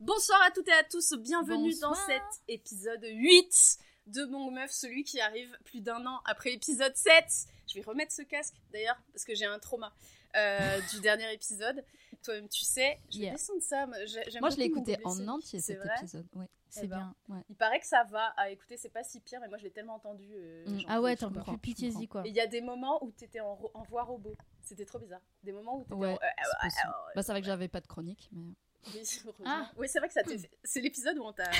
Bonsoir à toutes et à tous, bienvenue dans cet épisode 8 de Bong Meuf, celui qui arrive plus d'1 an après l'épisode 7. Je vais remettre ce casque d'ailleurs, parce que j'ai un trauma du dernier épisode. Toi-même tu sais, je vais descendre ça. Moi je l'ai écouté en entier cet épisode. Ouais, c'est bien. Ouais. Il paraît que ça va à écouter, c'est pas si pire, mais moi je l'ai tellement entendu. Ah ouais, t'en peux plus, pitié-y quoi. Et il y a des moments où t'étais en voix robot, c'était trop bizarre. Des moments où t'étais ouais, bah c'est vrai que j'avais pas de chronique, mais... Oui, oui, c'est vrai que ça c'est l'épisode où on t'a...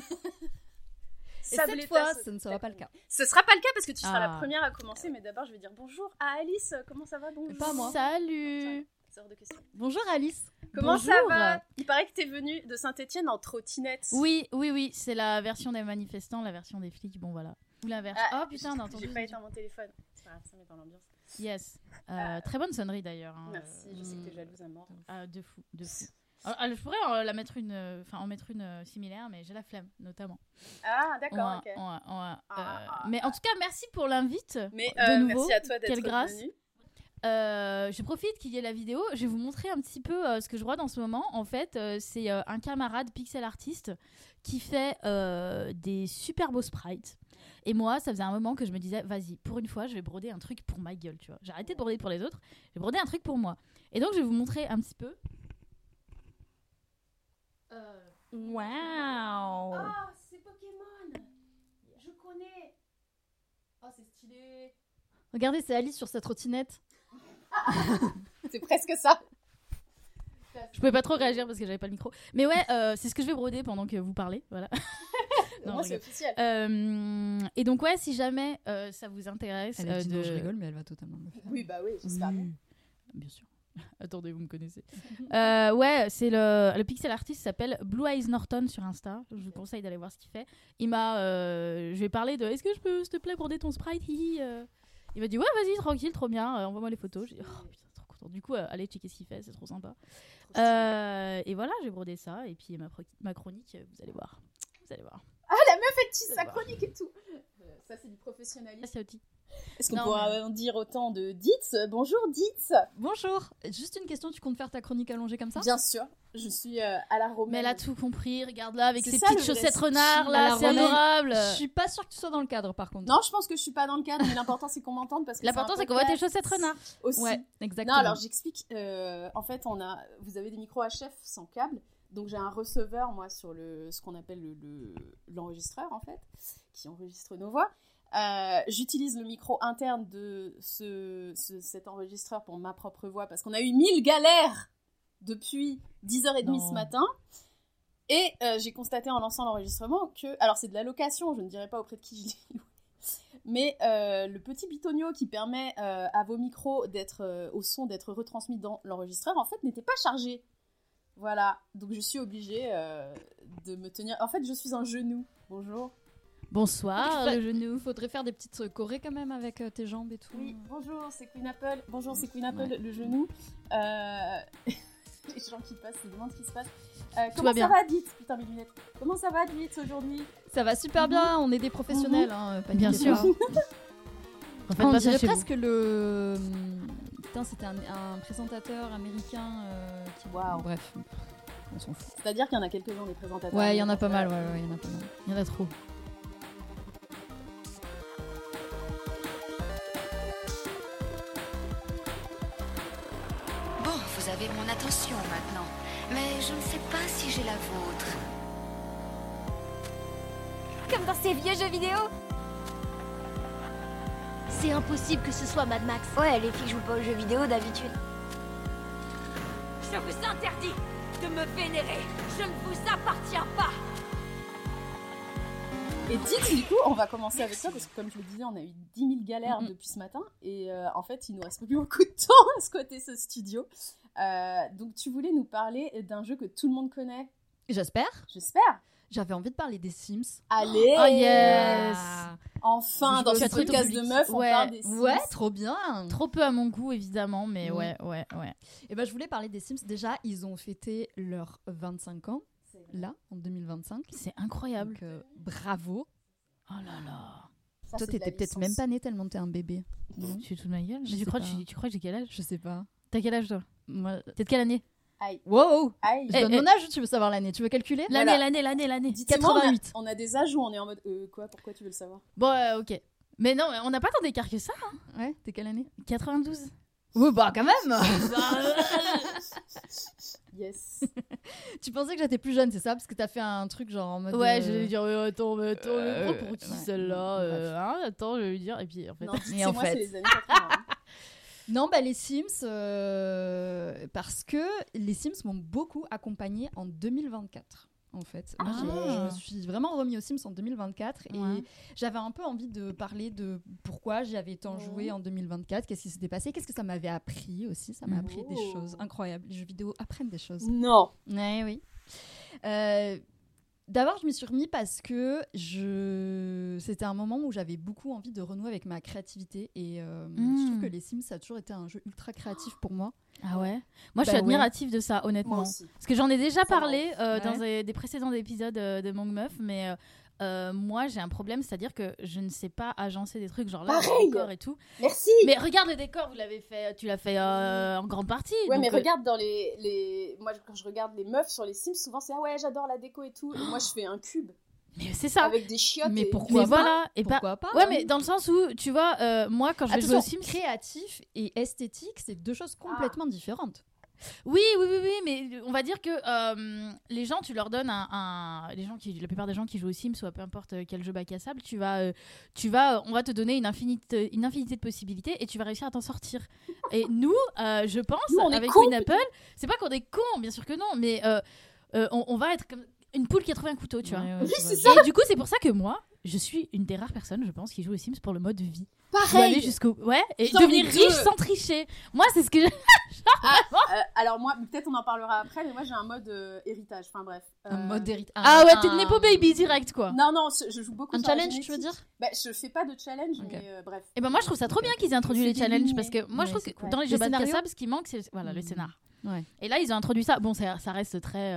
Et cette fois, ce ne sera pas le cas. Ce sera pas le cas parce que tu seras la première à commencer, mais d'abord je vais dire bonjour à Alice. Comment ça va? Bonjour. Pas moi. Salut. C'est hors de question. Bonjour Alice. Comment ça va? Il paraît que t'es venue de Saint-Etienne en trottinette. Oui, c'est la version des manifestants, la version des flics, bon voilà. Ou l'inverse. Oh putain, j'ai pas éteint mon téléphone. C'est pas grave, ça met dans l'ambiance. Yes. Très bonne sonnerie d'ailleurs. Hein. Merci, je sais que t'es jalouse à mort. De fou. Je pourrais en mettre une similaire, mais j'ai la flemme, notamment. Ah, d'accord, ok. Mais en tout cas, merci pour l'invite. Mais de nouveau. merci à toi d'être venue. Je profite qu'il y ait la vidéo. Je vais vous montrer un petit peu ce que je vois dans ce moment. En fait, c'est un camarade pixel artiste qui fait des super beaux sprites. Et moi, ça faisait un moment que je me disais, vas-y, pour une fois, je vais broder un truc pour ma gueule, tu vois. J'ai arrêté de broder pour les autres. Je vais broder un truc pour moi. Et donc, je vais vous montrer un petit peu. Waouh! Ah, c'est Pokémon! Je connais! Oh, c'est stylé! Regardez, c'est Alice sur sa trottinette. C'est presque ça! Je pouvais pas trop réagir parce que j'avais pas le micro. Mais ouais, c'est ce que je vais broder pendant que vous parlez. Voilà. Non, moi, c'est officiel. Et donc, ouais, si jamais ça vous intéresse. Je rigole, mais elle va totalement le faire. Oui, bah oui, j'espère bien. Bien sûr. Attendez, vous me connaissez. Ouais, c'est le pixel artiste s'appelle Blue Eyes Norton sur Insta. Je vous conseille d'aller voir ce qu'il fait. Il m'a, je lui ai parlé de est-ce que je peux, s'il te plaît, broder ton sprite. Il m'a dit ouais, vas-y, tranquille, trop bien. Envoie-moi les photos. J'ai dit oh putain, trop content. Du coup, allez checker ce qu'il fait, c'est trop sympa. Et voilà, j'ai brodé ça. Et puis ma chronique, vous allez voir. Ah, la meuf elle tisse sa chronique et tout. Ça c'est du professionnalisme. Est-ce qu'on pourra en dire autant de Ditz? Bonjour Ditz. Bonjour. Juste une question, tu comptes faire ta chronique allongée comme ça? Bien sûr, je suis à la romaine. Mais elle a tout compris, regarde-là, avec ses petites chaussettes renards, là, c'est adorable. Je suis pas sûre que tu sois dans le cadre par contre. Non, je pense que je suis pas dans le cadre, mais l'important c'est qu'on m'entende parce que l'important c'est qu'on voit tes chaussettes renards. Aussi. Ouais, exactement. Non, alors j'explique, en fait vous avez des micros HF sans câble. Donc j'ai un receveur moi sur ce qu'on appelle l'enregistreur en fait, qui enregistre nos voix. J'utilise le micro interne de cet enregistreur pour ma propre voix parce qu'on a eu 1000 galères depuis 10h30 ce matin. Et j'ai constaté en lançant l'enregistrement que, alors c'est de la location, je ne dirais pas auprès de qui je l'ai loué, mais le petit bitonio qui permet à vos micros au son d'être retransmis dans l'enregistreur en fait n'était pas chargé. Voilà, donc je suis obligée de me tenir. En fait, je suis un genou. Bonjour. Bonsoir, le genou. Faudrait faire des petites chorés quand même avec tes jambes et tout. Oui, bonjour, c'est Queen Apple. Bonjour, c'est Queen Apple, le genou. Les gens qui passent, ils demandent ce qui se passe. Comment ça va, Ditz? Putain, mes lunettes. Comment ça va, Ditz, aujourd'hui? Ça va super bien, on est des professionnels. Bien sûr. En fait, on dirait presque le... Putain, c'était un présentateur américain qui... Waouh. Bref, on s'en fout. C'est-à-dire qu'il y en a quelques-uns des présentateurs. Ouais, il y en a pas mal, ouais, il y en a pas mal. Il y en a trop. Bon, vous avez mon attention maintenant, mais je ne sais pas si j'ai la vôtre. Comme dans ces vieux jeux vidéo. C'est impossible que ce soit Mad Max. Ouais, les filles jouent pas aux jeux vidéo d'habitude. Je vous interdis de me vénérer. Je ne vous appartiens pas. Et Ditz, du coup, on va commencer avec toi parce que comme je le disais, on a eu 10 000 galères depuis ce matin et en fait, il nous reste plus beaucoup de temps à squatter ce studio. Donc, tu voulais nous parler d'un jeu que tout le monde connaît. J'espère. J'avais envie de parler des Sims. Allez. Oh yes. Enfin, dans ce podcast de meufs, on parle des Sims. Ouais, trop bien. Trop peu à mon goût, évidemment, mais ouais. Et ben, je voulais parler des Sims. Déjà, ils ont fêté leurs 25 ans, là, en 2025. C'est incroyable. Donc, bravo. Oh là là. Ça, toi, t'étais peut-être même pas née tellement t'es un bébé. Je suis toute ma gueule. Mais tu crois que j'ai quel âge? Je sais pas. T'as quel âge, toi? Moi, t'es de quelle année? Aïe. Wow. Aïe. Je donne mon âge ou tu veux savoir l'année? Tu veux calculer? L'année. Dites-moi, 88. on a des âges où on est en mode quoi? Pourquoi tu veux le savoir? Bon, ok. Mais non, on n'a pas tant d'écart que ça. Ouais, t'es quelle année? 92. Oui, bah quand même. Yes. Tu pensais que j'étais plus jeune, c'est ça? Parce que t'as fait un truc genre en mode... Ouais, je vais lui dire, attends, mais pour qui ouais. celle-là attends, je vais lui dire. Et puis en fait. Non, Et en moi, fait- c'est les années 80. hein. Non, bah les Sims, parce que les Sims m'ont beaucoup accompagnée en 2024. En fait, moi, je me suis vraiment remis aux Sims en 2024 et j'avais un peu envie de parler de pourquoi j'avais tant joué en 2024, qu'est-ce qui s'était passé, qu'est-ce que ça m'avait appris aussi. Ça m'a appris des choses incroyables. Les jeux vidéo apprennent des choses. Non. Ouais, oui. D'abord, je m'y suis remis parce que c'était un moment où j'avais beaucoup envie de renouer avec ma créativité et je trouve que les Sims, ça a toujours été un jeu ultra créatif pour moi. Ah ouais. Moi, je suis admirative de ça, honnêtement. Moi aussi. Parce que j'en ai déjà parlé dans des précédents épisodes de Monk Meuf, mais moi, j'ai un problème, c'est-à-dire que je ne sais pas agencer des trucs genre là, le décor et tout. Merci. Mais regarde le décor, tu l'as fait en grande partie. Ouais, donc, mais regarde dans les... Moi, quand je regarde les meufs sur les Sims, souvent c'est « Ah ouais, j'adore la déco et tout ». Et moi, je fais un cube Mais c'est ça. avec des chiottes. Mais et... pourquoi Mais voilà. Et Pourquoi pas? Ouais, mais dans le sens où, tu vois, moi, quand je vais jouer aux Sims... créatif et esthétique, c'est deux choses complètement différentes. Oui, mais on va dire que les gens, tu leur donnes la plupart des gens qui jouent aux Sims ou à peu importe quel jeu bac à sable, on va te donner une infinité de possibilités et tu vas réussir à t'en sortir. Et nous, je pense, nous, avec cons, Queen Apple, c'est pas qu'on est cons, bien sûr que non, mais on va être comme une poule qui a trouvé un couteau, tu vois. Oui, c'est ça. Et du coup, c'est pour ça que moi, je suis une des rares personnes, je pense, qui joue aux Sims pour le mode vie. Pareil. Aller jusqu'au et Putain, devenir les riche deux. sans tricher. Moi, c'est ce que Alors moi, peut-être on en parlera après, mais moi j'ai un mode héritage. Enfin bref. Un mode héritage. Ah ouais, t'es une Nepo Baby direct, quoi. Non, je joue beaucoup Un sur la challenge, tu veux génétique. dire? Bah, je fais pas de challenge, Ok. mais bref. Et ben moi je trouve ça trop bien qu'ils aient introduit C'est les challenges déligné. parce que moi je Ouais, trouve que c'est dans les cool. jeux Les bac à scénarios sable ce qui manque c'est le scénar. Ouais. Et là ils ont introduit ça. Bon ça reste très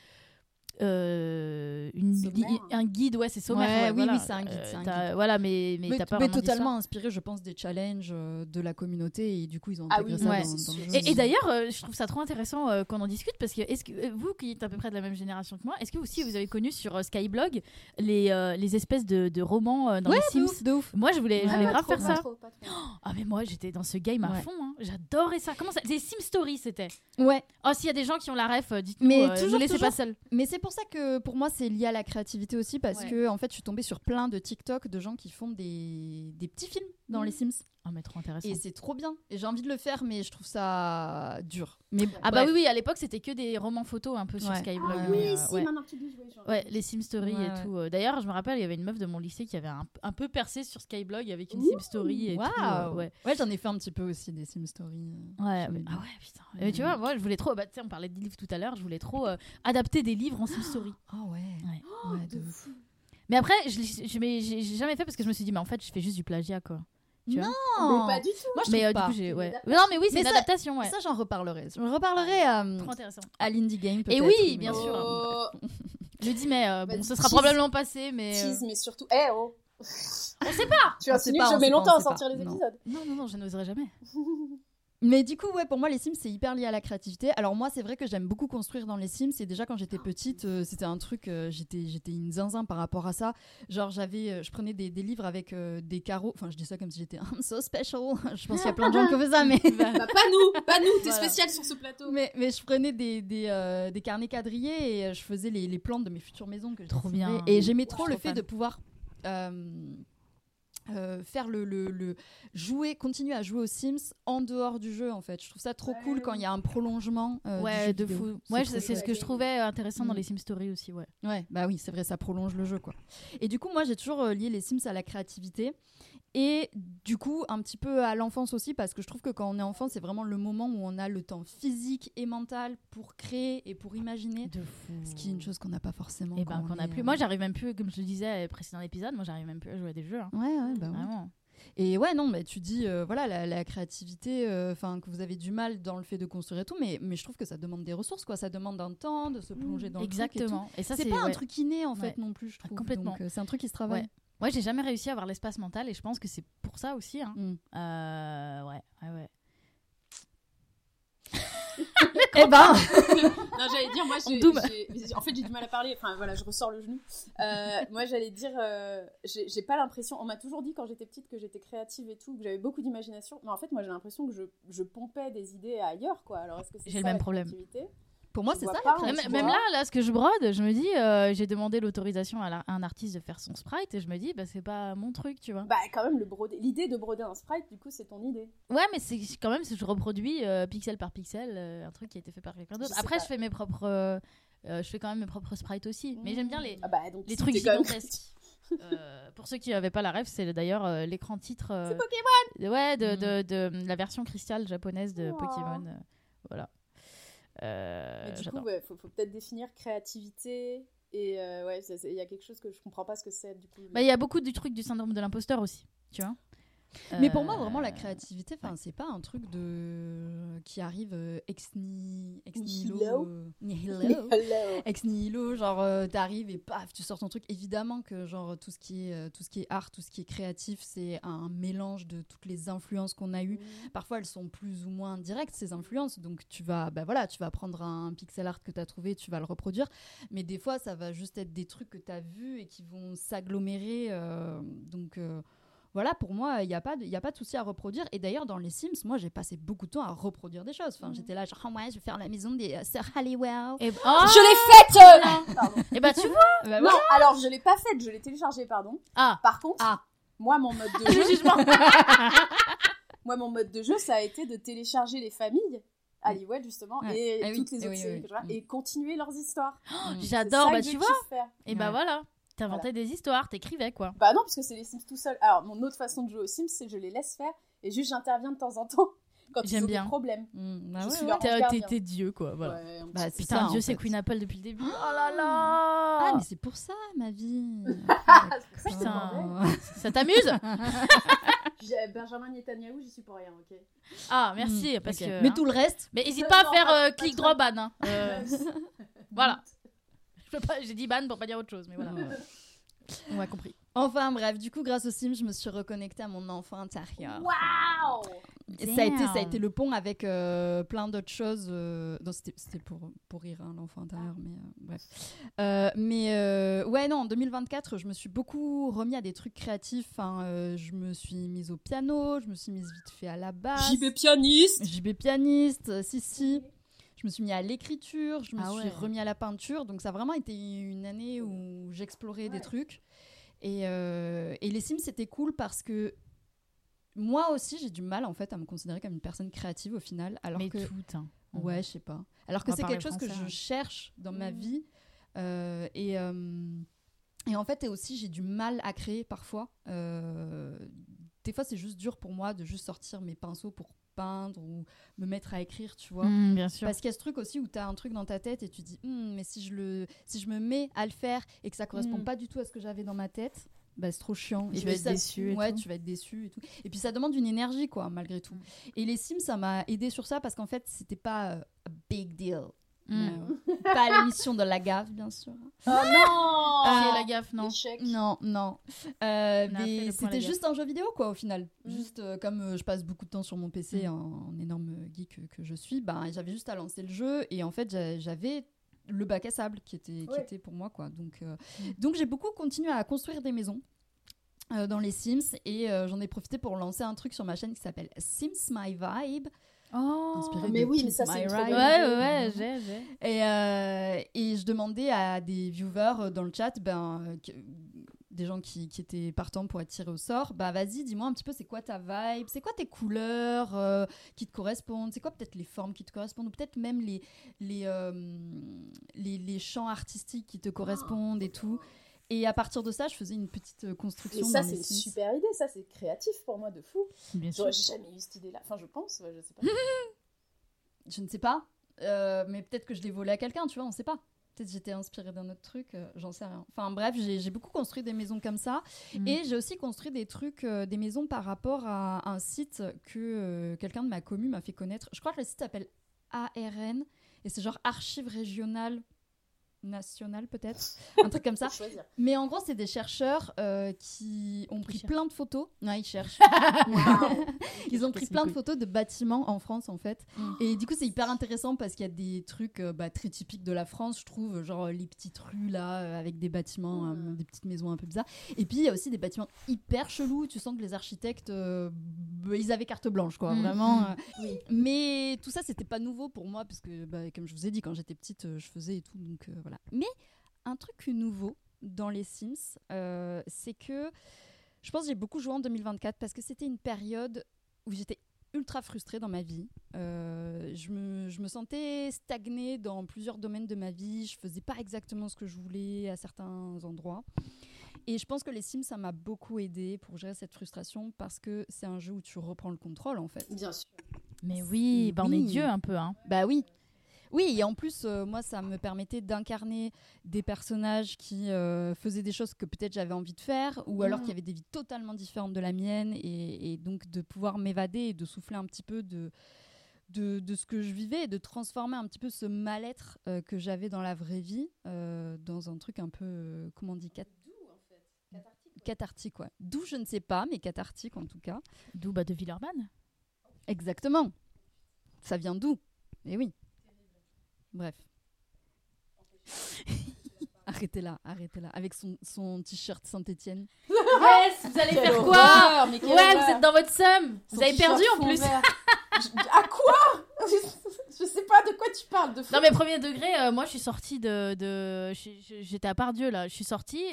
Sommaire. un guide, ouais, c'est sommaire. Ouais, oui, voilà. oui, c'est un guide, c'est un guide. Voilà, mais t'as pas mais vraiment totalement inspiré, je pense, des challenges de la communauté et du coup ils ont Ah intégré oui, ça ouais. dans le C'est jeu. sûr. Et d'ailleurs, je trouve ça trop intéressant qu'on en discute parce que est-ce que vous qui êtes à peu près de la même génération que moi, est-ce que aussi vous avez connu sur Skyblog les espèces de romans dans les Sims? de ouf. Moi je voulais Pas grave trop, faire pas ça. trop, pas trop. Ah mais moi j'étais dans ce game à Ouais. fond, hein. J'adorais ça. Comment ça? Des Sim Story c'était. Ouais, Oh, s'il y a des gens qui ont la ref, dites-nous. Mais Ne toujours, laissez toujours. pas seul. mais c'est pour ça que pour moi c'est lié à la créativité aussi parce Ouais. que en fait je suis tombée sur plein de TikTok de gens qui font des petits films dans les Sims Oh, mais trop intéressant. et c'est trop bien et j'ai envie de le faire mais je trouve ça dur. Mais Ah bah bref. oui, à l'époque c'était que des romans photos un peu sur Ouais. Skyblog. Ouais, mais, Oui, si, ouais. maintenant que tu dis, oui, genre. Ouais, les Sim Story Ouais, et tout. D'ailleurs, je me rappelle, il y avait une meuf de mon lycée qui avait un peu percé sur Skyblog avec une Sim Story et tout. Waouh. Ouais. Ouais, j'en ai fait un petit peu aussi des Sim Story. Ouais, sur les ah deux. ouais, putain. Mais tu vois, moi je voulais trop. Bah, tu sais, on parlait de livres tout à l'heure, je voulais trop adapter des livres en Sim Story. Ah ouais. Ouais. Ouais, de ouf. Mais après, j'ai jamais fait parce que je me suis dit, mais en fait, je fais juste du plagiat quoi. Tu vois Mais pas du tout. Moi je Mais trouve du pas. coup, j'ai. Ouais. adaptation. Non, mais oui, c'est Mais une ça- adaptation, ouais. Ça j'en reparlerai. Je reparlerai Trop intéressant. à l'Indie Game Et peut-être. oui, mais- bien sûr. Oh, Le 10 mai, Vas-y, bon, ce sera tease. probablement passé, mais. tease, mais surtout. Oh. On sait pas. Tu On insinues sait pas, que je on mets sait longtemps pas, à on sait sortir pas. les Non. épisodes. Non, je n'oserais jamais. Mais du coup, ouais, pour moi, les Sims, c'est hyper lié à la créativité. Alors moi, c'est vrai que j'aime beaucoup construire dans les Sims. Et déjà, quand j'étais petite, c'était un truc, j'étais une zinzin par rapport à ça. Genre, je prenais des livres avec des carreaux. Enfin, je dis ça comme si j'étais I'm so special. Je pense qu'il y a plein de gens qui ont fait ça, mais... Bah, pas nous, t'es Voilà. spécial sur ce plateau. mais je prenais des carnets quadrillés et je faisais les plans de mes futures maisons que je Trop dessinais. bien. Et j'aimais Ouais, trop je le suis fait trop de pouvoir faire le jouer, continuer à jouer aux Sims en dehors du jeu en fait. Je trouve ça trop cool quand il y a un prolongement du Ouais, jeu de vidéo. fou. Ouais, trop c'est ce chouette. que je trouvais intéressant dans Mm. les Sim Story aussi, ouais. Ouais, bah oui, c'est vrai, ça prolonge le jeu quoi. Et du coup, moi j'ai toujours lié les Sims à la créativité. Et du coup, un petit peu à l'enfance aussi, parce que je trouve que quand on est enfant, c'est vraiment le moment où on a le temps physique et mental pour créer et pour imaginer. De fou. Ce qui est une chose qu'on n'a pas forcément. Et quand ben qu'on on a est, plus. Moi, j'arrive même plus, comme je le disais précédent épisode, moi j'arrive même plus à jouer à des jeux. Hein. Ouais, bah ouais. Vraiment. Et ouais, non, mais tu dis, voilà, la créativité, enfin, que vous avez du mal dans le fait de construire et tout, mais je trouve que ça demande des ressources, quoi. Ça demande un temps de se plonger dans le truc et tout. Exactement. Et ça, C'est pas un ouais. truc inné, en Ouais. fait, non plus, je trouve. Complètement. Donc, c'est un truc qui se travaille. Ouais. Moi, j'ai jamais réussi à avoir l'espace mental et je pense que c'est pour ça aussi. Hein. Mm. Ouais. Eh ben, Non, j'allais dire, moi, en fait, j'ai du mal à parler. Enfin, voilà, je ressors le genou. Moi, j'allais dire, j'ai pas l'impression. On m'a toujours dit quand j'étais petite que j'étais créative et tout, que j'avais beaucoup d'imagination. Mais en fait, moi, j'ai l'impression que je pompais des idées ailleurs, quoi. Alors, est-ce que c'est J'ai ça, le même la problème. créativité ? pour moi, Je c'est vois ça. pas, la créativité. Même là, ce que je brode, je me dis, j'ai demandé l'autorisation à un artiste de faire son sprite et je me dis, bah, c'est pas mon truc, tu vois. Bah, quand même, l'idée de broder un sprite, du coup, c'est ton idée. Ouais, mais c'est quand même, je reproduis pixel par pixel un truc qui a été fait par quelqu'un d'autre. Je sais Après, pas. je fais mes propres. Je fais quand même mes propres sprites aussi. Mais j'aime bien les Donc, trucs t'es quand même gigantesques. Pour ceux qui n'avaient pas la ref, c'est d'ailleurs l'écran titre. C'est Pokémon. Ouais, de la version cristal japonaise de Pokémon. Voilà. Mais du coup, J'adore. ouais, faut peut-être définir créativité. Et ouais, il y a quelque chose que je comprends pas ce que c'est, du coup. Bah, il y a beaucoup du truc du syndrome de l'imposteur aussi, tu vois. Mais pour moi, vraiment, la créativité, c'est pas un truc qui arrive ex nihilo. Ex nihilo, genre t'arrives et paf, tu sors ton truc. Évidemment que genre tout ce qui est art, tout ce qui est créatif, c'est un mélange de toutes les influences qu'on a eues. Parfois, elles sont plus ou moins directes, ces influences. Donc tu vas prendre un pixel art que t'as trouvé, tu vas le reproduire. Mais des fois, ça va juste être des trucs que t'as vus et qui vont s'agglomérer. Voilà, pour moi, il n'y a pas de souci à reproduire. Et d'ailleurs, dans les Sims, moi, j'ai passé beaucoup de temps à reproduire des choses. Enfin, j'étais là, genre, ouais, je vais faire la maison des sœurs Halliwell. Et... Je l'ai faite Pardon. Et bah, tu vois. Bah, Non, alors, je l'ai pas faite, je l'ai téléchargée, pardon. Ah. Par contre, moi, mon mode de jeu... Moi, mon mode de jeu, ça a été de télécharger les familles, Halliwell, justement, et toutes les autres séries que je vois, et continuer leurs histoires. J'adore, bah, tu vois. Faire. Et bah, voilà. T'inventais des histoires, t'écrivais, quoi. Bah non, parce que c'est les Sims tout seuls. Alors, mon autre façon de jouer aux Sims, c'est que je les laisse faire et juste j'interviens de temps en temps quand ils ont des problèmes. Je suis leur gardien. T'es Dieu, quoi. Voilà. Ouais, putain, Dieu, c'est Queen Apple depuis le début. Oh là là. Ah, mais c'est pour ça, ma vie. Putain, ça t'amuse? Benjamin Netanyahu, j'y suis pour rien, ok. Ah, merci, parce que... Mais tout le reste... Mais n'hésite pas à faire click drop ban. Hein. Voilà. J'ai dit ban pour pas dire autre chose, mais voilà. On a compris. Enfin bref, du coup, grâce aux Sims, je me suis reconnectée à mon enfant intérieur. Waouh! Ça a été le pont avec plein d'autres choses. Non, c'était pour rire, hein, l'enfant intérieur, mais bref. Ouais, non, en 2024, je me suis beaucoup remis à des trucs créatifs. Je me suis mise au piano, je me suis mise vite fait à la basse. JB pianiste, si. Je me suis mis à l'écriture, je me suis remis à la peinture. Donc ça a vraiment été une année où j'explorais des trucs. Et les Sims, c'était cool parce que moi aussi, j'ai du mal en fait à me considérer comme une personne créative au final. Alors mais que... tout, hein. Ouais, je sais pas. Alors que c'est quelque chose que je cherche dans ma vie. Et en fait, aussi, j'ai du mal à créer parfois. Des fois, c'est juste dur pour moi de juste sortir mes pinceaux pour peindre ou me mettre à écrire, tu vois. Bien sûr. Parce qu'il y a ce truc aussi où tu as un truc dans ta tête et tu dis mais si je me mets à le faire et que ça correspond pas du tout à ce que j'avais dans ma tête, bah c'est trop chiant. Et tu vas être déçu. Tu vas être déçu et tout. Et puis ça demande une énergie, quoi, malgré tout. Et les Sims, ça m'a aidé sur ça parce qu'en fait, c'était pas a big deal. Pas l'émission de la gaffe, bien sûr. Oh non! C'est la gaffe, non. Non. Mais c'était juste un jeu vidéo, quoi, au final. Juste comme je passe beaucoup de temps sur mon PC en énorme geek que je suis, j'avais juste à lancer le jeu et en fait j'avais le bac à sable qui était pour moi, quoi. Donc j'ai beaucoup continué à construire des maisons dans les Sims et j'en ai profité pour lancer un truc sur ma chaîne qui s'appelle Sims My Vibe. Mais oui, mais ça c'est ouais, j'ai. Et je demandais à des viewers dans le chat, des gens qui étaient partants pour être tirés au sort, vas-y, dis-moi un petit peu c'est quoi ta vibe, c'est quoi tes couleurs qui te correspondent, c'est quoi peut-être les formes qui te correspondent, ou peut-être même les champs artistiques qui te correspondent et tout. Et à partir de ça, je faisais une petite construction. Et ça, c'est une super idée, ça, c'est créatif pour moi, de fou. Bien sûr. J'aurais jamais eu cette idée-là. Enfin, je pense, je sais pas. Je ne sais pas, mais peut-être que je l'ai volé à quelqu'un, tu vois, on sait pas. Peut-être j'étais inspirée d'un autre truc, j'en sais rien. Enfin bref, j'ai beaucoup construit des maisons comme ça. Et j'ai aussi construit des trucs, des maisons par rapport à un site que quelqu'un de ma commu m'a fait connaître. Je crois que le site s'appelle ARN, et c'est genre Archives Régionales national peut-être, un truc comme ça. Mais en gros, c'est des chercheurs qui ont pris plein de photos. Ouais, ils cherchent. Ils ont pris plein de photos de bâtiments en France, en fait. Et du coup, c'est hyper intéressant parce qu'il y a des trucs très typiques de la France, je trouve, genre les petites rues là, avec des bâtiments, des petites maisons un peu bizarres. Et puis, il y a aussi des bâtiments hyper chelous. Tu sens que les architectes, ils avaient carte blanche, quoi. Vraiment. Oui. Mais tout ça, c'était pas nouveau pour moi parce que, comme je vous ai dit, quand j'étais petite, je faisais et tout. Donc, voilà. Mais un truc nouveau dans les Sims, c'est que je pense que j'ai beaucoup joué en 2024 parce que c'était une période où j'étais ultra frustrée dans ma vie. Je me sentais stagnée dans plusieurs domaines de ma vie. Je faisais pas exactement ce que je voulais à certains endroits. Et je pense que les Sims, ça m'a beaucoup aidée pour gérer cette frustration parce que c'est un jeu où tu reprends le contrôle, en fait. Bien sûr. Mais oui, on est Dieu un peu. Hein. Bah oui. Oui, et en plus, moi, ça me permettait d'incarner des personnages qui faisaient des choses que peut-être j'avais envie de faire, ou alors qui avaient des vies totalement différentes de la mienne, et donc de pouvoir m'évader et de souffler un petit peu de ce que je vivais, et de transformer un petit peu ce mal-être que j'avais dans la vraie vie dans un truc un peu, comment on dit, cathartique, ouais. D'où, je ne sais pas, mais cathartique en tout cas. D'où de Villeurbanne. Exactement. Ça vient d'où ? Eh oui. Bref. Arrêtez là. Avec son t-shirt Saint-Étienne. Yes, vous allez faire quoi ? Ouais, vous êtes dans votre somme. Vous avez perdu en plus. À quoi ? Je sais pas de quoi tu parles. Non mais premier degré, moi je suis sortie j'étais à Pardieu là. Je suis sortie,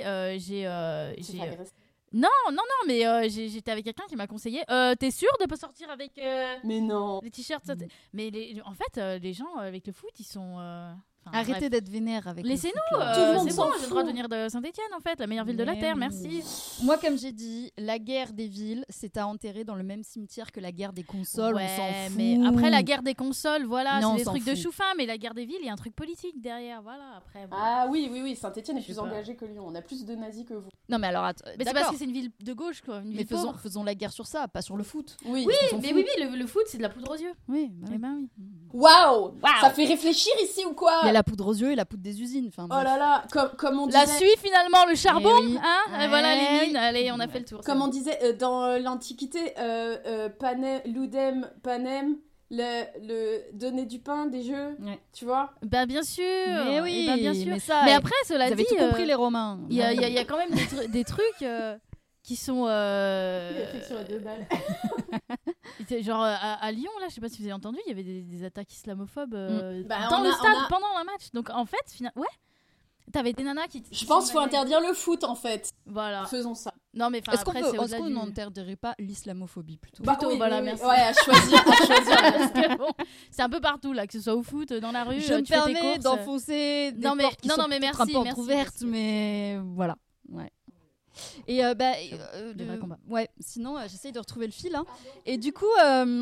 Non, mais j'étais avec quelqu'un qui m'a conseillé. T'es sûre de pas sortir avec mais non. les t-shirts Mais en fait, les gens avec le foot, ils sont. Arrêtez d'être vénère avec laissez-nous, c'est bon, j'ai le droit de venir de Saint-Étienne en fait, la meilleure ville de la Terre, merci. Moi, comme j'ai dit, la guerre des villes, c'est à enterrer dans le même cimetière que la guerre des consoles, on s'en fout. Mais après la guerre des consoles, voilà, non, c'est des trucs de chouffin, mais la guerre des villes, il y a un truc politique derrière, voilà, après. Bon. Ah oui, Saint-Étienne est plus engagé que Lyon, on a plus de nazis que vous. Non mais alors, mais c'est parce que c'est une ville de gauche quoi, mais faisons la guerre sur ça, pas sur le foot. Oui, le foot c'est de la poudre aux yeux. Oui, oui. Waouh, ça fait réfléchir ici ou quoi ? Il y a la poudre aux yeux et la poudre des usines. Enfin, oh là là, comme on disait... La suie finalement, le charbon, hein, voilà les mines, allez, on a fait le tour. Comme on disait dans l'Antiquité, Ludem, Panem, le donner du pain, des jeux, tu vois ? Ben bien sûr, mais oui, bien sûr. Mais après, cela dit... Vous avez tout compris les Romains. Il y a quand même des trucs... qui sont réflexion à 2 balles. Genre à Lyon là, je sais pas si vous avez entendu, il y avait des attaques islamophobes dans le stade pendant un match. Donc en fait, t'avais des nanas qui. Je pense qu'il faut interdire le foot en fait. Voilà. Faisons ça. Non mais est-ce qu'on n'interdirait pas l'islamophobie plutôt ? Oui, voilà, merci. Ouais, à choisir. Parce que, bon, c'est un peu partout là, que ce soit au foot, dans la rue. Je me permets d'enfoncer des portes qui sont peut-être un peu entrouvertes, mais voilà. Ouais. Et des vrais combats. Ouais, sinon j'essaye de retrouver le fil, hein. Et du coup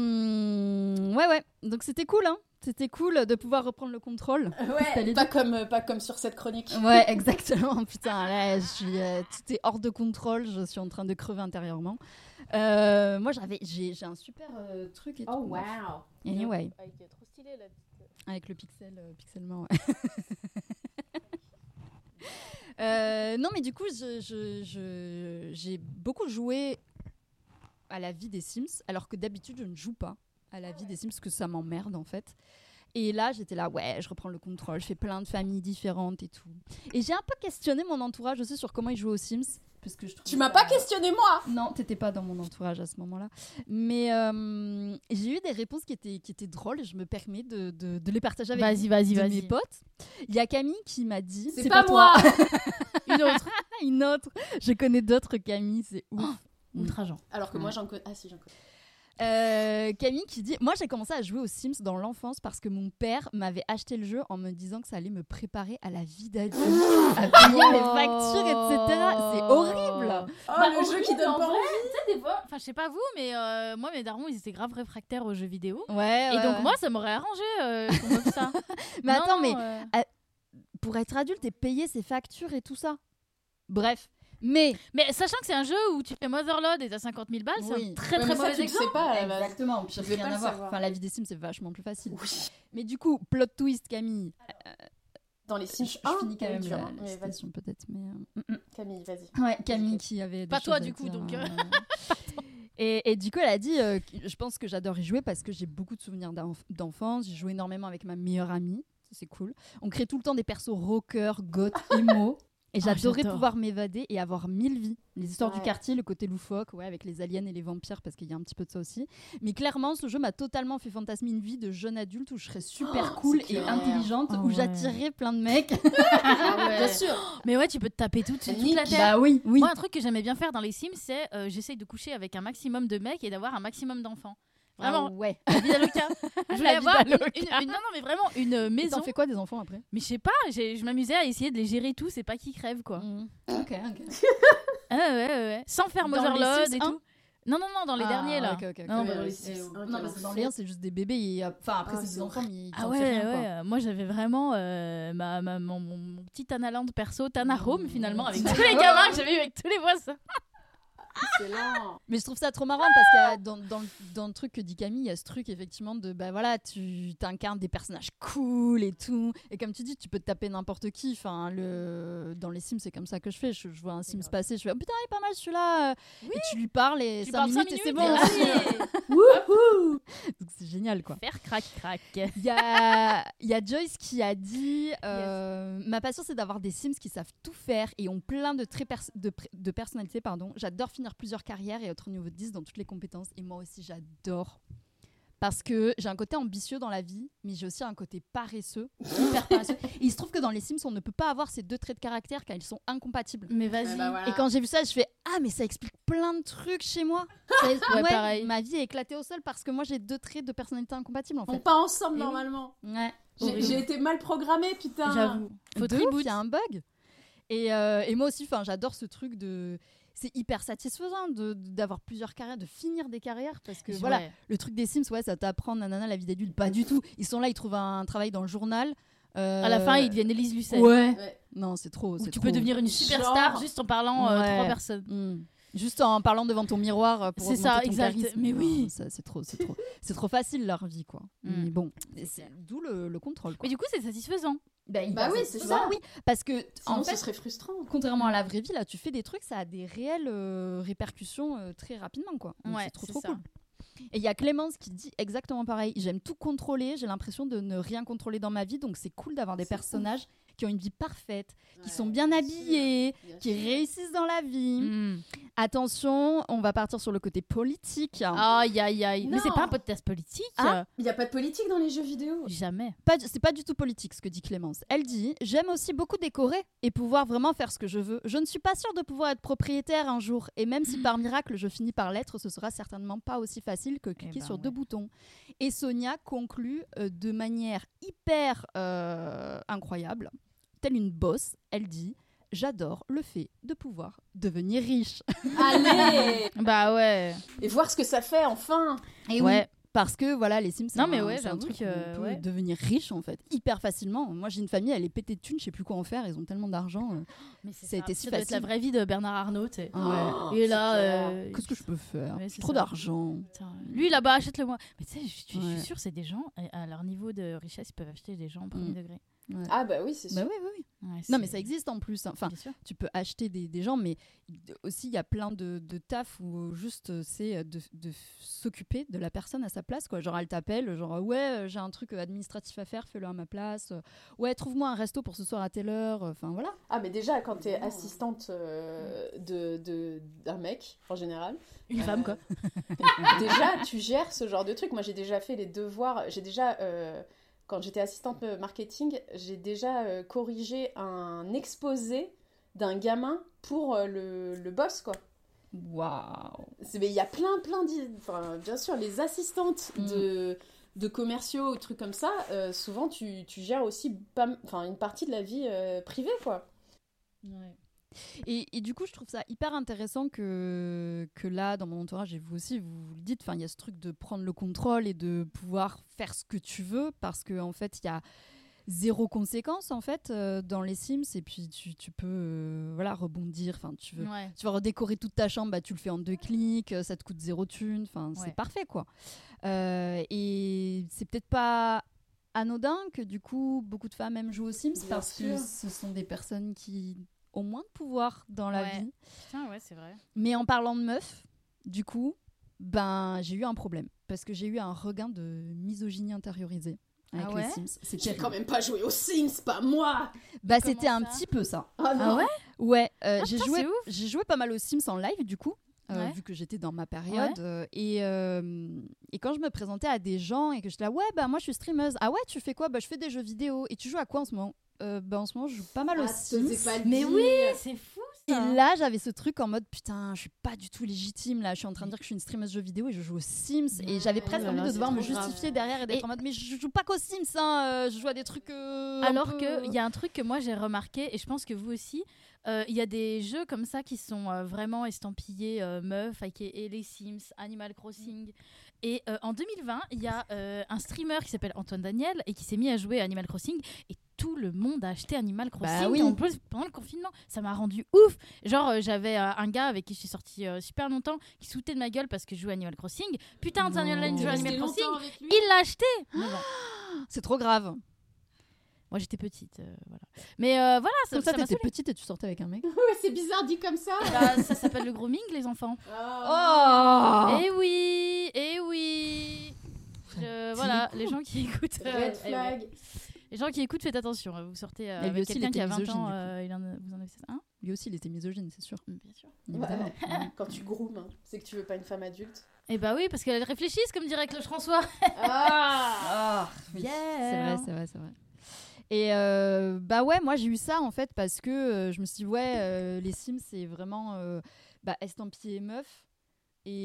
donc c'était cool, hein. C'était cool de pouvoir reprendre le contrôle. Ouais, pas comme sur cette chronique. Ouais, exactement. Putain, là, tout est hors de contrôle. Je suis en train de crever intérieurement. Moi, j'ai un super truc et tout. Oh, wow. Anyway. Trop stylé, la petite... Avec le pixellement, ouais. Non, mais du coup, j'ai beaucoup joué à la vie des Sims, alors que d'habitude, je ne joue pas à la vie des Sims, parce que ça m'emmerde, en fait. Et là, j'étais là, je reprends le contrôle, je fais plein de familles différentes et tout. Et j'ai un peu questionné mon entourage aussi sur comment ils jouent aux Sims. Parce que tu m'as pas questionné, moi ? Non, t'étais pas dans mon entourage à ce moment-là. Mais j'ai eu des réponses qui étaient drôles et je me permets de les partager avec mes potes. Il y a Camille qui m'a dit... C'est pas moi. Une autre. Je connais d'autres Camille, c'est ouf. Outrageant. Alors que moi, j'en connais... Ah si, j'en connais. Camille qui dit: moi j'ai commencé à jouer aux Sims dans l'enfance parce que mon père m'avait acheté le jeu en me disant que ça allait me préparer à la vie d'adulte, à payer les factures, etc. C'est horrible. Le jeu qui donne pas envie. Tu sais, des fois, enfin je sais pas vous, mais moi mes darons ils étaient grave réfractaires aux jeux vidéo. Et donc moi ça m'aurait arrangé comme ça. Mais pour être adulte et payer ses factures et tout ça. Bref. Mais sachant que c'est un jeu où tu fais Motherload et t'as 50 000 balles, c'est un très très mauvais exemple. Sais pas, exactement, puis rien à voir. Enfin, la vie des Sims, c'est vachement plus facile. Oui. Mais du coup, plot twist, Camille. dans les Sims Je 1, finis quand même dur, la mais vas-y. citation peut-être, mais... Camille, vas-y. Ouais, Camille qui avait des Pas toi, choses à du coup, dire, donc, Et du coup, elle a dit je pense que j'adore y jouer parce que j'ai beaucoup de souvenirs d'enfance. J'ai joué énormément avec ma meilleure amie. Ça, c'est cool. On crée tout le temps des persos rockers, goth, emo. Et j'adorais j'adore. pouvoir m'évader et avoir 1000 vies. Les histoires du Ouais. quartier, le côté loufoque, ouais, avec les aliens et les vampires, parce qu'il y a un petit peu de ça aussi. Mais clairement, ce jeu m'a totalement fait fantasmer une vie de jeune adulte où je serais super cool c'est et clair. intelligente, Ah où ouais. j'attirerais plein de mecs. Bien sûr. Mais ouais, tu peux te taper toute la Nick. tête. Bah oui, oui. Moi, un truc que j'aimais bien faire dans les Sims, c'est j'essaye de coucher avec un maximum de mecs et d'avoir un maximum d'enfants. Vraiment, Ah ouais. la vie d'Aloca. Je voulais La vie avoir d'Aloca. non, mais vraiment une Et maison. t'en fais quoi des enfants après Mais je sais pas, je m'amusais à essayer de les gérer tous et pas qui crèvent, quoi. Ok. Ah ouais. Sans faire Dans les Motherlode Sims et 1? tout. Non, dans les derniers, là. Ok. Non, Ouais, dans les ouais, Sims. Non, parce que dans les 1, c'est juste des bébés. Enfin, après, c'est des enfants, mais ils Ah t'en ouais, fais rien, quoi. ouais. Moi, j'avais vraiment mon petit Tanaland perso, Tana Home, finalement, avec tous les gamins que j'avais eu avec tous les voisins. Excellent. Mais je trouve ça trop marrant parce que dans le truc que dit Camille, il y a ce truc effectivement de bah voilà, tu t'incarnes des personnages cool et tout. Et comme tu dis, tu peux te taper n'importe qui. Enfin, dans les Sims, c'est comme ça que je fais. Je vois un Sims passer, je fais oh, putain, il est pas mal celui-là. Et tu lui parles et Tu 5 parles 5 minutes et c'est minutes, bon. et Donc, c'est génial quoi. Faire crac. Il y a Joyce qui a dit ma passion c'est d'avoir des Sims qui savent tout faire et ont plein de traits de personnalité. J'adore finir plusieurs carrières et être au niveau 10 dans toutes les compétences. Et moi aussi j'adore. Parce que j'ai un côté ambitieux dans la vie, mais j'ai aussi un côté paresseux, hyper paresseux. Et il se trouve que dans les Sims, on ne peut pas avoir ces deux traits de caractère car ils sont incompatibles. Mais vas-y. Voilà. Et quand j'ai vu ça, je fais ah mais ça explique plein de trucs chez moi. Ouais, pareil. Ma vie est éclatée au sol parce que moi j'ai deux traits de personnalité incompatibles en On fait. pas ensemble Et oui. normalement. Ouais. J'ai été mal programmée, putain. J'avoue. Faut De ouf, reboot. il y a un bug. Et moi aussi, j'adore ce truc de. C'est hyper satisfaisant d'avoir plusieurs carrières, de finir des carrières parce que voilà, le truc des Sims, ouais, ça t'apprend nanana la vie d'adulte, pas du tout. Ils sont là, ils trouvent un travail dans le journal. À la fin, ils deviennent Élise Lucet. Ouais. Ouais. Non, c'est trop. Ou c'est tu trop. peux devenir une superstar Genre. juste en parlant Ouais. 3 personnes. Juste en parlant devant ton miroir pour C'est augmenter ça, ton exact. charisme. Mais Non, oui. ça, c'est trop facile leur vie quoi. Mm. Mais bon, d'où le contrôle quoi. Mais du coup, c'est satisfaisant. Bah oui, c'est ça. Oui, parce que Sinon, en fait, ce serait frustrant. contrairement à la vraie vie, là, tu fais des trucs, ça a des réelles répercussions très rapidement, quoi. Donc, Ouais, c'est trop c'est ça. cool. Et il y a Clémence qui dit exactement pareil. J'aime tout contrôler, j'ai l'impression de ne rien contrôler dans ma vie, donc c'est cool d'avoir des C'est personnages qui ont une vie parfaite, qui Ouais, sont bien habillés, sûr, bien qui sûr. réussissent dans la vie. Mm. Attention, on va partir sur le côté politique. Aïe. Mais Non. c'est pas un podcast politique. Ah. Il n'y a pas de politique dans les jeux vidéo. Jamais. C'est pas du tout politique ce que dit Clémence. Elle dit « J'aime aussi beaucoup décorer et pouvoir vraiment faire ce que je veux. Je ne suis pas sûre de pouvoir être propriétaire un jour. Et même si par miracle je finis par l'être, ce sera certainement pas aussi facile que cliquer ben sur ouais. 2 boutons. » Et Sonia conclut de manière hyper incroyable. Telle une bosse, elle dit « J'adore le fait de pouvoir devenir riche. Allez. Bah ouais. Et voir ce que ça fait, enfin. » Et Ouais. parce que voilà, les Sims, c'est Non, mais ouais, c'est j'ai un truc truc, où on peut ouais. devenir riche en fait, hyper facilement. Moi j'ai une famille, elle est pétée de thunes, je sais plus quoi en faire, ils ont tellement d'argent. Mais Ça a été si ça doit être la facile. vraie vie de Bernard Arnault, tu sais. Oh, Et là, c'est clair. Qu'est-ce que je peux faire? Ouais, c'est Trop ça. d'argent. Putain, lui là-bas, achète-le-moi. Mais tu sais, je Ouais. suis sûre, c'est des gens, à leur niveau de richesse, ils peuvent acheter des gens au premier degré. Ah bah oui, c'est Bah sûr. oui. Ouais, Non mais ça existe en plus. Enfin, Bien sûr. tu peux acheter des gens, mais aussi il y a plein de taf où juste c'est de s'occuper de la personne à sa place, quoi. Genre elle t'appelle, genre ouais j'ai un truc administratif à faire, fais-le à ma place. Ouais trouve-moi un resto pour ce soir à telle heure. Enfin voilà. Ah mais déjà, quand t'es assistante d'un mec, en général, Une femme, quoi. déjà, tu gères ce genre de truc. Moi, j'ai déjà fait les devoirs. Quand j'étais assistante marketing, j'ai déjà corrigé un exposé d'un gamin pour le boss, quoi. Waouh. Mais il y a plein enfin, bien sûr, les assistantes de commerciaux ou trucs comme ça, souvent, tu gères aussi une partie de la vie privée, quoi. Ouais. Et du coup, je trouve ça hyper intéressant que là, dans mon entourage, et vous aussi, vous le dites, il y a ce truc de prendre le contrôle et de pouvoir faire ce que tu veux, parce qu'en fait, il y a zéro conséquence, en fait, dans les Sims, et puis tu peux rebondir, tu vas redécorer toute ta chambre, bah, tu le fais en 2 clics, ça te coûte 0 thune, c'est parfait, quoi. Et c'est peut-être pas anodin que du coup beaucoup de femmes aiment jouer aux Sims Bien parce sûr. que ce sont des personnes qui ont moins de pouvoir dans la Ouais. vie. Putain, ouais, c'est vrai. Mais en parlant de meufs, du coup, j'ai eu un problème parce que j'ai eu un regain de misogynie intériorisée avec Ah ouais les Sims. C'est J'ai terrible. quand même pas joué aux Sims, pas moi. Bah, Comment c'était un ça petit peu ça. Ah ouais. Ouais, putain, c'est ouf. j'ai joué pas mal aux Sims en live du coup. Ouais. Vu que j'étais dans ma période et quand je me présentais à des gens et que j'étais là ouais bah moi je suis streameuse, ah ouais tu fais quoi, bah je fais des jeux vidéo, et tu joues à quoi en ce moment? En ce moment je joue pas mal aux Sims. Mais oui, c'est fou Et ça. là j'avais ce truc en mode putain je suis pas du tout légitime là, je suis en train de dire que je suis une streameuse jeux vidéo et je joue aux Sims, et j'avais presque là envie là, de c'est devoir me trop grave. justifier derrière et d'être Et- en mode mais je joue pas qu'aux Sims hein, je joue à des trucs Alors qu'il y a un truc que moi j'ai remarqué, et je pense que vous aussi, il y a des jeux comme ça qui sont vraiment estampillés meufs, et les Sims, Animal Crossing. Et en 2020, il y a un streamer qui s'appelle Antoine Daniel et qui s'est mis à jouer à Animal Crossing, et tout le monde a acheté Animal Crossing. oui. En plus, pendant le confinement, ça m'a rendu ouf. Genre, j'avais un gars avec qui je suis sortie super longtemps qui se foutait de ma gueule parce que je joue à Animal Crossing. Putain, Daniel Lane joue à Animal Crossing. Il l'a acheté. Mais bon. c'est trop grave. Moi j'étais petite, voilà. Mais voilà, Comme ça m'a t'étais saoulée. petite et tu sortais avec un mec. Ouais, c'est bizarre dit comme ça. Bah, ça s'appelle le grooming, les enfants. Oh Eh oui, eh oui. Voilà, les gens qui écoutent. Red eh flag. oui. Les gens qui écoutent, faites attention. Vous sortez lui avec aussi, il quelqu'un qui a était 20 misogyne, ans. du Vous en avez 16 ans. Lui aussi il était misogyne c'est sûr. Bien sûr. Évidemment. Ouais. Quand tu groomes, hein, c'est que tu veux pas une femme adulte. Eh bah oui, parce qu'elles réfléchissent, comme dirait Cloche François. Oui, Yeah. c'est vrai. Et bah ouais, moi j'ai eu ça en fait parce que je me suis dit ouais, les Sims c'est vraiment estampillé meuf, et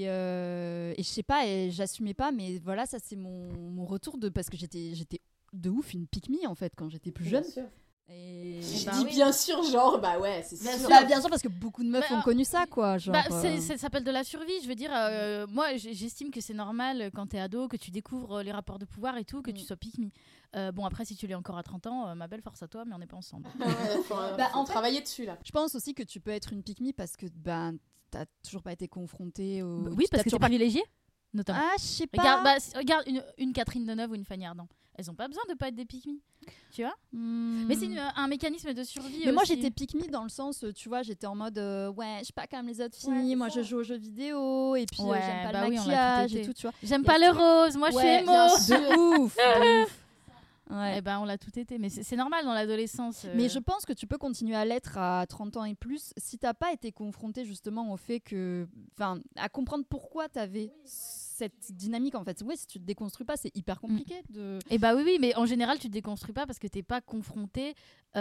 je sais pas, et j'assumais pas, mais voilà, ça c'est mon retour de parce que j'étais de ouf une pick me en fait quand j'étais plus jeune. Bien sûr. Et Je bah dis oui. bien sûr, genre, bah ouais, c'est Bien sûr. Bah, bien sûr parce que beaucoup de meufs Bah, ont connu ça quoi, genre. Bah, ça s'appelle de la survie. Je veux dire, moi, j'estime que c'est normal quand t'es ado, que tu découvres les rapports de pouvoir et tout, que tu sois pick me. Bon, après, si tu l'es encore à 30 ans, ma belle, force à toi, mais on n'est pas ensemble. Ouais, faut en fait- travailler dessus là. Je pense aussi que tu peux être une pick me parce que t'as toujours pas été confrontée au. Oui, parce que t'es privilégiée, notamment. Ah, je sais pas. Regarde une Catherine Deneuve ou une Fanny Ardant. Elles ont pas besoin de pas être des pick me. Tu vois. Mais c'est un mécanisme de survie. Mais moi aussi. j'étais pick me dans le sens, tu vois, j'étais en mode ouais, je suis pas comme les autres filles, Ouais, c'est moi ça. je joue aux jeux vidéo et puis Ouais, j'aime pas bah le oui, on l'a tout maquillage et été. tout, tu vois. J'aime Il y a pas ce le truc- rose, moi je suis Ouais, émo. bien sûr. de ouf, de ouf. Ouais. Eh ben, on l'a tout été, mais c'est normal dans l'adolescence. Mais je pense que tu peux continuer à l'être à 30 ans et plus si t'as pas été confronté justement au fait que, enfin, à comprendre pourquoi t'avais cette dynamique en fait. Ouais, si tu te déconstruis pas, c'est hyper compliqué de. Eh bah oui, mais en général, tu te déconstruis pas parce que t'es pas confronté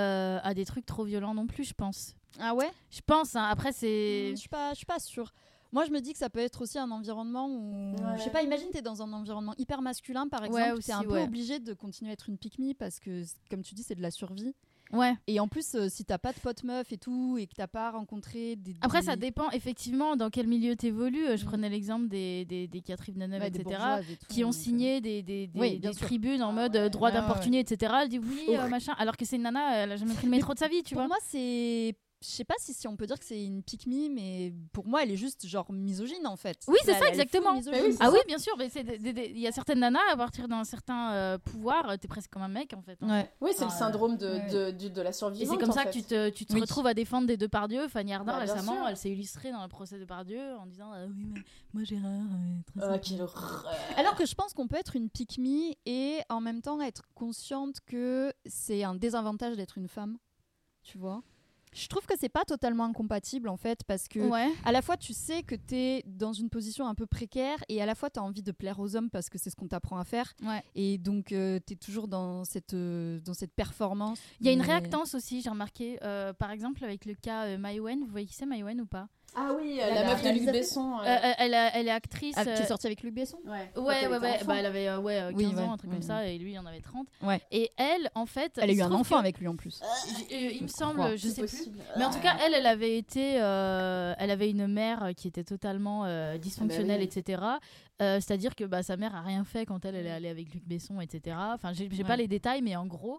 à des trucs trop violents non plus, je pense. Ah ouais. Je pense, hein. Après, c'est. Je suis pas sûre. Moi, je me dis que ça peut être aussi un environnement où, Ouais. je sais pas, imagine t'es dans un environnement hyper masculin, par exemple, Ouais, t'es aussi, un peu ouais. obligé de continuer à être une pick-me parce que, comme tu dis, c'est de la survie. Ouais. Et en plus, si t'as pas de potes meufs et tout, et que t'as pas rencontré des... Après, ça dépend effectivement dans quel milieu t'évolues. Je Mm. prenais l'exemple des Catherine Deneuve, Ouais, des etc., bourgeoises et tout, qui ont donc, signé des Oui, bien sûr. tribunes en mode droit Ouais, d'importuner, etc. Elle dit oui, Ouais. machin. Alors que c'est une nana, elle a jamais pris le métro de sa vie, tu pour vois. moi, c'est... Je sais pas si on peut dire que c'est une pick-me, mais pour moi, elle est juste genre misogyne, en fait. Oui, c'est Elle- ça, elle est full exactement. misogyne. Bah oui, Ah oui, bien sûr, mais il y a certaines nanas, à partir d'un certain pouvoir, t'es presque comme un mec, en fait. Hein. Ouais. Oui, c'est le Ah, syndrome ouais. de la survie. Et c'est comme ça que tu te Oui. retrouves à défendre des Depardieu. Fanny Ardant, Bah, bien récemment, sûr. elle s'est illustrée dans le procès de Depardieu en disant oui, mais moi Gérard. Quelle horreur. Alors que je pense qu'on peut être une pick-me et en même temps être consciente que c'est un désavantage d'être une femme, tu vois. Je trouve que c'est pas totalement incompatible en fait, parce que Ouais. à la fois tu sais que t'es dans une position un peu précaire et à la fois t'as envie de plaire aux hommes parce que c'est ce qu'on t'apprend à faire, Ouais. et donc t'es toujours dans cette performance. Il y a une Mais- réactance aussi, j'ai remarqué. Par exemple, avec le cas Maïwenn. Vous voyez qui c'est Maïwenn ou pas? Ah oui, La la meuf de Luc réalisatrice. Besson. Elle est actrice. Ah, qui est sortie avec Luc Besson. Ouais, Ouais, bah, elle avait 15 Oui, ouais. ans, un truc comme Mhm. ça, et lui, il en avait 30. Ouais. Et elle, en fait. Elle a il eu se un trouve enfant que- avec lui en plus. il me Je semble, crois. je sais plus. possible. Mais en tout cas, elle avait été, elle avait une mère qui était totalement dysfonctionnelle, oui. etc. C'est-à-dire que sa mère a rien fait quand elle est allée avec Luc Besson, etc. Enfin, j'ai pas Ouais. les détails, mais en gros,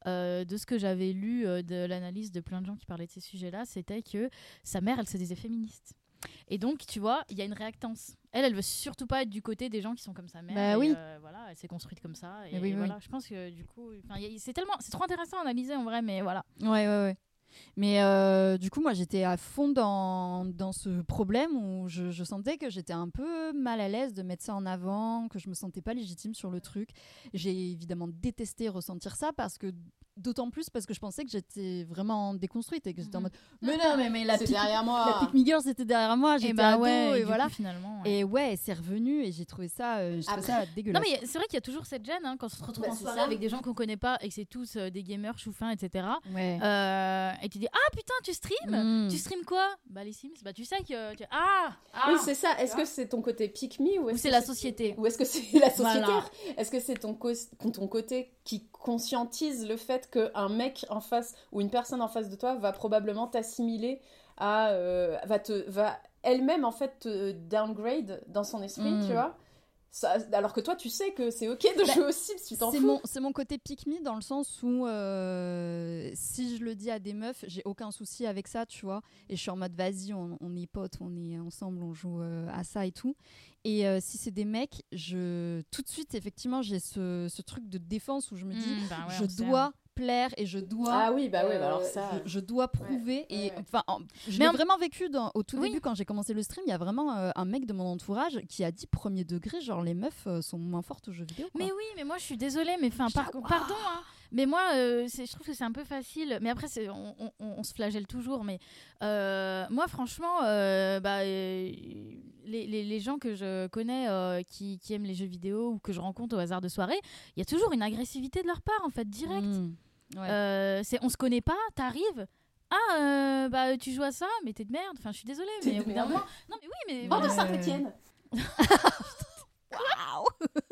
de ce que j'avais lu de l'analyse de plein de gens qui parlaient de ces sujets-là, c'était que sa mère, elle se disait féministe. Et donc, tu vois, il y a une réactance. Elle veut surtout pas être du côté des gens qui sont comme sa mère. Bah et, oui. Voilà, elle s'est construite comme ça. Et Oui, voilà, je pense que du coup, c'est trop intéressant à analyser en vrai, mais voilà. Ouais. Mais du coup, moi, j'étais à fond dans ce problème où je sentais que j'étais un peu mal à l'aise de mettre ça en avant, que je me sentais pas légitime sur le truc. J'ai évidemment détesté ressentir ça d'autant plus parce que je pensais que j'étais vraiment déconstruite et que j'étais en mode mais non mais la c'est pick derrière moi. la pick me girl c'était derrière moi, j'étais ado et voilà. Coup, finalement, et ouais, c'est revenu et j'ai trouvé ça dégueulasse. Non mais c'est vrai qu'il y a toujours cette gêne quand on se retrouve en soirée avec des gens qu'on connaît pas et que c'est tous des gamers choufins, etc. Ouais. Et tu dis ah putain tu stream tu streames quoi? Bah les Sims, bah tu sais que Oui, c'est ça. Est-ce que c'est ton côté pick me ou c'est la société? Ou est-ce que c'est la société? Voilà. Est-ce que c'est ton côté qui conscientise le fait qu'un mec en face ou une personne en face de toi va probablement t'assimiler à va elle-même en fait te downgrade dans son esprit, tu vois? Ça, alors que toi tu sais que c'est ok de jouer aux Sims, tu t'en fous. C'est mon côté pick me dans le sens où si je le dis à des meufs, j'ai aucun souci avec ça, tu vois, et je suis en mode vas-y, on est potes, on est ensemble, on joue à ça et tout. Et si c'est des mecs, tout de suite effectivement j'ai ce truc de défense où je me dis je dois plaire et je dois alors ça je dois prouver et enfin je l'ai vraiment vécu au tout début quand j'ai commencé le stream. Il y a vraiment un mec de mon entourage qui a dit premier degré genre les meufs sont moins fortes aux jeux vidéo quoi. Mais oui, mais moi je suis désolée, mais enfin pardon hein. Mais moi je trouve que c'est un peu facile, mais après on se flagelle toujours, mais moi franchement les gens que je connais qui aiment les jeux vidéo ou que je rencontre au hasard de soirée, il y a toujours une agressivité de leur part en fait, direct. On se connaît pas, t'arrives tu joues à ça, mais t'es de merde, enfin je suis désolée, mais au bout d'un moment non mais oui mais de Saint-Étienne. Waouh.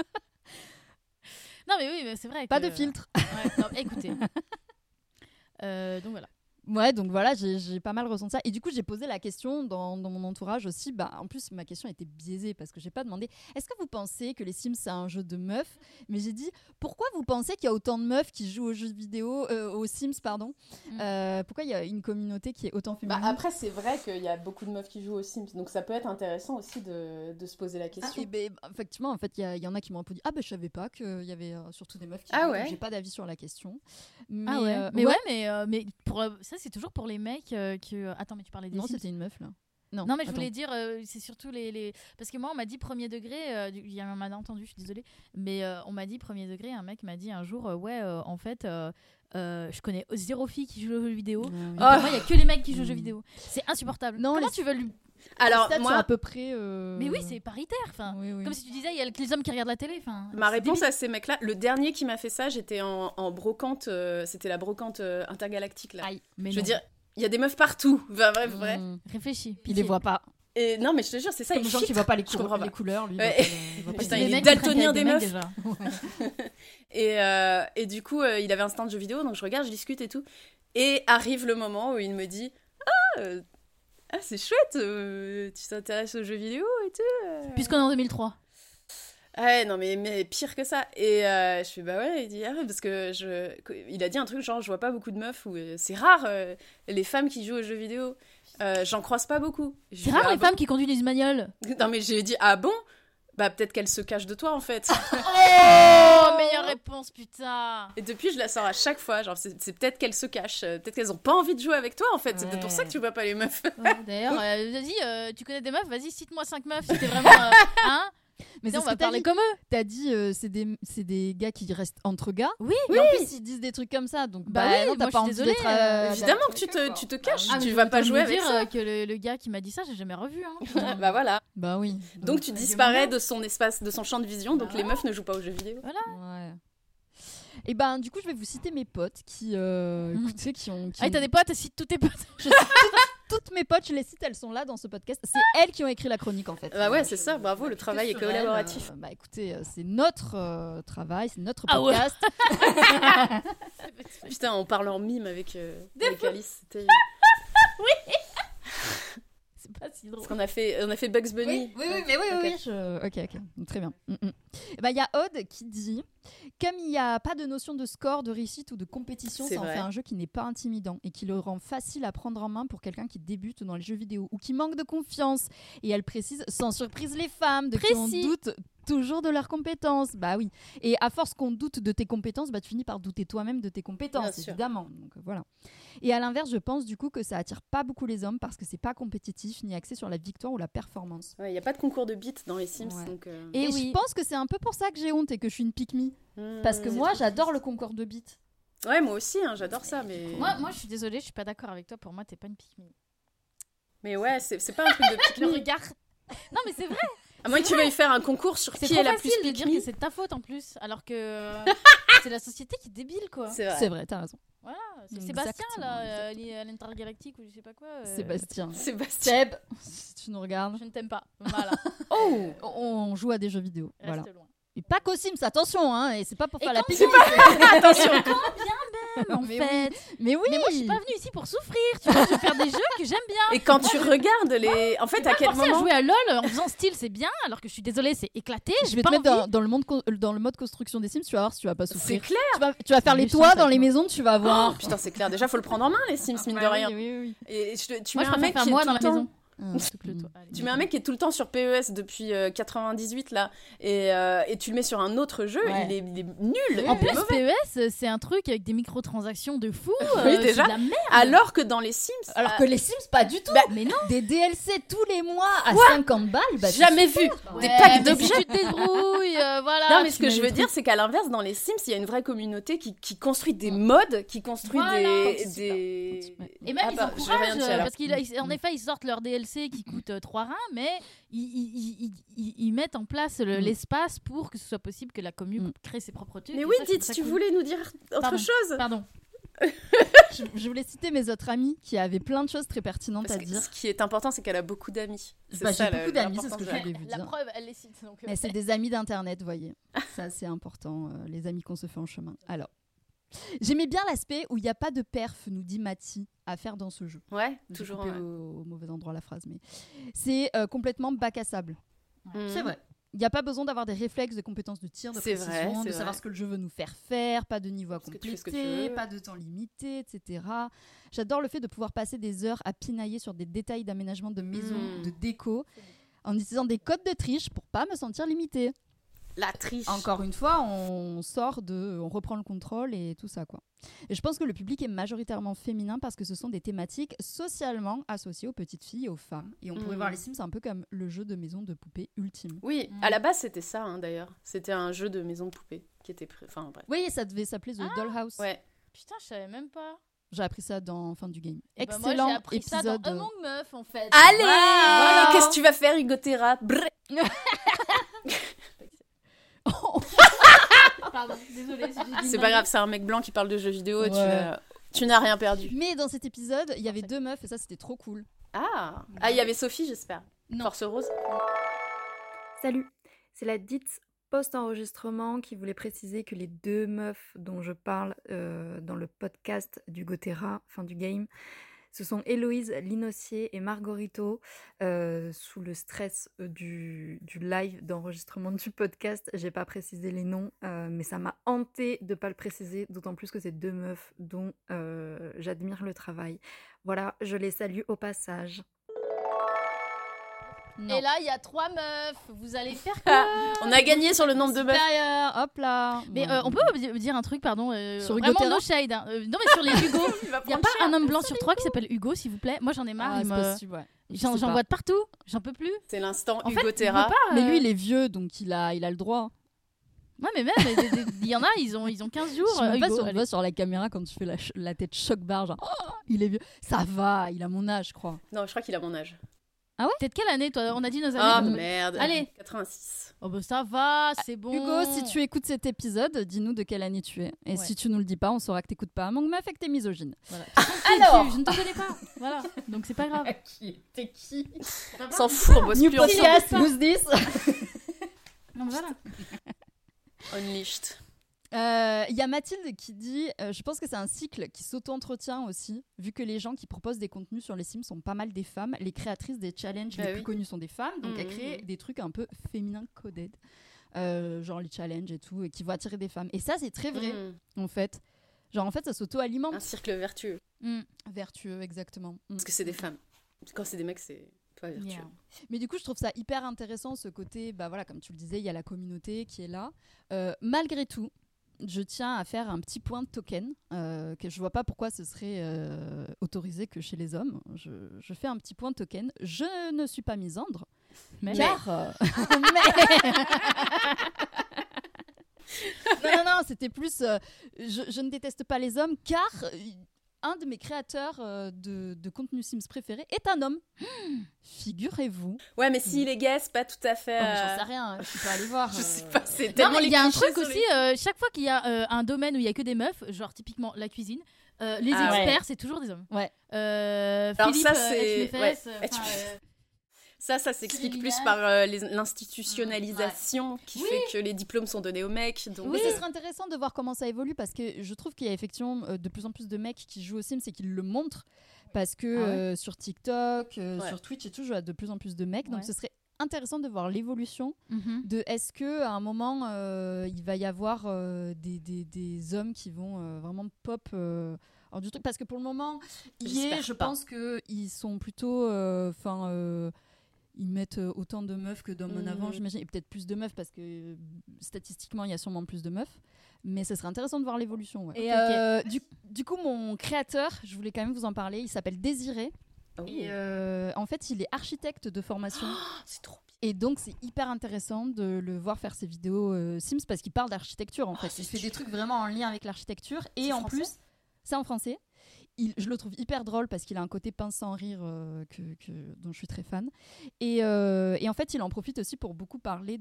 Non mais oui, mais c'est vrai. Pas de filtre. Non, écoutez. Donc voilà. Ouais, donc voilà, j'ai pas mal ressenti ça. Et du coup, j'ai posé la question dans mon entourage aussi. En plus, ma question était biaisée parce que j'ai pas demandé est-ce que vous pensez que les Sims, c'est un jeu de meufs? Mais j'ai dit pourquoi vous pensez qu'il y a autant de meufs qui jouent aux jeux vidéo, aux Sims, pardon pourquoi il y a une communauté qui est autant féminine? Après, c'est vrai qu'il y a beaucoup de meufs qui jouent aux Sims, donc ça peut être intéressant aussi de se poser la question. Effectivement, en fait, il y en a qui m'ont un peu dit je savais pas qu'il y avait surtout des meufs qui jouent. Ouais. J'ai pas d'avis sur la question. Mais pour ça, c'est toujours pour les mecs qui... Attends, mais tu parlais des Non, Sims. c'était une meuf, là. Non, mais je voulais dire, c'est surtout les... Parce que moi, on m'a dit premier degré, il y a un malentendu, je suis désolée, mais on m'a dit premier degré, un mec m'a dit un jour, en fait, je connais zéro fille qui joue aux jeux vidéo. Pour moi, il n'y a que les mecs qui jouent aux jeux vidéo. C'est insupportable. Comment tu veux lui... Alors, moi, à peu près. Mais oui, c'est paritaire. Enfin, comme si tu disais, il y a les hommes qui regardent la télé. Enfin, ma réponse à ces mecs-là, le dernier qui m'a fait ça, j'étais en brocante. C'était la brocante intergalactique là. Aïe, je veux dire, il y a des meufs partout. Enfin, vrai. Réfléchis. Il les voit pas. Et non, mais je te jure, c'est ça. Comme les gens qui voient pas les couleurs, lui. Putain, il est daltonien des meufs. Et du coup, il avait un stand de jeux vidéo, donc je regarde, je discute et tout. Et arrive le moment où il me dit c'est chouette, tu t'intéresses aux jeux vidéo et tout. Puisqu'on est en 2003. Ouais, non, mais pire que ça. Et je fais ouais, il dit parce que il a dit un truc genre je vois pas beaucoup de meufs ou c'est rare les femmes qui jouent aux jeux vidéo. J'en croise pas beaucoup. C'est rare les femmes qui conduisent des bagnoles. Non, mais j'ai dit ah bon? Bah peut-être qu'elle se cache de toi en fait. Oh, meilleure réponse, putain. Et depuis je la sors à chaque fois, genre c'est peut-être qu'elle se cache, peut-être qu'elles ont pas envie de jouer avec toi en fait, c'est peut-être pour ça que tu vois pas les meufs. D'ailleurs, vas-y, tu connais des meufs, vas-y cite-moi 5 meufs si t'es vraiment mais on va parler comme eux. T'as dit c'est des gars qui restent entre gars. Oui. Et en plus ils disent des trucs comme ça, donc non, t'as pas envie d'être. Évidemment que tu te caches, tu vas pas jouer avec ça. Que le gars qui m'a dit ça, j'ai jamais revu. Bah voilà. Bah oui. Donc tu disparais de son espace, de son champ de vision. Donc les meufs ne jouent pas aux jeux vidéo. Voilà. Ouais. Et du coup je vais vous citer mes potes qui écoutez qui ont. Ah t'as des potes, cite tous tes potes. Toutes mes potes, je les cite, elles sont là dans ce podcast. C'est elles qui ont écrit la chronique en fait. Bah ouais, c'est ça, bravo, le travail est collaboratif. Écoutez, c'est notre travail, c'est notre podcast. Putain, on parle en mime avec Alice. C'était... Oui. C'est pas si drôle. Parce qu'on a fait Bugs Bunny. Oui. Ok, très bien. Il y a Aude qui dit comme il n'y a pas de notion de score, de réussite ou de compétition, C'est ça en vrai. fait un jeu qui n'est pas intimidant et qui le rend facile à prendre en main pour quelqu'un qui débute dans les jeux vidéo ou qui manque de confiance. Et elle précise, sans surprise les femmes, de qui on Précis. doute toujours de leurs compétences. Bah oui. Et à force qu'on doute de tes compétences, bah tu finis par douter toi-même de tes compétences, Bien sûr. évidemment. Donc voilà. Et à l'inverse, je pense du coup que ça attire pas beaucoup les hommes parce que c'est pas compétitif ni axé sur la victoire ou la performance. Il n'y a pas de concours de beats dans les Sims. Ouais. Donc, Et oui. je pense que c'est un peu pour ça que j'ai honte et que je suis une pick-me. Parce que moi, j'adore le concours de beats. Ouais, moi aussi, hein, j'adore ça. Mais, Moi, je suis désolée, je suis pas d'accord avec toi. Pour moi, t'es pas une pick-me. mais ouais, c'est pas un truc de pick Le me. regard. Non, mais c'est vrai. À moins que tu veuilles faire un concours sur C'est qui trop est la plus facile de dire pick que me. c'est de ta faute en plus, alors que c'est la société qui est débile, quoi. C'est vrai. C'est vrai, t'as raison. Voilà, c'est Exactement, Sébastien là, exactement. à l'Intergalactique ou je sais pas quoi. Sébastien. Sébastien. Seb, si tu nous regardes. Je ne t'aime pas. Voilà. Oh, on joue à des jeux vidéo. Reste Voilà. loin. Et pas qu'aux Sims, attention, hein. Et c'est pas pour Et faire la quand pique. Attention. En Mais fait. Mais oui. Mais moi, je suis pas venue ici pour souffrir. Tu vois, je vais faire des jeux que j'aime bien. Et quand tu regardes les. En fait, à quel Forcer à moment. jouer à LoL en faisant style, c'est bien, alors que je suis désolée, c'est éclaté. Je j'ai vais pas te mettre envie. dans le mode construction des Sims, tu vas voir si tu vas pas C'est souffrir. clair. Tu vas faire les méchante toits dans avec les moi. maisons, tu vas voir. Oh, putain, c'est clair. Déjà, faut le prendre en main, les Sims, mine de Bah rien. oui. Et tu Moi, mets je un mec préfère qui faire moi est dans tout la le temps. maison. Que le toit. Allez. Tu mets un mec qui est tout le temps sur PES depuis 98 là, et tu le mets sur un autre jeu, Ouais. il est nul. En il est plus, mauvais. PES, c'est un truc avec des microtransactions de fou. Oui, déjà. C'est de la merde. Alors que dans les Sims, Alors que les Sims, pas du tout. Bah, Mais non. Des DLC tous les mois à 50 balles, bah, jamais vu Ouais, des packs mais d'objets. si tu te débrouilles, voilà. Non, mais ce tu que mets je les veux dire, trucs. c'est qu'à l'inverse, dans les Sims, il y a une vraie communauté qui construit des mods, qui construit Voilà. des. Et même Ah ils bah, je vais rien encouragent, dire, alors. parce qu'en effet, ils sortent leur DLC qui coûte 3 reins, mais ils mettent en place l'espace pour que ce soit possible que la commune crée ses propres trucs. Mais et oui, ça, je trouve dites, ça tu cool. voulais nous dire autre Pardon. chose. Pardon. Je voulais citer mes autres amis qui avaient plein de choses très pertinentes Parce à que dire. ce qui est important, c'est qu'elle a beaucoup d'amis. C'est Bah, ça, j'ai beaucoup d'amis, c'est ce l'importance que de- je voulais vous La dire. preuve, elle les cite. Donc, Mais c'est des amis d'internet, voyez. Ça, c'est important, les amis qu'on se fait en chemin. Alors, j'aimais bien l'aspect où il n'y a pas de perf, nous dit Mathie, à faire dans ce jeu. Ouais, J'ai toujours. coupé ouais. au mauvais endroit la phrase, mais c'est complètement bac à sable. Mhm. C'est vrai. Il n'y a pas besoin d'avoir des réflexes, de compétences de tir, de C'est précision, vrai, c'est de savoir vrai. ce que le jeu veut nous faire faire, pas de niveau à Parce que tu fais ce que tu compléter, veux. pas de temps limité, etc. J'adore le fait de pouvoir passer des heures à pinailler sur des détails d'aménagement de maison, de déco, en utilisant des codes de triche pour pas me sentir limitée. La triche. Encore une fois, on reprend le contrôle et tout ça, quoi. Et je pense que le public est majoritairement féminin parce que ce sont des thématiques socialement associées aux petites filles et aux femmes. Et on pourrait voir les Sims un peu comme le jeu de maison de poupée ultime. Oui, à la base, c'était ça, hein, d'ailleurs. C'était un jeu de maison de poupée qui était. Enfin, bref. Oui, ça devait s'appeler The Dollhouse. Ouais. Putain, je savais même pas. J'ai appris ça dans fin du game. Et bah, Excellent moi, j'ai appris épisode. ça dans Among Meuf, en fait. Allez Voilà. Qu'est-ce que tu vas faire, Hugo Terra Brrr. Pardon, désolée. si j'ai dit C'est une pas grave, dinguerie. c'est un mec blanc qui parle de jeux vidéo et Ouais. tu n'as rien perdu. Mais dans cet épisode, il y avait 2 meufs et ça c'était trop cool. Ah, il y avait Sophie, j'espère. Non. Force Rose. Salut, c'est la dite post-enregistrement qui voulait préciser que les 2 meufs dont je parle dans le podcast du Gotera, fin du game, ce sont Héloïse Linossier et Margorito. Sous le stress du live d'enregistrement du podcast, j'ai pas précisé les noms, mais ça m'a hanté de pas le préciser, d'autant plus que c'est 2 meufs dont j'admire le travail. Voilà, je les salue au passage. Non. Et là, il y a 3 meufs. Vous allez faire Ah, quoi on a gagné sur le nombre de meufs. Supérieur, hop là. Mais Ouais. on peut dire un truc, pardon. Sur Hugo vraiment Terra no shade. Hein. Non, mais sur les Hugo. Il va Il n'y a prendre pas cher. un homme blanc sur 3 qui s'appelle Hugo, s'il vous plaît. Moi, j'en ai marre. Ah, il c'est me- possible, ouais. Je J'en sais pas. vois de partout. J'en peux plus. C'est l'instant En Hugo fait, Terra. on peut pas, Mais lui, il est vieux, donc il a le droit. Ouais, mais même, il y en a, ils ont 15 jours. Je sais même pas Hugo, si on allez. voit sur la caméra quand tu fais la tête choc-barre, genre oh, il est vieux. Ça va, il a mon âge, je crois. Non, je crois qu'il a mon âge. T'es de quelle année, toi? On a dit nos Ah années. merde. Allez. 86. Oh, bah ça va, c'est bon. Hugo, si tu écoutes cet épisode, dis-nous de quelle année tu es. Et Ouais. si tu nous le dis pas, on saura que t'écoutes pas Among Meuf et que t'es misogyne. Voilà. Alors. Je ne te connais pas. Voilà. Donc, c'est pas grave. T'es qui S'en fout, on bosse New plus ensemble. podcast, who's this? Non, mais voilà. Unleashed. Il y a Mathilde qui dit je pense que c'est un cycle qui s'auto-entretient aussi, vu que les gens qui proposent des contenus sur les Sims sont pas mal des femmes. Les créatrices des challenges Bah les oui. plus connues sont des femmes, donc elles Mhm. créent des trucs un peu féminins coded. genre les challenges et tout, et qui vont attirer des femmes. Et ça, c'est très vrai, en fait. Genre, en fait, ça s'auto-alimente. Un cercle vertueux. Vertueux, exactement. Parce que c'est des femmes. Quand c'est des mecs, c'est pas vertueux. Yeah. Mais du coup, je trouve ça hyper intéressant, ce côté, bah voilà, comme tu le disais, il y a la communauté qui est là. Malgré tout, je tiens à faire un petit point de token, que je vois pas pourquoi ce serait autorisé que chez les hommes. Je fais un petit point de token. Je ne suis pas misandre, car... non, c'était plus... je ne déteste pas les hommes, car... un de mes créateurs de contenu Sims préférés est un homme. Figurez-vous. Ouais, mais s'il est gay, c'est pas tout à fait... J'en sais rien, je peux pas aller voir. Je sais pas, c'est tellement il y a un truc aussi, chaque fois qu'il y a un domaine où il y a que des meufs, genre typiquement la cuisine, les experts, c'est toujours des hommes. Ouais. Alors Philippe, ça, c'est... Ça s'explique Kylian. plus par l'institutionnalisation qui fait que les diplômes sont donnés aux mecs. Donc oui, ce serait intéressant de voir comment ça évolue, parce que je trouve qu'il y a effectivement de plus en plus de mecs qui jouent aux Sims et qui le montrent, parce que sur TikTok, sur Twitch et tout, je vois de plus en plus de mecs. Donc ce serait intéressant de voir l'évolution de est-ce qu'à un moment il va y avoir des hommes qui vont vraiment pop hors du truc, parce que pour le moment je pense qu'ils sont plutôt ils mettent autant de meufs que d'hommes en avant, j'imagine, et peut-être plus de meufs parce que statistiquement il y a sûrement plus de meufs, mais ça serait intéressant de voir l'évolution. Ouais. Et du coup, mon créateur, je voulais quand même vous en parler, il s'appelle Désiré. Et en fait, il est architecte de formation. C'est trop bien. Et donc, c'est hyper intéressant de le voir faire ses vidéos Sims, parce qu'il parle d'architecture en fait. Il fait des trucs vraiment en lien avec l'architecture, et en plus, c'est en français. Je le trouve hyper drôle parce qu'il a un côté pince sans rire dont je suis très fan. Et en fait, il en profite aussi pour beaucoup parler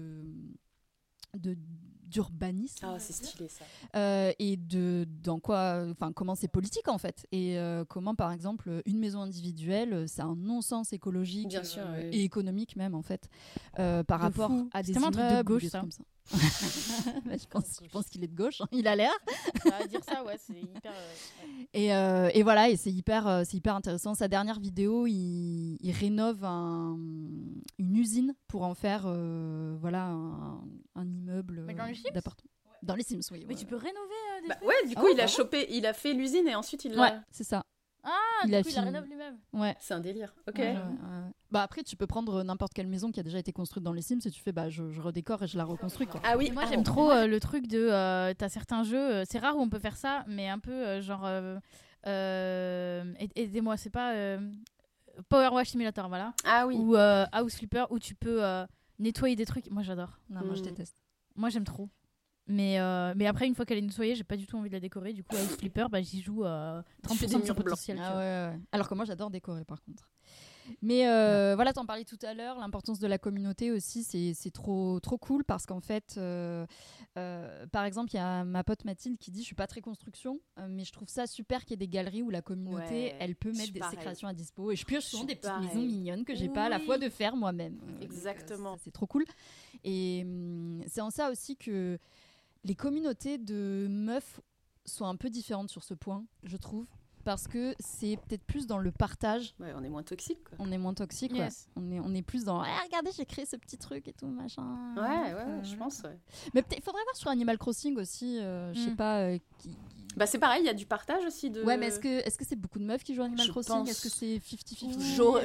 d'urbanisme. Ah, c'est stylé ça. Et comment c'est politique en fait. Et comment, par exemple, une maison individuelle, c'est un non-sens écologique et économique même en fait, par rapport à des immeubles. C'est un truc de gauche, ça. Comme ça. je pense qu'il est de gauche, hein. Il a l'air. Dire ça, ouais, c'est hyper. Et voilà, et c'est hyper intéressant. Sa dernière vidéo, il rénove une usine pour en faire un immeuble d'appartement. Dans les Sims, oui. Mais tu peux rénover des trucs. Ouais, du coup, il a fait l'usine et ensuite il l'a. Ouais, c'est ça. Ah, du coup, il la rénove lui-même. Ouais. C'est un délire. Ok. Ouais. Bah après, tu peux prendre n'importe quelle maison qui a déjà été construite dans les Sims et tu fais je redécore et je la reconstruis, quoi. Ah oui. Et moi, j'aime trop le truc de t'as certains jeux, c'est rare où on peut faire ça, mais un peu genre aidez-moi, c'est pas Power Wash Simulator, voilà. Ah oui. Ou House Flipper, où tu peux nettoyer des trucs. Moi, j'adore. Non, moi je déteste. Moi, j'aime trop. Mais après, une fois qu'elle est nettoyée, j'ai pas du tout envie de la décorer. Du coup, House Flipper, j'y joue 30% de son potentiel. Ouais. Alors que moi, j'adore décorer, par contre. Mais voilà, t'en parlais tout à l'heure, l'importance de la communauté aussi, c'est trop cool, parce qu'en fait, par exemple, il y a ma pote Mathilde qui dit « Je suis pas très construction, mais je trouve ça super qu'il y ait des galeries où la communauté, elle peut mettre ses créations à dispo. Et je pioche souvent des petites maisons mignonnes que j'ai pas à la fois de faire moi-même. Exactement. Donc, c'est trop cool. Et c'est en ça aussi que les communautés de meufs sont un peu différentes sur ce point, je trouve. Parce que c'est peut-être plus dans le partage. Ouais, on est moins toxique, quoi. On est moins toxique, yes. On est plus dans regardez, j'ai créé ce petit truc et tout, machin. Ouais, je pense, ouais. Mais peut-être, il faudrait voir sur Animal Crossing aussi, je sais pas. Bah, c'est pareil, il y a du partage aussi de. Ouais, mais est-ce que c'est beaucoup de meufs qui jouent à Animal Crossing ? Pense... Est-ce que c'est 50-50 ?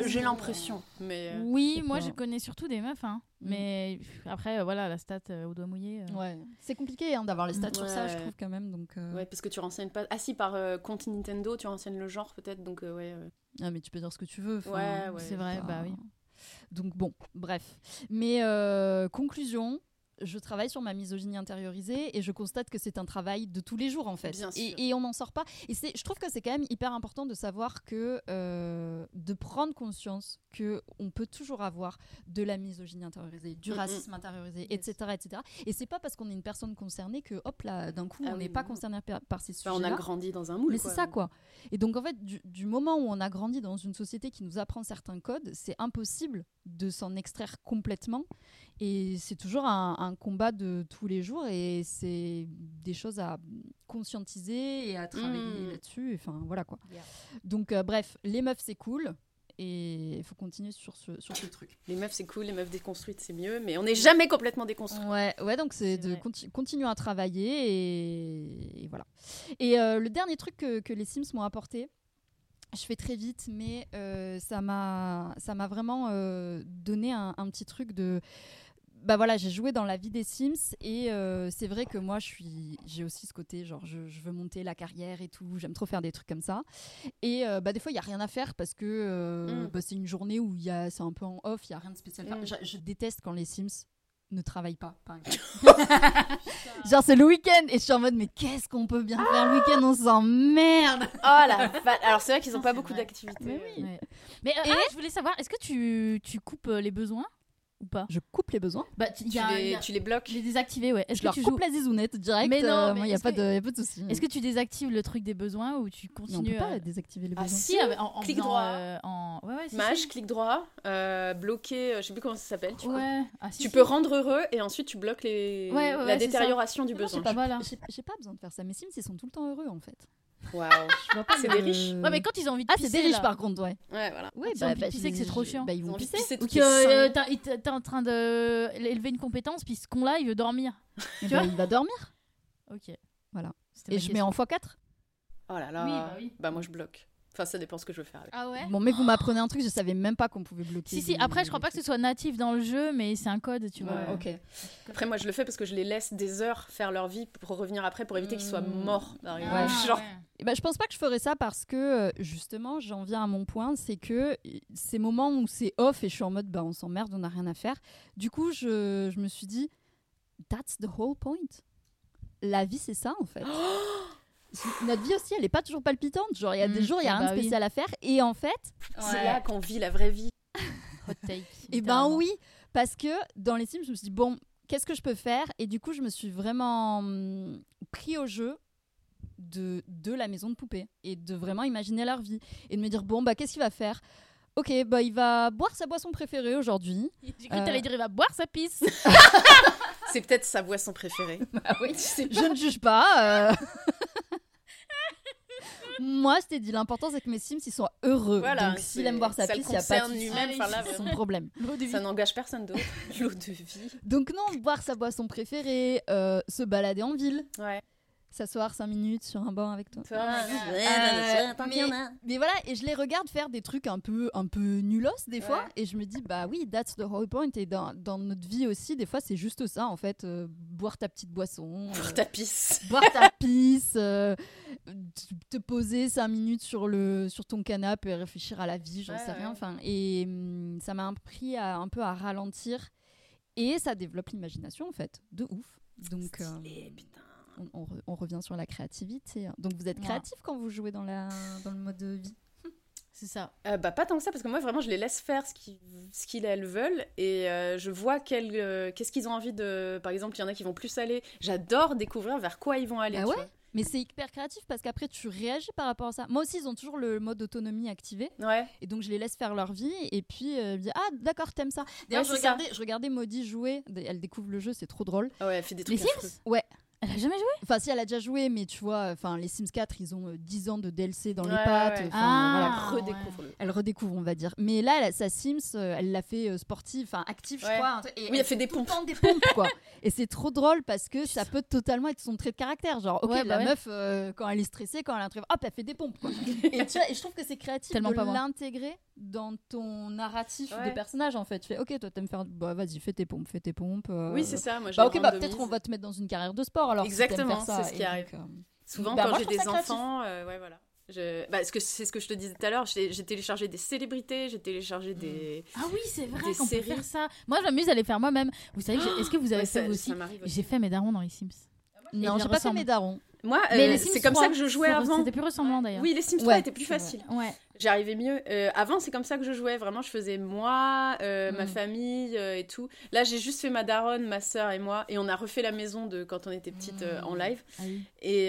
J'ai l'impression. Mais oui, moi je connais surtout des meufs, hein. Mais après, voilà, la stat au doigt mouillé. Ouais, c'est compliqué d'avoir les stats sur ça, je trouve quand même. Donc, ouais, parce que tu renseignes pas. Ah si, par compte Nintendo, tu renseignes le genre peut-être, donc ouais. Ah, mais tu peux dire ce que tu veux. Ouais, c'est vrai, bah oui. Donc bon, bref. Mais conclusion. Je travaille sur ma misogynie intériorisée et je constate que c'est un travail de tous les jours en fait. Bien sûr. Et on n'en sort pas. Et je trouve que c'est quand même hyper important de savoir que de prendre conscience qu'on peut toujours avoir de la misogynie intériorisée, du racisme intériorisé, etc., etc. Et c'est pas parce qu'on est une personne concernée que hop là d'un coup on n'est pas concerné par ces sujets-là. On a grandi dans un moule. Mais c'est ça quoi. Et donc en fait du moment où on a grandi dans une société qui nous apprend certains codes, c'est impossible de s'en extraire complètement. Et c'est toujours un combat de tous les jours et c'est des choses à conscientiser et à travailler là-dessus. Enfin, voilà quoi. Yeah. Donc, bref, les meufs, c'est cool. et il faut continuer sur ce truc. Les meufs, c'est cool, les meufs déconstruites, c'est mieux, mais on n'est jamais complètement déconstruit. Ouais, donc c'est de continuer à travailler et voilà. Et le dernier truc que les Sims m'ont apporté, je fais très vite, mais ça m'a vraiment donné un petit truc de... Bah voilà, j'ai joué dans la vie des Sims et c'est vrai que moi j'ai aussi ce côté genre je veux monter la carrière et tout, j'aime trop faire des trucs comme ça et des fois il y a rien à faire parce que c'est une journée où c'est un peu en off, il y a rien de spécial à faire. Je déteste quand les Sims ne travaillent pas, par exemple. Genre c'est le week-end et je suis en mode mais qu'est-ce qu'on peut bien faire le week-end, on s'emmerde. Alors c'est vrai qu'ils ont pas beaucoup d'activités. Mais oui. Ouais. Mais je voulais savoir, est-ce que tu coupes les besoins ou pas? Je coupe les besoins. Tu les bloques. Les désactiver, ouais. Je leur coupe la zizounette direct. Mais non, moi, il n'y a pas de souci. Est-ce que tu désactives le truc des besoins ou tu continues? On peut pas désactiver les besoins. Si, clic droit. Mage, clic droit, bloquer, je sais plus comment ça s'appelle. Tu peux rendre heureux et ensuite tu bloques la détérioration du besoin. J'ai pas besoin de faire ça. Mes Sims, ils sont tout le temps heureux en fait. Waouh, c'est des riches. Ouais, mais quand ils ont envie de pisser. C'est des riches par contre, ouais. Ouais, voilà. Ouais, ils ont envie de pisser que c'est trop chiant. Ils vont pisser. Ou que t'es en train d'élever une compétence, puis ce con-là, il veut dormir. Tu vois, il va dormir. Ok. Voilà. Et je mets en x4. Oh là là. Bah moi je bloque. Enfin, ça dépend ce que je veux faire avec. Ah ouais. Bon, mais vous m'apprenez un truc, je savais même pas qu'on pouvait bloquer. Si, après, je crois pas que ce soit natif dans le jeu, mais c'est un code, tu vois. Ok. Après, moi, je le fais parce que je les laisse des heures faire leur vie pour revenir après, pour éviter qu'ils soient morts. Je pense pas que je ferais ça parce que, justement, j'en viens à mon point, c'est que ces moments où c'est off et je suis en mode, on s'emmerde, on n'a rien à faire. Du coup, je me suis dit, that's the whole point. La vie, c'est ça, en fait. Notre vie aussi, elle est pas toujours palpitante. Genre, il y a des jours, il y a rien de spécial à faire. Et en fait, c'est là qu'on vit la vraie vie. Hot take. Et oui, parce que dans les Sims, je me suis dit, bon, qu'est-ce que je peux faire? Et du coup, je me suis vraiment pris au jeu de la maison de poupée et de vraiment imaginer leur vie. Et de me dire, bon, qu'est-ce qu'il va faire? Ok, il va boire sa boisson préférée aujourd'hui. J'ai cru que t'allais dire, il va boire sa pisse. C'est peut-être sa boisson préférée. Oui, je ne juge pas. Moi, je t'ai dit, l'important c'est que mes Sims ils soient heureux. Voilà, donc s'il aime boire sa pisse, il n'y a pas de souci. C'est son problème. Ça n'engage personne d'autre. L'eau de vie. Donc non, boire sa boisson préférée, se balader en ville. Ouais. S'asseoir 5 minutes sur un banc avec toi. Mais voilà, et je les regarde faire des trucs un peu nulos des fois, et je me dis oui, that's the whole point. Et dans notre vie aussi, des fois c'est juste ça en fait, boire ta petite boisson, boire ta pisse, te poser 5 minutes sur ton canapé et réfléchir à la vie, j'en sais rien. Enfin, et ça m'a appris un peu à ralentir, et ça développe l'imagination en fait, de ouf. Donc on revient sur la créativité. Donc vous êtes créatif quand vous jouez dans le mode de vie? C'est ça. Pas tant que ça, parce que moi vraiment je les laisse faire ce qu'ils elles veulent, et je vois qu'est-ce qu'ils ont envie de. Par exemple, il y en a qui vont plus aller. J'adore découvrir vers quoi ils vont aller. Ah ouais. Mais c'est hyper créatif parce qu'après tu réagis par rapport à ça. Moi aussi, ils ont toujours le mode autonomie activé. Ouais. Et donc je les laisse faire leur vie, et puis je dis d'accord, t'aimes ça. D'ailleurs, je regardais Maudie jouer. Elle découvre le jeu, c'est trop drôle. Ah ouais, elle fait des trucs. Les Sims. Ouais. Elle a jamais joué? Enfin, si, elle a déjà joué, mais tu vois, les Sims 4, ils ont 10 ans de DLC dans les pattes. Elle redécouvre, on va dire. Mais là, sa Sims, elle l'a fait sportive, active, je crois. Et elle fait des pompes. Des pompes, quoi. Et c'est trop drôle parce que ça peut totalement être son trait de caractère. Genre, meuf, quand elle est stressée, quand elle a un truc, hop, elle fait des pompes, quoi. Et je trouve que c'est créatif de l'intégrer dans ton narratif des personnages, en fait. Tu fais, ok, toi, t'aimes faire, vas-y, fais tes pompes. Oui, c'est ça. Moi, peut-être on va te mettre dans une carrière de sport. Alors, exactement, si ça, c'est ce qui arrive. Souvent, quand j'ai des enfants, voilà. C'est ce que je te disais tout à l'heure, j'ai téléchargé des célébrités, j'ai téléchargé des. Ah oui, c'est vrai qu'on peut faire ça. Moi, je m'amuse à les faire moi-même. Vous savez, est-ce que vous avez fait vous aussi? J'ai fait mes darons dans les Sims. Non, j'ai pas fait mes darons. Moi, c'est comme ça que je jouais avant. C'était plus ressemblant d'ailleurs. Oui, les Sims 3 étaient plus faciles. Ouais. J'y arrivais mieux. Avant, c'est comme ça que je jouais. Vraiment, je faisais moi, ma famille et tout. Là, j'ai juste fait ma daronne, ma sœur et moi. Et on a refait la maison de quand on était petite en live. Ah oui.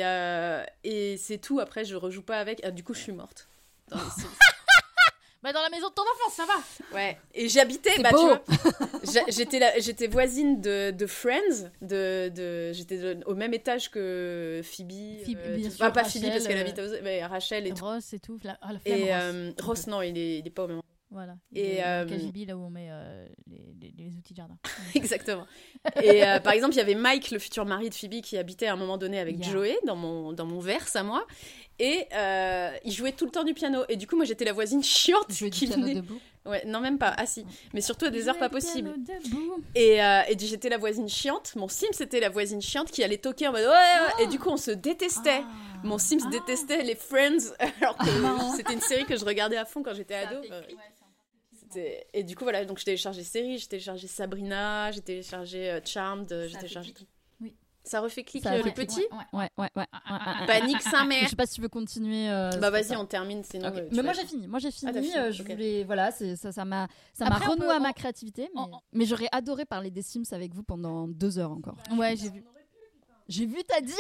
Et c'est tout. Après, je rejoue pas avec. Du coup, je suis morte dans les Sims. Dans la maison de ton enfance, ça va. Ouais. Et j'habitais, tu vois, j'étais voisine de Friends, j'étais au même étage que Phoebe, pas Phoebe parce qu'elle habite mais Rachel et tout. Ross et tout. Et Ross, non, il est pas au même. Voilà. Et KGB, là où on met les outils de jardin. Exactement. Et par exemple, il y avait Mike, le futur mari de Phoebe, qui habitait à un moment donné avec Joey dans mon verse à moi. Et il jouait tout le temps du piano. Et du coup, moi, j'étais la voisine chiante qui venait. Debout. Ouais, non, même pas. Ah si. Mais surtout à des heures pas possibles. Et j'étais la voisine chiante. Mon Sims était la voisine chiante qui allait toquer en mode ouais. Et du coup, on se détestait. Mon Sims détestait les Friends. Alors que c'était une série que je regardais à fond quand j'étais ado. Et du coup, voilà. Donc, j'ai téléchargé séries. J'ai téléchargé Sabrina. J'ai téléchargé Charmed. J'ai téléchargé tout. Ça refait clic le petit. Ouais. Panique sa mère. Je sais pas si tu veux continuer. Bah vas-y, on termine sinon. Okay. Mais moi j'ai fini. Je voulais ça m'a renoué à ma créativité. Mais j'aurais adoré parler des Sims avec vous pendant 2 heures encore. Ouais, j'ai vu. T'as dit.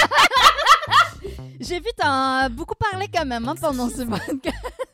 J'ai vu t'as beaucoup parlé quand même pendant ce podcast.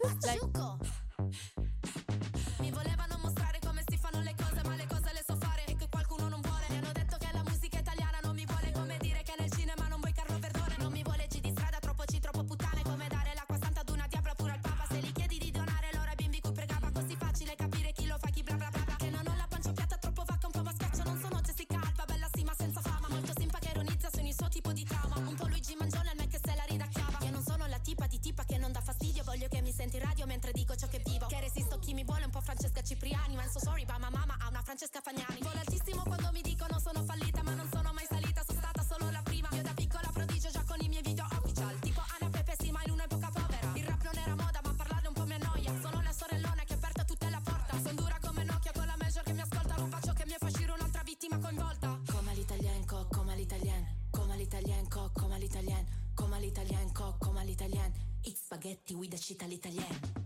Francesca Fagnani, volo altissimo quando mi dicono sono fallita, ma non sono mai salita, sono stata solo la prima. Io da piccola prodigio già con i miei video official, tipo Anna Pepe sì, ma in un'epoca povera. Il rap non era moda, ma parlarne un po' mi annoia. Sono la sorellona che ha aperto tutte la porta. Sono dura come Nokia con la major che mi ascolta. Non faccio che mi fa uscire un'altra vittima coinvolta. Come l'italien, come l'italien, come l'italien, come l'italien, come l'italien, come l'italien. It's spaghetti with the shit all'italian.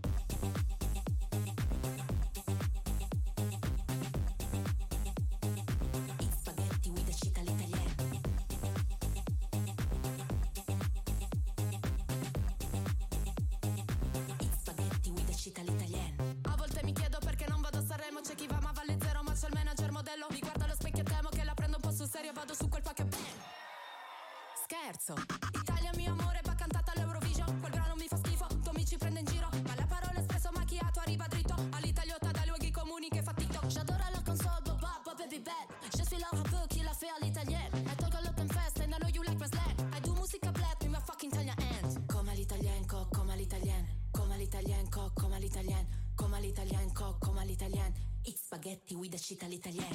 A volte mi chiedo perché non vado a Sanremo, c'è chi va ma vale zero, ma c'è il manager modello. Mi guardo allo specchio e temo che la prendo un po' sul serio, vado su quel pack e scherzo. Italia mio amore va cantata all'Eurovision, quel brano mi fa schifo, tu mi ci prende in giro, ma la parola espresso macchiato arriva dritto all'italiota da luoghi comuni che fa TikTok. J'adore la console, boba, baby bad. Je suis leur un peu qui l'a fait à l'italienne. I talk a lot and fast and I know you like my slang. I do musica black with my fucking Italian hands. Come l'italien, come l'italien, come l'italien, come l'italien, come l'italien, come l'italien. It's spaghetti with the shit all'italian.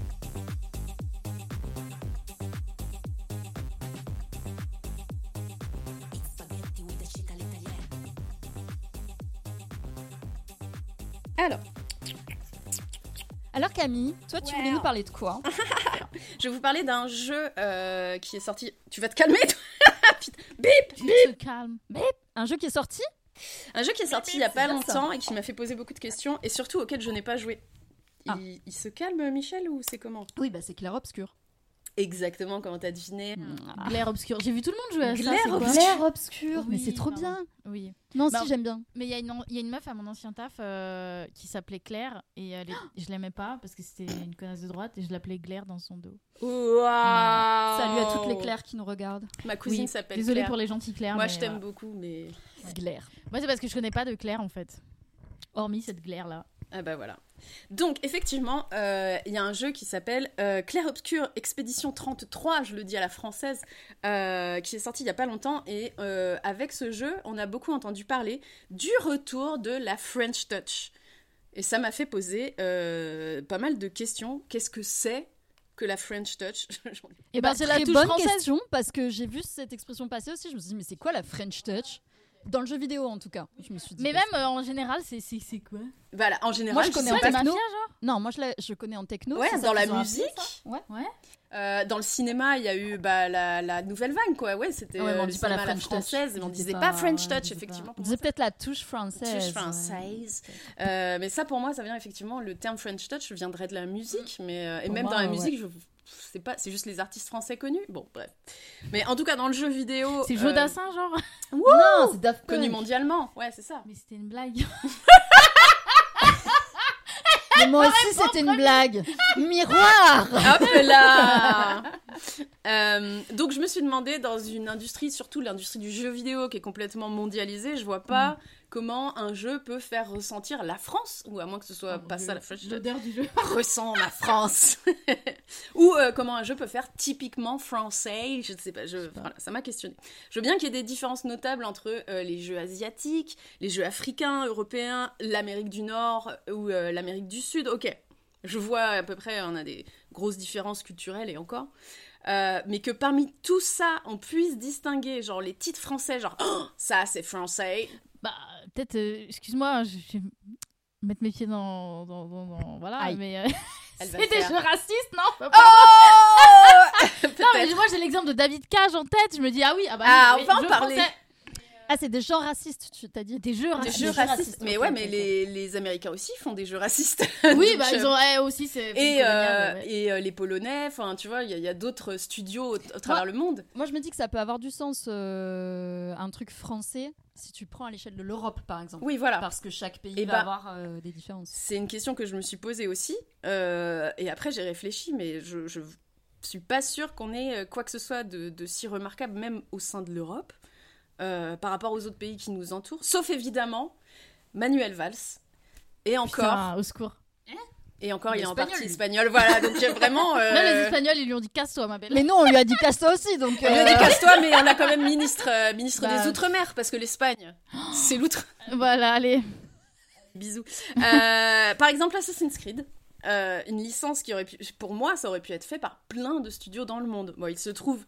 Alors Camille, toi tu voulais nous parler de quoi? Je vais vous parler d'un jeu qui est sorti. Tu vas te calmer Bip, bip. Se calme. Bip. Un jeu qui est sorti? Un jeu qui est sorti il y a pas longtemps et qui m'a fait poser beaucoup de questions et surtout auquel je n'ai pas joué. Il se calme, Michel, ou c'est comment? Oui, bah c'est Clair Obscur. Exactement, comment t'as deviné. Glaire Obscur. J'ai vu tout le monde jouer à ça. Glaire Obscur, mais Oui, c'est trop pardon. bien. Oui. Non, Bah, si, j'aime bien. Mais il y a une meuf à mon ancien taf qui s'appelait Claire et je l'aimais pas parce que c'était une connasse de droite et je l'appelais Glaire dans son dos. Waouh. Salut à toutes les Claires qui nous regardent. Ma cousine Oui, s'appelle désolée Claire. pour les gentils Claire. Moi, mais je t'aime beaucoup, mais... Glaire. Moi, c'est parce que je connais pas de Claire en fait. Hormis cette Glaire là. Ah bah voilà. Donc, effectivement, il y a un jeu qui s'appelle Clair Obscur Expédition 33, je le dis à la française, qui est sorti il y a pas longtemps. Et avec ce jeu, on a beaucoup entendu parler du retour de la French Touch. Et ça m'a fait poser pas mal de questions. Qu'est-ce que c'est que la French Touch? Et ben c'est la très touche bonne française. question, parce que j'ai vu cette expression passer aussi. Je me suis dit, mais c'est quoi la French Touch? Dans le jeu vidéo, en tout cas. Je me suis dit, Mais même en général, c'est quoi? Voilà, en général, Moi, je connais sais en pas. techno. Mafia, genre? Non, moi je connais en techno. Ouais, c'est ça dans la qu'ils ont musique. appelé ça. Ouais. Dans le cinéma, il y a eu la nouvelle vague, quoi. Ouais, c'était Ouais, mais on le dit pas la cinéma à French française, Touch. mais on On disait disait pas pas- French ouais, Touch, on disait effectivement. On pour disait moi, peut-être la touche française. touche française. Mais ça, pour moi, ça vient effectivement, le terme French Touch viendrait de la musique, mais et Pour même moi, dans la ouais. musique, c'est pas, c'est juste les artistes français connus. Bon, bref. Mais en tout cas, dans le jeu vidéo, C'est Jodassin, genre? Non, c'est Daft connu Punk. mondialement, ouais, c'est ça. Mais c'était une blague. Mais moi aussi, c'était une blague. Miroir. Hop là. Donc je me suis demandé, dans une industrie, surtout l'industrie du jeu vidéo qui est complètement mondialisée, je vois pas comment un jeu peut faire ressentir la France, ou à moins que ce soit pas ça la French Touch. L'odeur du jeu. Ressent la France. Ou comment un jeu peut faire typiquement français, je ne sais pas, voilà, ça m'a questionné. Je veux bien qu'il y ait des différences notables entre les jeux asiatiques, les jeux africains, européens, l'Amérique du Nord ou l'Amérique du Sud, ok. Je vois à peu près, on a des grosses différences culturelles et encore. Mais que parmi tout ça, on puisse distinguer genre les titres français, genre ça c'est français. Bah, peut-être, excuse-moi, je vais mettre mes pieds dans voilà, Aïe. mais Elle va c'est des faire- jeux racistes, non? Oh Non, mais moi j'ai l'exemple de David Cage en tête, je me dis ah oui, Ah, oui, on va en jeux parler. français. Ah, c'est des gens racistes, tu t'as dit. Des jeux Des racistes. jeux racistes. Mais ok, ouais, ok, mais ok. les Américains aussi font des jeux racistes. Oui, Donc, bah ils ont aussi c'est les Polonais, enfin tu vois, il y a d'autres studios au travers le monde. Moi, je me dis que ça peut avoir du sens, un truc français, si tu prends à l'échelle de l'Europe, par exemple. Oui, voilà. Parce que chaque pays Et va bah, avoir des différences. C'est une question que je me suis posée aussi. Et après, j'ai réfléchi, mais je suis pas sûre qu'on ait quoi que ce soit de si remarquable, même au sein de l'Europe, par rapport aux autres pays qui nous entourent. Sauf évidemment Manuel Valls. Et encore, Putain, au secours. il est en Espagnol, partie lui. espagnol. Voilà, donc j'ai vraiment. Même les Espagnols, ils lui ont dit casse-toi, ma belle. Mais non, on lui a dit casse-toi aussi, donc. On lui a dit casse-toi, mais on a quand même ministre Bah. des Outre-mer, parce que l'Espagne, c'est l'outre. Voilà, allez. Bisous. Par exemple, Assassin's Creed, une licence qui aurait pu, pour moi, ça aurait pu être fait par plein de studios dans le monde. Bon, il se trouve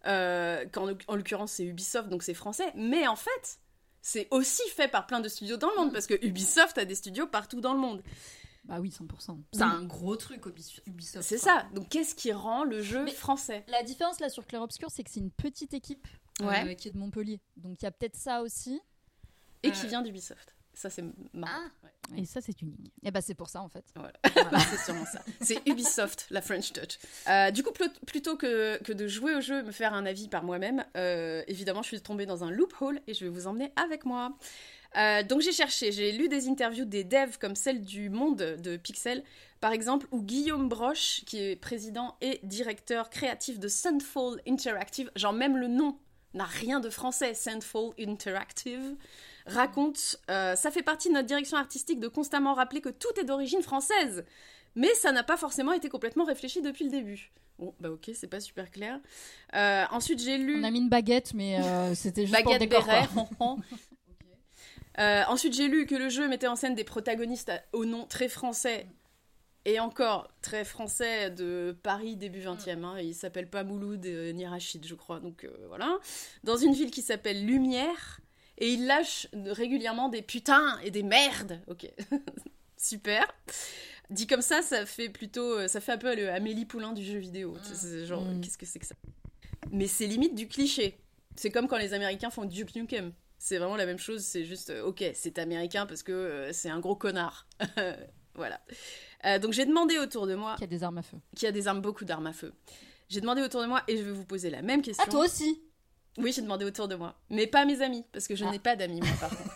qu'en l'occurrence, c'est Ubisoft, donc c'est français, mais en fait, c'est aussi fait par plein de studios dans le monde, parce que Ubisoft a des studios partout dans le monde. Bah oui, 100%. C'est un gros truc, Ubisoft. C'est ça. Donc, qu'est-ce qui rend le jeu Mais- français? La différence là sur Clair Obscur, c'est que c'est une petite équipe Ouais. qui est de Montpellier. Donc il y a peut-être ça aussi. Et qui vient d'Ubisoft. Ça, c'est marrant. Ouais. Et ça, c'est unique. Et bah c'est pour ça en fait. Voilà. C'est sûrement ça. C'est Ubisoft, la French Touch. Du coup, plutôt que de jouer au jeu, me faire un avis par moi-même, évidemment, je suis tombée dans un loophole et je vais vous emmener avec moi. Donc j'ai lu des interviews des devs comme celle du Monde de Pixel, par exemple, où Guillaume Broche, qui est président et directeur créatif de Sandfall Interactive, genre même le nom n'a rien de français, Sandfall Interactive, raconte ça fait partie de notre direction artistique de constamment rappeler que tout est d'origine française, mais ça n'a pas forcément été complètement réfléchi depuis le début. Bon, bah ok, c'est pas super clair. Ensuite, j'ai lu... On a mis une baguette, mais c'était juste pour le Baguette décor. béret. quoi. Ensuite, j'ai lu que le jeu mettait en scène des protagonistes au nom très français, et encore très français, de Paris début 20e. Hein. Il s'appelle pas Mouloud ni Rachid, je crois. Donc voilà. Dans une ville qui s'appelle Lumière, et il lâche régulièrement des putains et des merdes. Ok, super. Dit comme ça fait plutôt, ça fait un peu le Amélie Poulain du jeu vidéo. C'est genre, qu'est-ce que c'est que ça? Mais c'est limite du cliché. C'est comme quand les Américains font Duke Nukem. C'est vraiment la même chose, c'est juste, ok, c'est américain parce que c'est un gros connard. Voilà. Donc j'ai demandé autour de moi... Qui a des armes à feu. Qui a des armes, beaucoup d'armes à feu. J'ai demandé autour de moi, et je vais vous poser la même question. Ah, toi aussi. Oui, j'ai demandé autour de moi. Mais pas à mes amis, parce que je n'ai pas d'amis, moi, par contre.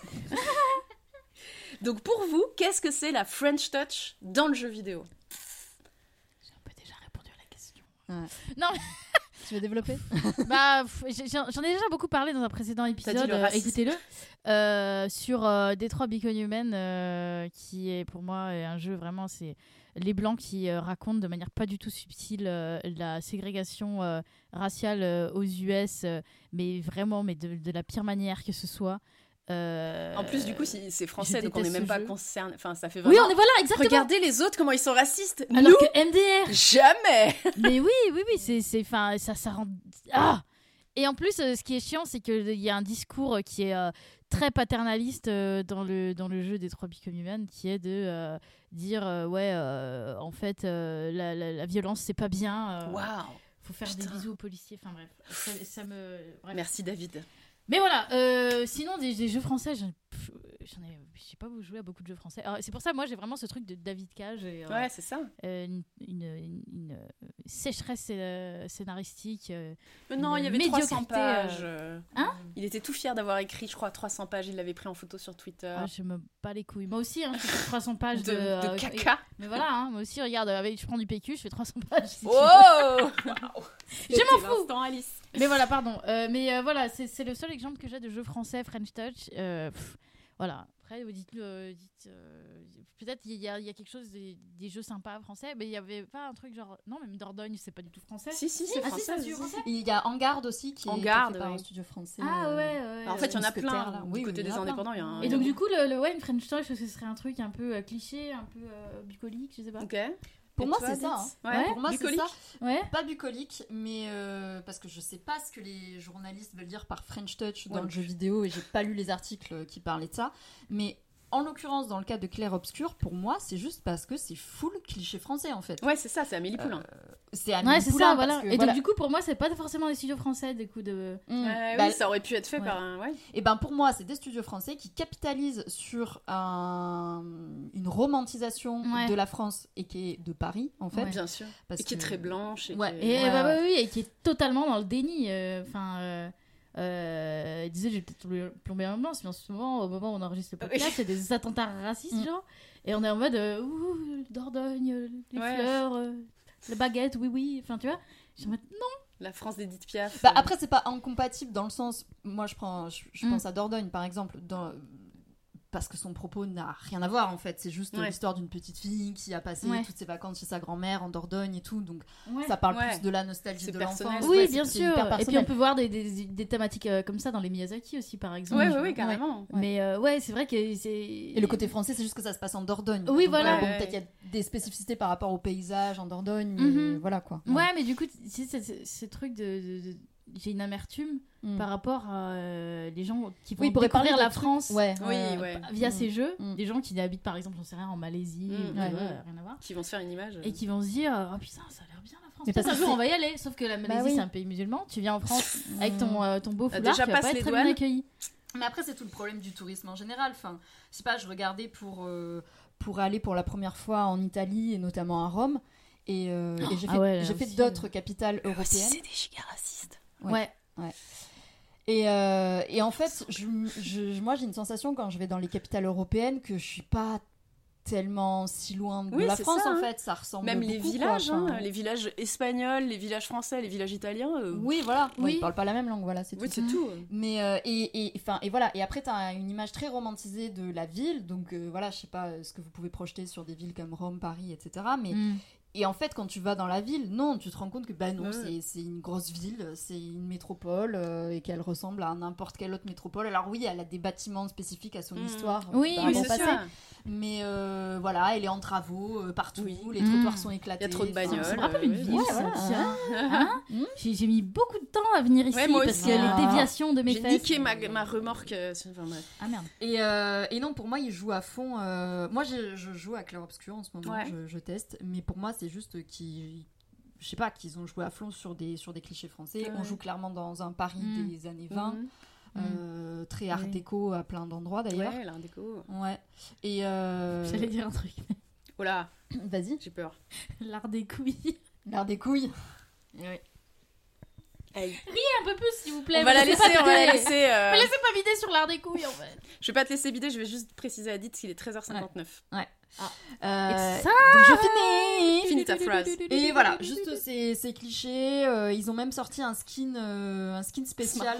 Donc pour vous, qu'est-ce que c'est la French Touch dans le jeu vidéo? J'ai un peu déjà répondu à la question. Ouais. Non, Tu veux développer? bah, j'en ai déjà beaucoup parlé dans un précédent épisode, le racisme. écoutez-le, sur Detroit Become Human, qui est pour moi un jeu vraiment, c'est les Blancs qui racontent de manière pas du tout subtile la ségrégation raciale aux US, mais vraiment mais de la pire manière que ce soit. En plus, du coup, c'est français, je donc on n'est déteste même ce pas jeu. concerné. Enfin, ça fait Oui, vraiment... on est voilà, exactement. Regardez les autres, comment ils sont racistes. Alors Nous, que MDR. jamais. Mais oui, c'est, enfin, ça rend. Ah. Et en plus, ce qui est chiant, c'est qu'il y a un discours qui est très paternaliste dans le jeu des 3 Become Human, qui est de dire en fait, la violence, c'est pas bien. Waouh. Faut faire des bisous aux policiers. Enfin bref, ça me. Bref. Merci, David. Mais voilà, sinon des jeux français, je sais pas, vous jouez à beaucoup de jeux français. Alors, c'est pour ça, moi, j'ai vraiment ce truc de David Cage. Et, ouais, c'est ça. Une sécheresse scénaristique. Mais non, il y avait 300 pages. Il était tout fier d'avoir écrit, je crois, 300 pages. Il l'avait pris en photo sur Twitter. Ah, je me bats les couilles. Moi aussi, j'ai fait 300 pages de caca. Mais voilà, moi aussi, regarde, je prends du PQ, je fais 300 pages. Si je m'en fous. Alice. Mais voilà, pardon. Voilà, c'est le seul exemple que j'ai de jeu français French Touch. Voilà. Après, vous dites peut-être il y a quelque chose des jeux sympas français, mais il y avait pas un truc genre non, même Dordogne, c'est pas du tout français. Si, c'est français. Il y a Engarde aussi qui est fait par un studio français. Ah ouais. En fait, il y en a plein. Du côté des indépendants, il y a un. Et donc du coup, une French Touch, ce serait un truc un peu cliché, un peu bucolique, je sais pas. Ok. Pour moi, c'est ça. Pour moi, c'est ça. Ouais. Pas bucolique, mais parce que je sais pas ce que les journalistes veulent dire par French Touch dans le jeu vidéo et j'ai pas lu les articles qui parlaient de ça. Mais en l'occurrence, dans le cas de Clair Obscur, pour moi, c'est juste parce que c'est full cliché français en fait. Ouais, c'est ça, c'est Amélie Poulain. C'est Amélie Poulain. Ça, voilà. Et donc, du coup, pour moi, c'est pas forcément des studios français, des coups de. Oui, ça aurait pu être fait par un. Ouais. Et ben pour moi, c'est des studios français qui capitalisent sur une romantisation de la France et qui est de Paris, en fait. Ouais. Bien sûr. Et qui est très blanche. Et qui est totalement dans le déni. Il disait, j'ai peut-être plombé un blanc, mais en ce moment, au moment où on enregistre le podcast, il y a des attentats racistes, genre. Et on est en mode, Dordogne, les fleurs, la baguette, oui. Enfin, tu vois. Je suis en mode, non. La France d'Edith Piaf. Après, c'est pas incompatible dans le sens. Moi, je pense à Dordogne, par exemple, parce que son propos n'a rien à voir en fait, c'est juste l'histoire d'une petite fille qui a passé toutes ses vacances chez sa grand-mère en Dordogne et tout, donc ça parle plus de la nostalgie de l'enfance. Oui, bien sûr. Et puis on peut voir des thématiques comme ça dans les Miyazaki aussi, par exemple. Oui, carrément. Mais c'est vrai que c'est. Et le côté français, c'est juste que ça se passe en Dordogne. Oui, donc, voilà. Bon, peut-être qu'il y a des spécificités par rapport au paysage en Dordogne, mais voilà quoi. Ouais, mais du coup, ce truc j'ai une amertume par rapport à les gens qui vont découvrir la France via ces jeux. Des gens qui habitent par exemple, j'en sais rien, en Malaisie, rien à voir. Qui vont se faire une image. Et qui vont se dire, oh putain, ça a l'air bien la France. Peut-être un jour on va y aller. Sauf que la Malaisie, c'est un pays musulman. Tu viens en France avec ton beau foulard, tu vas pas être très bien accueilli. Mais après, c'est tout le problème du tourisme en général. Enfin, je sais pas, je regardais pour aller pour la première fois en Italie et notamment à Rome. Et j'ai fait d'autres capitales européennes. C'est des giga racistes. Ouais. Et en fait, moi j'ai une sensation quand je vais dans les capitales européennes que je suis pas tellement si loin de la France en fait, ça ressemble même beaucoup, les villages, les villages espagnols, les villages français, les villages italiens. Oui, voilà. Ils parlent pas la même langue, voilà, c'est tout. Oui, c'est tout. Mais et voilà. Et après, t'as une image très romantisée de la ville, donc voilà, je sais pas ce que vous pouvez projeter sur des villes comme Rome, Paris, etc. Mais et en fait, quand tu vas dans la ville, non, tu te rends compte que c'est une grosse ville, c'est une métropole et qu'elle ressemble à n'importe quelle autre métropole. Alors oui, elle a des bâtiments spécifiques à son histoire. C'est ça. Mais voilà, elle est en travaux partout, les trottoirs sont éclatés. Il y a trop de bagnoles. Ça me rappelle une ville, J'ai mis beaucoup de temps à venir ici parce que les déviations de mes fesses. J'ai niqué ma remorque. Ah merde. Et non, pour moi, il joue à fond. Moi, je joue à Clair Obscur en ce moment, je teste. Mais pour moi, c'est juste qu'ils ont joué à fond sur des clichés français. On joue clairement dans un Paris des années 20. Très art déco à plein d'endroits d'ailleurs. Ouais, l'art déco. Ouais. Et j'allais dire un truc. Oh là, vas-y. J'ai peur. L'art des couilles. L'art des couilles. Oui. Riez un peu plus s'il vous plaît. On va la laisser. Me laissez pas vider sur l'art des couilles en fait. Je vais pas te laisser vider, je vais juste préciser à Dite qu'il est 13h59. Ouais. Donc je finis ta phrase. Et voilà, juste ces clichés. Ils ont même sorti un skin spécial.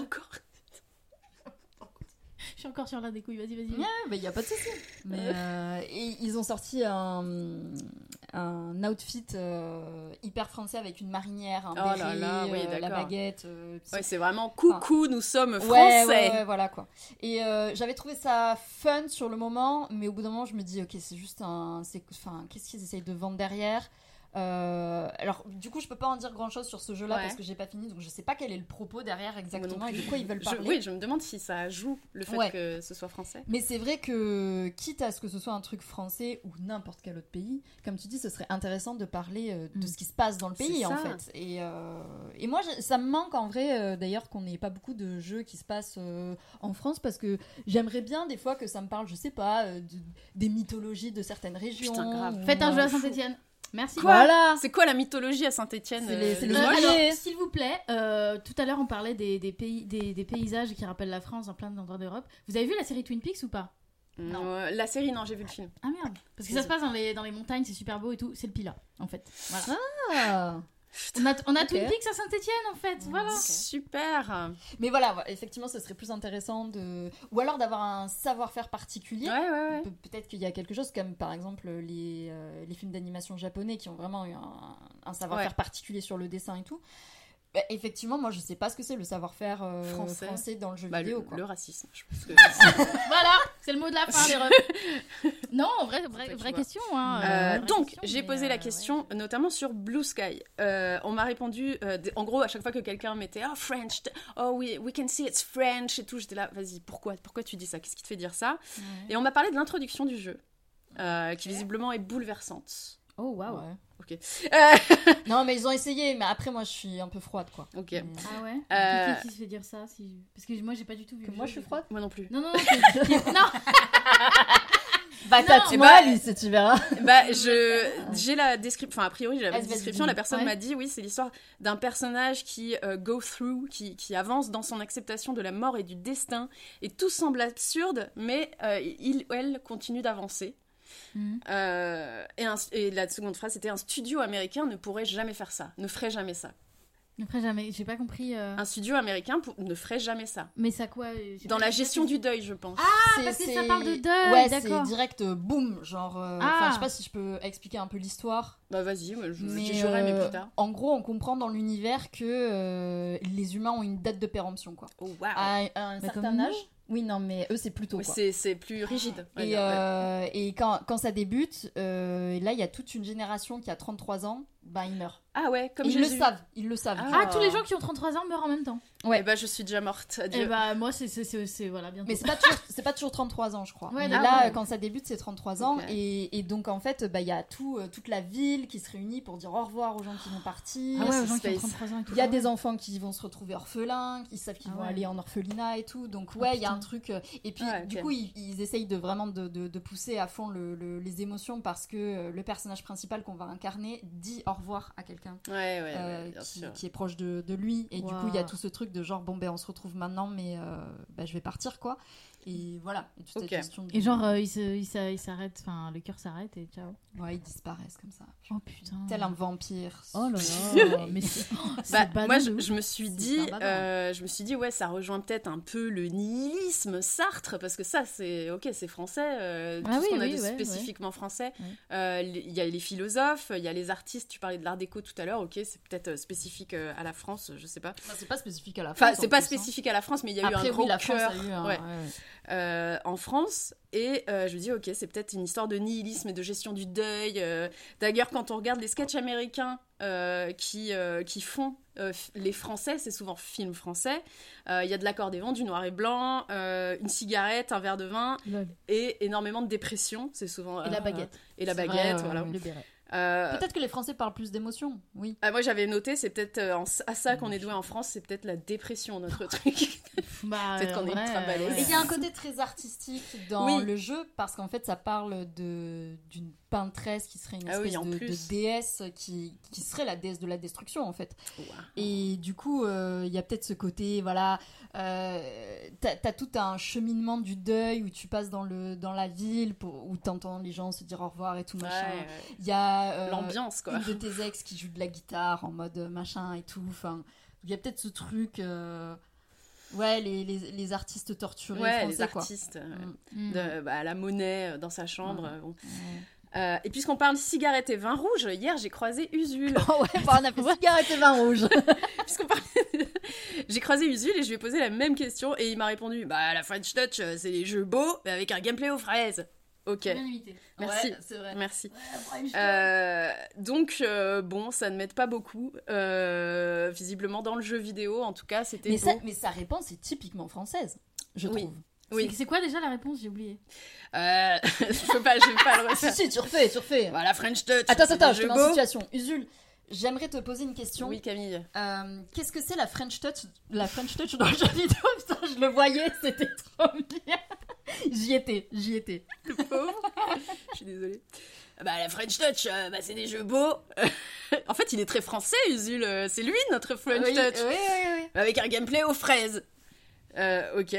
Je suis encore sur l'art des couilles, vas-y. Ouais, bah y a pas de souci. Mais et ils ont sorti un outfit hyper français avec une marinière, un béret, la baguette. C'est vraiment coucou, nous sommes français. Ouais, voilà quoi. Et j'avais trouvé ça fun sur le moment, mais au bout d'un moment, je me dis ok, c'est juste qu'est-ce qu'ils essayent de vendre derrière? Alors, du coup, je peux pas en dire grand-chose sur ce jeu-là Ouais. parce que j'ai pas fini, donc je sais pas quel est le propos derrière exactement et de quoi ils veulent parler. Oui, je me demande si ça joue le fait Ouais. que ce soit français. Mais c'est vrai que, quitte à ce que ce soit un truc français ou n'importe quel autre pays, comme tu dis, ce serait intéressant de parler de ce qui se passe dans le pays, C'est en ça. fait. Et moi, ça me manque, en vrai, d'ailleurs, qu'on n'ait pas beaucoup de jeux qui se passent en France, parce que j'aimerais bien, des fois, que ça me parle, je sais pas, des mythologies de certaines régions. Putain, grave. ou- Faites un jeu à Saint-Etienne. Merci. Voilà. C'est quoi la mythologie à Saint-Etienne C'est les Alors, Moyens. s'il vous plaît, tout à l'heure on parlait des paysages qui rappellent la France dans plein d'endroits d'Europe. Vous avez vu la série Twin Peaks ou pas? La série, non, j'ai vu le film. Ah merde. Parce que ça se passe dans les montagnes, c'est super beau et tout. C'est le Pilat, en fait. Voilà. Ah. On a Ok. Twin Peaks à Saint-Etienne, en fait. Voilà. Super. Mais voilà, effectivement, ce serait plus intéressant de... Ou alors d'avoir un savoir-faire particulier. Ouais. Peut-être qu'il y a quelque chose comme par exemple les films d'animation japonais qui ont vraiment eu un savoir-faire particulier sur le dessin et tout. Bah, effectivement, moi je sais pas ce que c'est le savoir-faire français dans le jeu Bah, vidéo. Quoi. le racisme, je pense que... Voilà, c'est le mot de la fin, les refs. Non, vraie question. Hein, vraie donc, question, j'ai mais, posé la question, notamment sur Blue Sky. On m'a répondu, en gros, à chaque fois que quelqu'un mettait « Oh, French, we can see it's French » et tout, j'étais là, vas-y, pourquoi tu dis ça? Qu'est-ce qui te fait dire ça? Et on m'a parlé de l'introduction du jeu, qui visiblement est bouleversante. Oh, waouh. Ouais. Ok. Non, mais ils ont essayé, mais après moi je suis un peu froide quoi. Ok. Mais- Ah ouais Qui se fait dire ça Parce que moi j'ai pas du tout vu. Que le moi jeu, je suis froide. Moi non plus. Non. Non. Bah t'as Eh moi bah, Alice, tu verras. Bah, j'ai la description, enfin, a priori, j'ai la Vas-y, description. vas-y. La personne Ouais. m'a dit, oui, c'est l'histoire d'un personnage qui go through, qui avance dans son acceptation de la mort et du destin. Et tout semble absurde, mais elle continue d'avancer. Mhm. Et la seconde phrase, c'était: un studio américain ne pourrait jamais faire ça, ne ferait jamais ça. Après, jamais. J'ai pas compris. Un studio américain ne ferait jamais ça. Mais ça quoi Dans la gestion du deuil, je pense. parce que ça parle de deuil, Ouais, d'accord. c'est direct boum, genre. Enfin, je sais pas si je peux expliquer un peu l'histoire. Bah vas-y, moi, Mais j'aurai, mais plus tard. en gros, on comprend dans l'univers que les humains ont une date de péremption, quoi. Oh waouh. À un certain comme nous. âge. Oui, non, mais eux, c'est plus tôt, Ouais, quoi. c'est plus rigide. on va Et, dire, ouais. et quand ça débute, là, il y a toute une génération qui a 33 ans, ben, ils meurent. Ah ouais, comme Ils Jésus. le savent. Ah. Ah, tous les gens qui ont 33 ans meurent en même temps. Ouais. Eh bah, je suis déjà morte. Adieu. Et bah, moi, c'est voilà, bientôt. Mais c'est pas toujours 33 ans, je crois. Ouais, mais d'accord. là, Ouais. quand ça débute, c'est 33 ans. Ok. Et donc, en fait, bah, il y a toute la ville qui se réunit pour dire au revoir aux gens qui vont partir. Ah ouais, c'est aux gens qui ont space. 33 ans et tout. Il y a des enfants qui vont se retrouver orphelins, qui savent qu'ils Ah vont ouais. aller en orphelinat et tout. Donc, ouais, il y a un truc. Et puis, Ouais, du ok. coup, ils essayent vraiment de pousser à fond les émotions parce que le personnage principal qu'on va incarner dit au revoir à quelqu'un. Ouais, bien sûr. Qui est proche de lui et du Wow. coup il y a tout ce truc de genre bon ben on se retrouve maintenant mais je vais partir quoi et voilà et toute Ok. cette question Et genre, il s'arrête, enfin, le cœur s'arrête et ciao. ouais ils disparaissent comme ça Oh putain. tel un vampire. Oh là là. Mais c'est. Bah, badant moi, de ouf. je me suis C'est dit, pas badant. ouais, ça rejoint peut-être un peu le nihilisme Sartre, parce que ça, c'est français, tout Ah ce oui, qu'on a oui, de ouais, spécifiquement français. Ouais. Il y a les philosophes, il y a les artistes. Tu parlais de l'art déco tout à l'heure, ok, c'est peut-être spécifique à la France, je sais pas. Enfin, c'est pas spécifique à la France. Enfin, c'est en pas plus, hein. spécifique à la France, mais il y a Après eu un gros oui la France cœur. a eu un, ouais. ouais. En France, et je me dis ok, c'est peut-être une histoire de nihilisme et de gestion du deuil. D'ailleurs, quand on regarde les sketchs américains qui font les Français, c'est souvent films français, il y a de l'accordéon, du noir et blanc, une cigarette, un verre de vin Lol. et énormément de dépression, c'est souvent Et la baguette. et la C'est baguette, vrai, voilà. ouais. Le béret. Peut-être que les Français parlent plus d'émotions oui. Moi j'avais noté, c'est peut-être à ça qu'on est doué en France, c'est peut-être la dépression notre truc. Bah, Peut-être qu'on est en vrai, ultra balèze. Et il y a un côté très artistique dans Oui. le jeu parce qu'en fait ça parle d'une peintresse qui serait une Ah oui, espèce en de plus. déesse qui serait la déesse de la destruction en fait. Wow. Et du coup il y a peut-être ce côté voilà t'as tout un cheminement du deuil où tu passes dans la ville où t'entends les gens se dire au revoir et tout machin. Ouais, Il y a l'ambiance quoi. une de tes ex qui joue de la guitare en mode machin et tout. Enfin, il y a peut-être ce truc. Ouais, les artistes torturés Ouais, français, les quoi. artistes. Mm. La monnaie dans sa chambre. Ouais. Bon. Et puisqu'on parle cigarettes et vin rouge, hier j'ai croisé Usul. Oh ouais, bah, on a fait cigarette et vin rouge. Puisqu'on parlait j'ai croisé Usul et je lui ai posé la même question et il m'a répondu bah la French Touch c'est les jeux beaux mais avec un gameplay aux fraises. Ok. Bien imité. Merci. Ouais, c'est vrai. Merci. Ouais, Donc, bon, ça ne m'aide pas beaucoup. Visiblement, dans le jeu vidéo, en tout cas, c'était beau. Mais sa réponse est typiquement française, je Oui. trouve. Oui. C'est quoi déjà la réponse? J'ai oublié. Je vais pas le refaire. Si, tu refais. Voilà, French Touch. Attends, c'est des je te jeux mets beaux. en situation. Usul, j'aimerais te poser une question. Oui, Camille. Qu'est-ce que c'est la French Touch dans le jeu vidéo? Putain, je le voyais, c'était trop bien. J'y étais. Le pauvre. Je suis désolée. La French Touch, c'est des jeux beaux. En fait, il est très français, Usul. C'est lui, notre French Touch. Oui. Avec un gameplay aux fraises. Ok.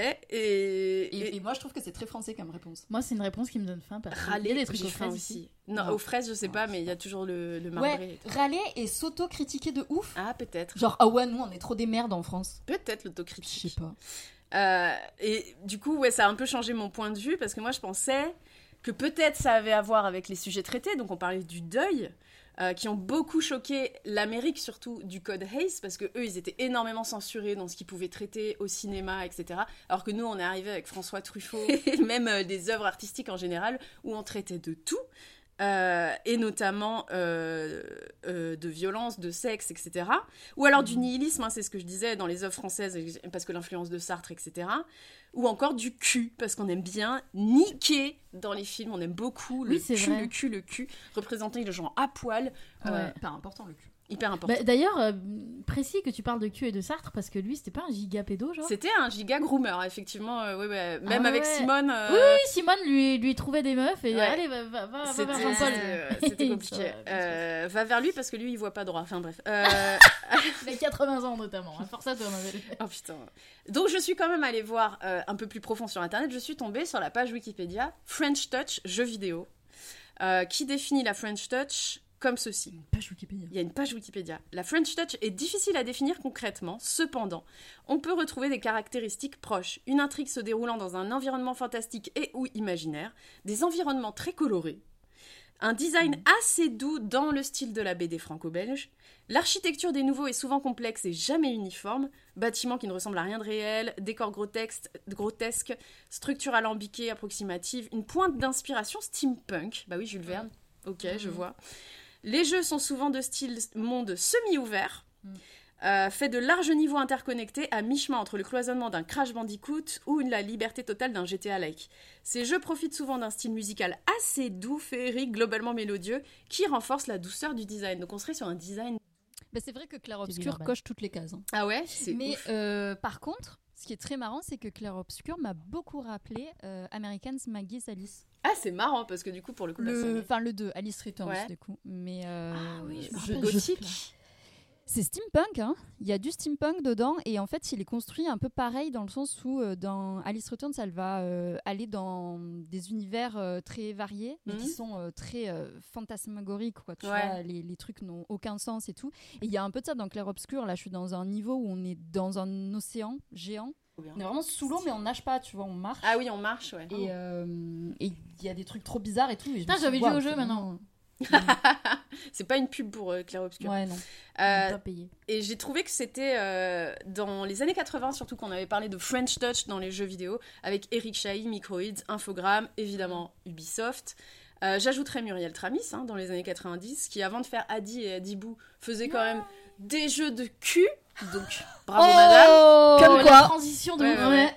Et moi, je trouve que c'est très français comme réponse. Moi, c'est une réponse qui me donne faim. Râler, Il y a des trucs j'ai aux faim fraises aussi. ici. Non, Non. aux fraises, je sais pas, mais il y a toujours le marbré. Ouais, râler et s'auto-critiquer de ouf. Ah, peut-être. Genre, ah ouais, nous, on est trop des merdes en France. Peut-être Je l'autocritique. sais pas. Et du coup, ouais, ça a un peu changé mon point de vue parce que moi, je pensais que peut-être ça avait à voir avec les sujets traités. Donc, on parlait du deuil, qui ont beaucoup choqué l'Amérique, surtout du code Hays, parce que eux, ils étaient énormément censurés dans ce qu'ils pouvaient traiter au cinéma, etc. Alors que nous, on est arrivé avec François Truffaut, et même des œuvres artistiques en général, où on traitait de tout. Et notamment de violence, de sexe, etc. Ou alors du nihilisme, c'est ce que je disais dans les œuvres françaises, parce que l'influence de Sartre, etc. Ou encore du cul, parce qu'on aime bien niquer dans les films, on aime beaucoup le cul, représenter les gens à poil. Hyper important, le cul. Hyper important. D'ailleurs, précis que tu parles de cul et de Sartre, parce que lui, c'était pas un giga pédo, genre. C'était un giga groomer, effectivement. Même avec Simone. Oui, Simone lui trouvait des meufs et allez, va vers Jean-Paul. C'était compliqué. Va vers lui parce que lui, il voit pas droit. Enfin bref. Il a 80 ans notamment. Force à toi, ma belle. Oh putain. Donc je suis quand même allée voir un peu plus profond sur internet. Je suis tombée sur la page Wikipédia French Touch jeux vidéo, qui définit la French Touch comme ceci. Il y a une page Wikipédia. La French Touch est difficile à définir concrètement, cependant, on peut retrouver des caractéristiques proches. Une intrigue se déroulant dans un environnement fantastique et ou imaginaire, des environnements très colorés, un design assez doux dans le style de la BD franco-belge, l'architecture des nouveaux est souvent complexe et jamais uniforme, bâtiments qui ne ressemblent à rien de réel, décors grotesques, structures alambiquées, approximatives, une pointe d'inspiration steampunk. Bah oui, Jules Verne. Ok, je vois. Les jeux sont souvent de style monde semi-ouvert, fait de larges niveaux interconnectés à mi-chemin entre le cloisonnement d'un Crash Bandicoot ou la liberté totale d'un GTA-like. Ces jeux profitent souvent d'un style musical assez doux, féerique, globalement mélodieux, qui renforce la douceur du design. Donc on serait sur un design... C'est vrai que Clair Obscur coche toutes les cases. Hein. Ah ouais, c'est Mais ouf. par contre, ce qui est très marrant, c'est que Clair Obscur m'a beaucoup rappelé American Maggie's Alice. Ah, c'est marrant, parce que du coup, pour le coup... Le 2, Alice Returns, ouais. du coup. Mais, je me rappelle gothique. C'est steampunk, hein. Il y a du steampunk dedans, et en fait, il est construit un peu pareil dans le sens où, dans Alice Returns, elle va aller dans des univers très variés, mais qui sont très fantasmagoriques, quoi. Tu vois, les trucs n'ont aucun sens et tout. Et il y a un peu de ça dans Clair Obscur. Là, je suis dans un niveau où on est dans un océan géant. On est vraiment sous l'eau, mais on nage pas, tu vois, on marche. Ah oui, on marche, ouais. Et il y a des trucs trop bizarres et tout. Putain, j'ai envie de jouer au jeu maintenant. C'est pas une pub pour Clair Obscur. Ouais, non. Pas payé. Et j'ai trouvé que c'était dans les années 80, surtout qu'on avait parlé de French Touch dans les jeux vidéo, avec Eric Chahi, Microids, Infogrames, évidemment Ubisoft. J'ajouterais Muriel Tramis dans les années 90, qui avant de faire Adi et Adibou faisait quand même des jeux de cul. Donc bravo madame. Comme quoi. La transition de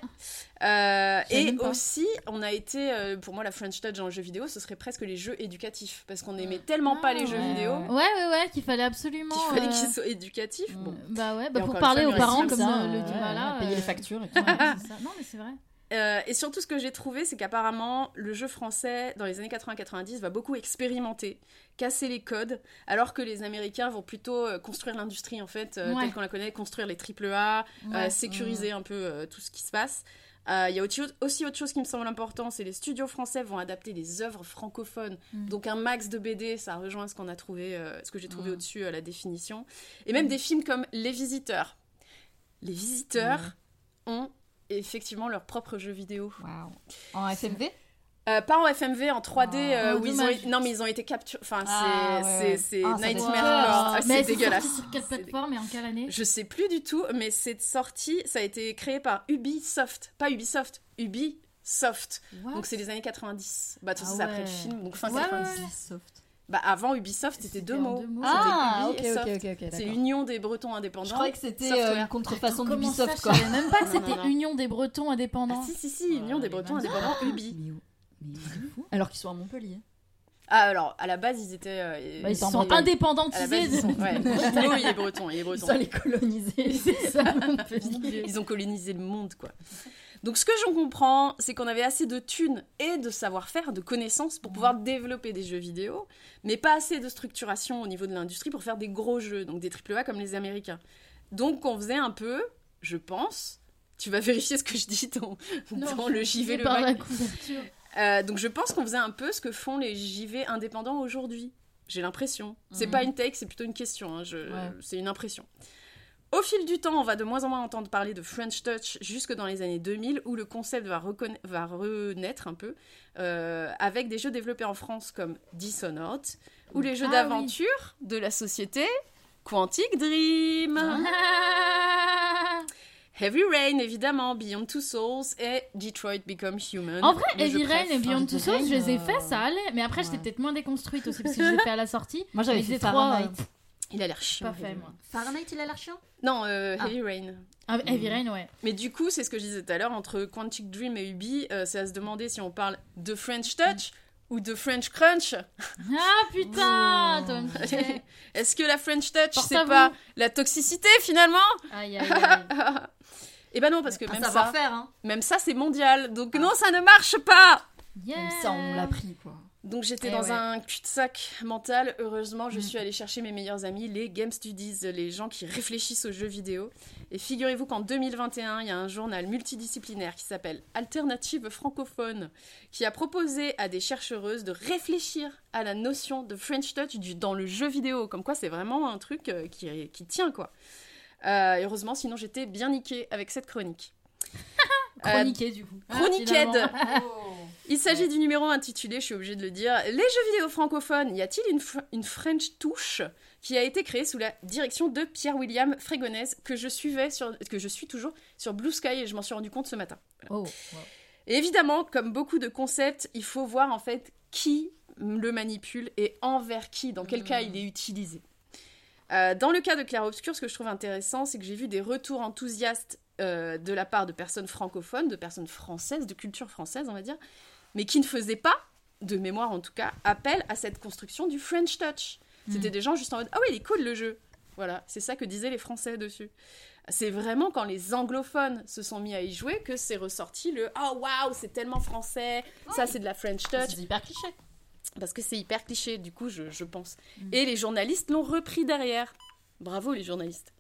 et aussi, on a été, pour moi, la French Touch dans le jeu vidéo, ce serait presque les jeux éducatifs, parce qu'on n'aimait tellement pas les jeux vidéo. Ouais, qu'il fallait absolument. Qu'il fallait qu'ils soient éducatifs. Bon. Bah ouais, pour parler aux parents comme ça, le dit voilà. Payer les factures et tout. C'est ça. Non, mais c'est vrai. Et surtout, ce que j'ai trouvé, c'est qu'apparemment, le jeu français, dans les années 80-90, va beaucoup expérimenter, casser les codes, alors que les Américains vont plutôt construire l'industrie, en fait, telle qu'on la connaît, construire les AAA, sécuriser un peu tout ce qui se passe. Il y a aussi autre chose qui me semble important, c'est les studios français vont adapter des œuvres francophones, donc un max de BD, ça rejoint ce qu'on a trouvé, ce que j'ai trouvé au-dessus, la définition, et même des films comme Les Visiteurs. Les Visiteurs ont effectivement leur propre jeu vidéo. Wow. En FMV ? Pas en FMV, en 3D, où ils ont été capturés. Enfin, c'est Nightmare. Mais c'est dégueulasse. Sur quelle plateforme et en quelle année ? Je sais plus du tout, mais c'est sorti, ça a été créé par Ubisoft. Pas Ubisoft, Ubisoft. Ubisoft. What? Donc c'est les années 90. Bah tout ça, Ah c'est après le ouais. film, donc fin Ouais, 90. Ubisoft. Bah avant Ubisoft, c'était deux mots. en deux mots. Ah, C'était Ubi et Soft. ok, C'est l'union des Bretons indépendants. Je croyais que c'était Software. une contrefaçon Comment d'Ubisoft, ça, quoi. je savais même pas que Non, c'était non. Union des Bretons indépendants. Ah, si, Union des Bretons indépendants, Ubi. Mais c'est fou. Alors qu'ils sont à Montpellier. Ah alors, à la base, ils étaient... Bah, ils sont sont à la base, indépendantisés. ils sont... Ouais, Juno, il est breton, il est Ils breton. sont allés coloniser. C'est ça, Montpellier. Ils ont colonisé le monde, quoi. Donc ce que j'en comprends, c'est qu'on avait assez de thunes et de savoir-faire, de connaissances pour pouvoir développer des jeux vidéo, mais pas assez de structuration au niveau de l'industrie pour faire des gros jeux, donc des AAA comme les Américains. Donc on faisait un peu, je pense, tu vas vérifier ce que je dis dans le JV le par la Mac. couverture. Donc je pense qu'on faisait un peu ce que font les JV indépendants aujourd'hui. J'ai l'impression. C'est pas une take, c'est plutôt une question. Hein. C'est une impression. Au fil du temps, on va de moins en moins entendre parler de French Touch jusque dans les années 2000, où le concept va renaître un peu, avec des jeux développés en France comme Dishonored, ou les jeux d'aventure de la société Quantic Dream. Heavy Rain, évidemment, Beyond Two Souls et Detroit Become Human. En vrai, le jeu Heavy Rain préf. et Beyond Two Souls, je les ai fait, Ouais. ça allait. Mais après, j'étais peut-être moins déconstruite aussi parce que je les ai fait à la sortie. Moi, j'avais Mais fait j'ai trop, Fahrenheit. Il a l'air chiant. Pas fait, Heavy moi. Rain. Fahrenheit, il a l'air chiant. Non, Heavy Rain. Ah, Heavy Rain, ouais. Mais du coup, c'est ce que je disais tout à l'heure, entre Quantic Dream et Ubi, c'est à se demander si on parle de French Touch ou de French Crunch. Ah putain, Tom. Est-ce que la French Touch, Porte c'est à pas vous. la toxicité, finalement? Aïe, aïe, aïe. Eh ben non, parce que Un même ça, savoir-faire, hein. même ça, c'est mondial. Donc non, ça ne marche pas. Yeah. Même ça, on l'a pris, quoi. Donc j'étais Eh dans ouais. un cul-de-sac mental. Heureusement, je suis allée chercher mes meilleurs amis, les Game Studies, les gens qui réfléchissent aux jeux vidéo. Et figurez-vous qu'en 2021, il y a un journal multidisciplinaire qui s'appelle Alternative francophone, qui a proposé à des chercheuses de réfléchir à la notion de French Touch dans le jeu vidéo. Comme quoi, c'est vraiment un truc qui tient, quoi. Heureusement, sinon j'étais bien niquée avec cette chronique. Chroniqué, du coup. Chroniqued. Finalement. Il s'agit du numéro intitulé, je suis obligée de le dire, Les jeux vidéo francophones, y a-t-il une French touche qui a été créée sous la direction de Pierre-William Frégonèse, que je suis toujours sur Blue Sky et je m'en suis rendu compte ce matin. Voilà. Oh, wow. Et évidemment, comme beaucoup de concepts, il faut voir en fait qui le manipule et envers qui, dans quel cas il est utilisé. Dans le cas de Clair Obscur, ce que je trouve intéressant, c'est que j'ai vu des retours enthousiastes de la part de personnes francophones, de personnes françaises, de culture française, on va dire, mais qui ne faisaient pas, de mémoire en tout cas, appel à cette construction du French Touch. C'était des gens juste en mode « Ah oui, il est cool le jeu !» Voilà, c'est ça que disaient les Français dessus. C'est vraiment quand les anglophones se sont mis à y jouer que c'est ressorti le « Oh waouh, c'est tellement français, ça c'est de la French Touch !» C'est hyper cliché. Parce que c'est hyper cliché, du coup, je pense. Et les journalistes l'ont repris derrière. Bravo, les journalistes.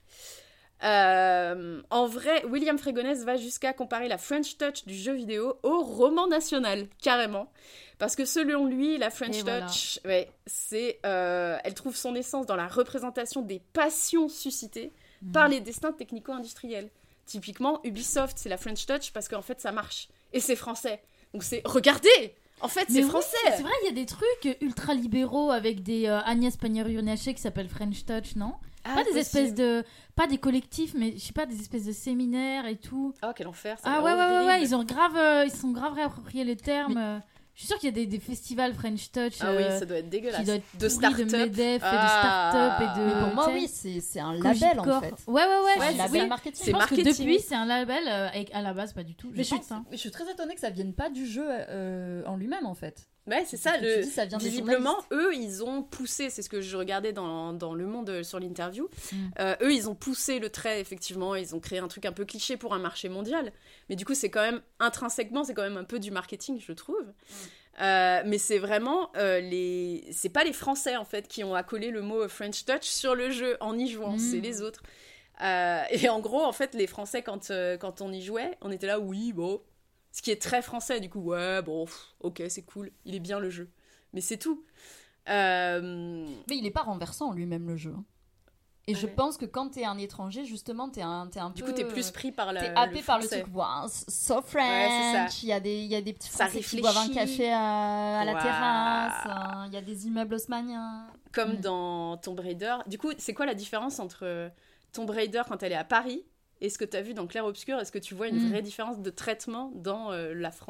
En vrai, William Frégonèse va jusqu'à comparer la French Touch du jeu vidéo au roman national, carrément. Parce que selon lui, la French Touch, elle trouve son essence dans la représentation des passions suscitées par les destins technico-industriels. Typiquement, Ubisoft, c'est la French Touch parce qu'en fait, ça marche. Et c'est français. Donc c'est, regardez! En fait, c'est Mais français. oui, c'est vrai, il y a des trucs ultra libéraux avec des Agnès Pannier-Runacher qui s'appellent French Touch, non? Pas des espèces de... Pas des collectifs, mais je sais pas, des espèces de séminaires et tout. Oh, quel enfer. Ah ouais, ils sont grave réappropriés les termes. Je suis sûre qu'il y a des festivals French Touch. Ah oui, ça doit être dégueulasse. Qui doit être de start-up. de Medef et de start-up et de... Mais pour moi, tu oui, sais, c'est un label, en fait. Ouais, C'est un oui. label marketing. C'est Je pense que marketing. depuis, c'est un label, et à la base, pas du tout. Mais Je pense, hein. je suis très étonnée que ça vienne pas du jeu en lui-même, en fait. Ouais, c'est ça. Parce que tu dis, ça vient des Visiblement, journalistes. eux, ils ont poussé, c'est ce que je regardais dans Le Monde sur l'interview, eux, ils ont poussé le trait, effectivement, ils ont créé un truc un peu cliché pour un marché mondial. Mais du coup, c'est quand même, intrinsèquement, c'est quand même un peu du marketing, je trouve. Mais c'est vraiment, c'est pas les Français, en fait, qui ont accolé le mot French Touch sur le jeu en y jouant, c'est les autres. Et en gros, en fait, les Français, quand on y jouait, on était là, oui, bon... Ce qui est très français, du coup, ouais, bon, ok, c'est cool, il est bien le jeu. Mais c'est tout. Mais il est pas renversant en lui-même, le jeu. Et je pense que quand t'es un étranger, justement, t'es un peu... Du coup, t'es plus pris par T'es happé par le truc, wow, so French, Ouais, il y a des petits Ça Français qui réfléchit. boivent un café à la Waouh. terrasse, il y a des immeubles haussmanniens. Comme dans Tomb Raider. Du coup, c'est quoi la différence entre Tomb Raider quand elle est à Paris et ce que tu as vu dans Clair Obscur, est-ce que tu vois une vraie différence de traitement dans la France ?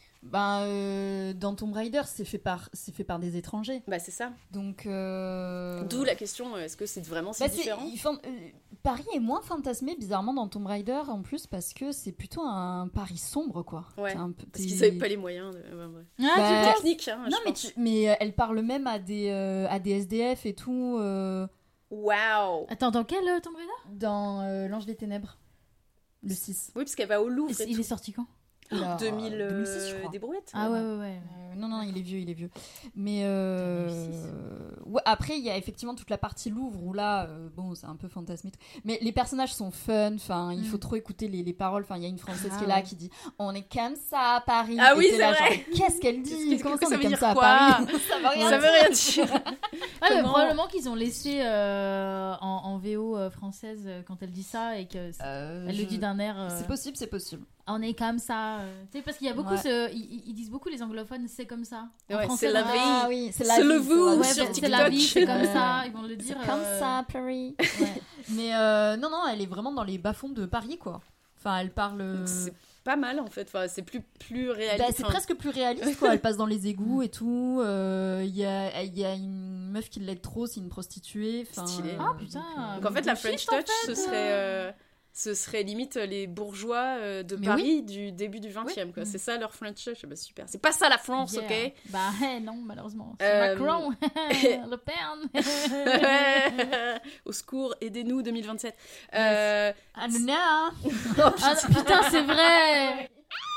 Dans Tomb Raider, c'est fait par des étrangers. Bah c'est ça. Donc d'où la question, est-ce que c'est vraiment si différent ? Paris est moins fantasmé bizarrement dans Tomb Raider en plus parce que c'est plutôt un Paris sombre quoi. Ouais. Parce qu'ils avaient pas les moyens techniques. Hein, non mais elle parle même à des SDF et tout. Waouh. Attends, dans quel Tomb Raider ? Dans L'Ange des Ténèbres, le 6. Oui, parce qu'elle va au Louvre. Il est sorti quand ? 2006, je crois. Des brouettes. Ah ouais. Non, il est vieux. Mais ouais, après, il y a effectivement toute la partie Louvre où là, bon, c'est un peu fantasmé. Mais les personnages sont fun. Enfin, il faut trop écouter les paroles. Enfin, il y a une Française qui est là qui dit "On est comme ça à Paris." Ah oui, c'est là, vrai. Genre, qu'est-ce qu'elle dit ? Comment ça, on est comme ça à quoi Paris ? Ça veut rien dire. Ouais, mais probablement qu'ils ont laissé en VO française quand elle dit ça et que elle le dit d'un air. C'est possible. On est comme ça. Tu sais, parce qu'il y a beaucoup ils disent beaucoup les anglophones, c'est comme ça. En Ouais, français, c'est la vie. Ah oui, c'est la C'est vie. le vous Ouais, sur c'est TikTok. la vie, c'est comme ça. Ils vont le dire. Comme ça, Paris. Ouais. Mais non, elle est vraiment dans les bas-fonds de Paris, quoi. Enfin, elle parle. C'est pas mal en fait. Enfin, c'est plus réaliste. C'est presque plus réaliste, quoi. Elle passe dans les égouts et tout. Il y a une meuf qui l'aide trop, c'est une prostituée. Stylé. Ah putain. Donc en fait, la French Touch, ce serait limite les bourgeois de Paris du début du 20e. Quoi. C'est ça leur French Touch. Bah, super. C'est pas ça la France, ok ? Bah non, malheureusement. C'est Macron. Le Pen. Au secours, aidez-nous 2027. Anna. Putain, c'est vrai.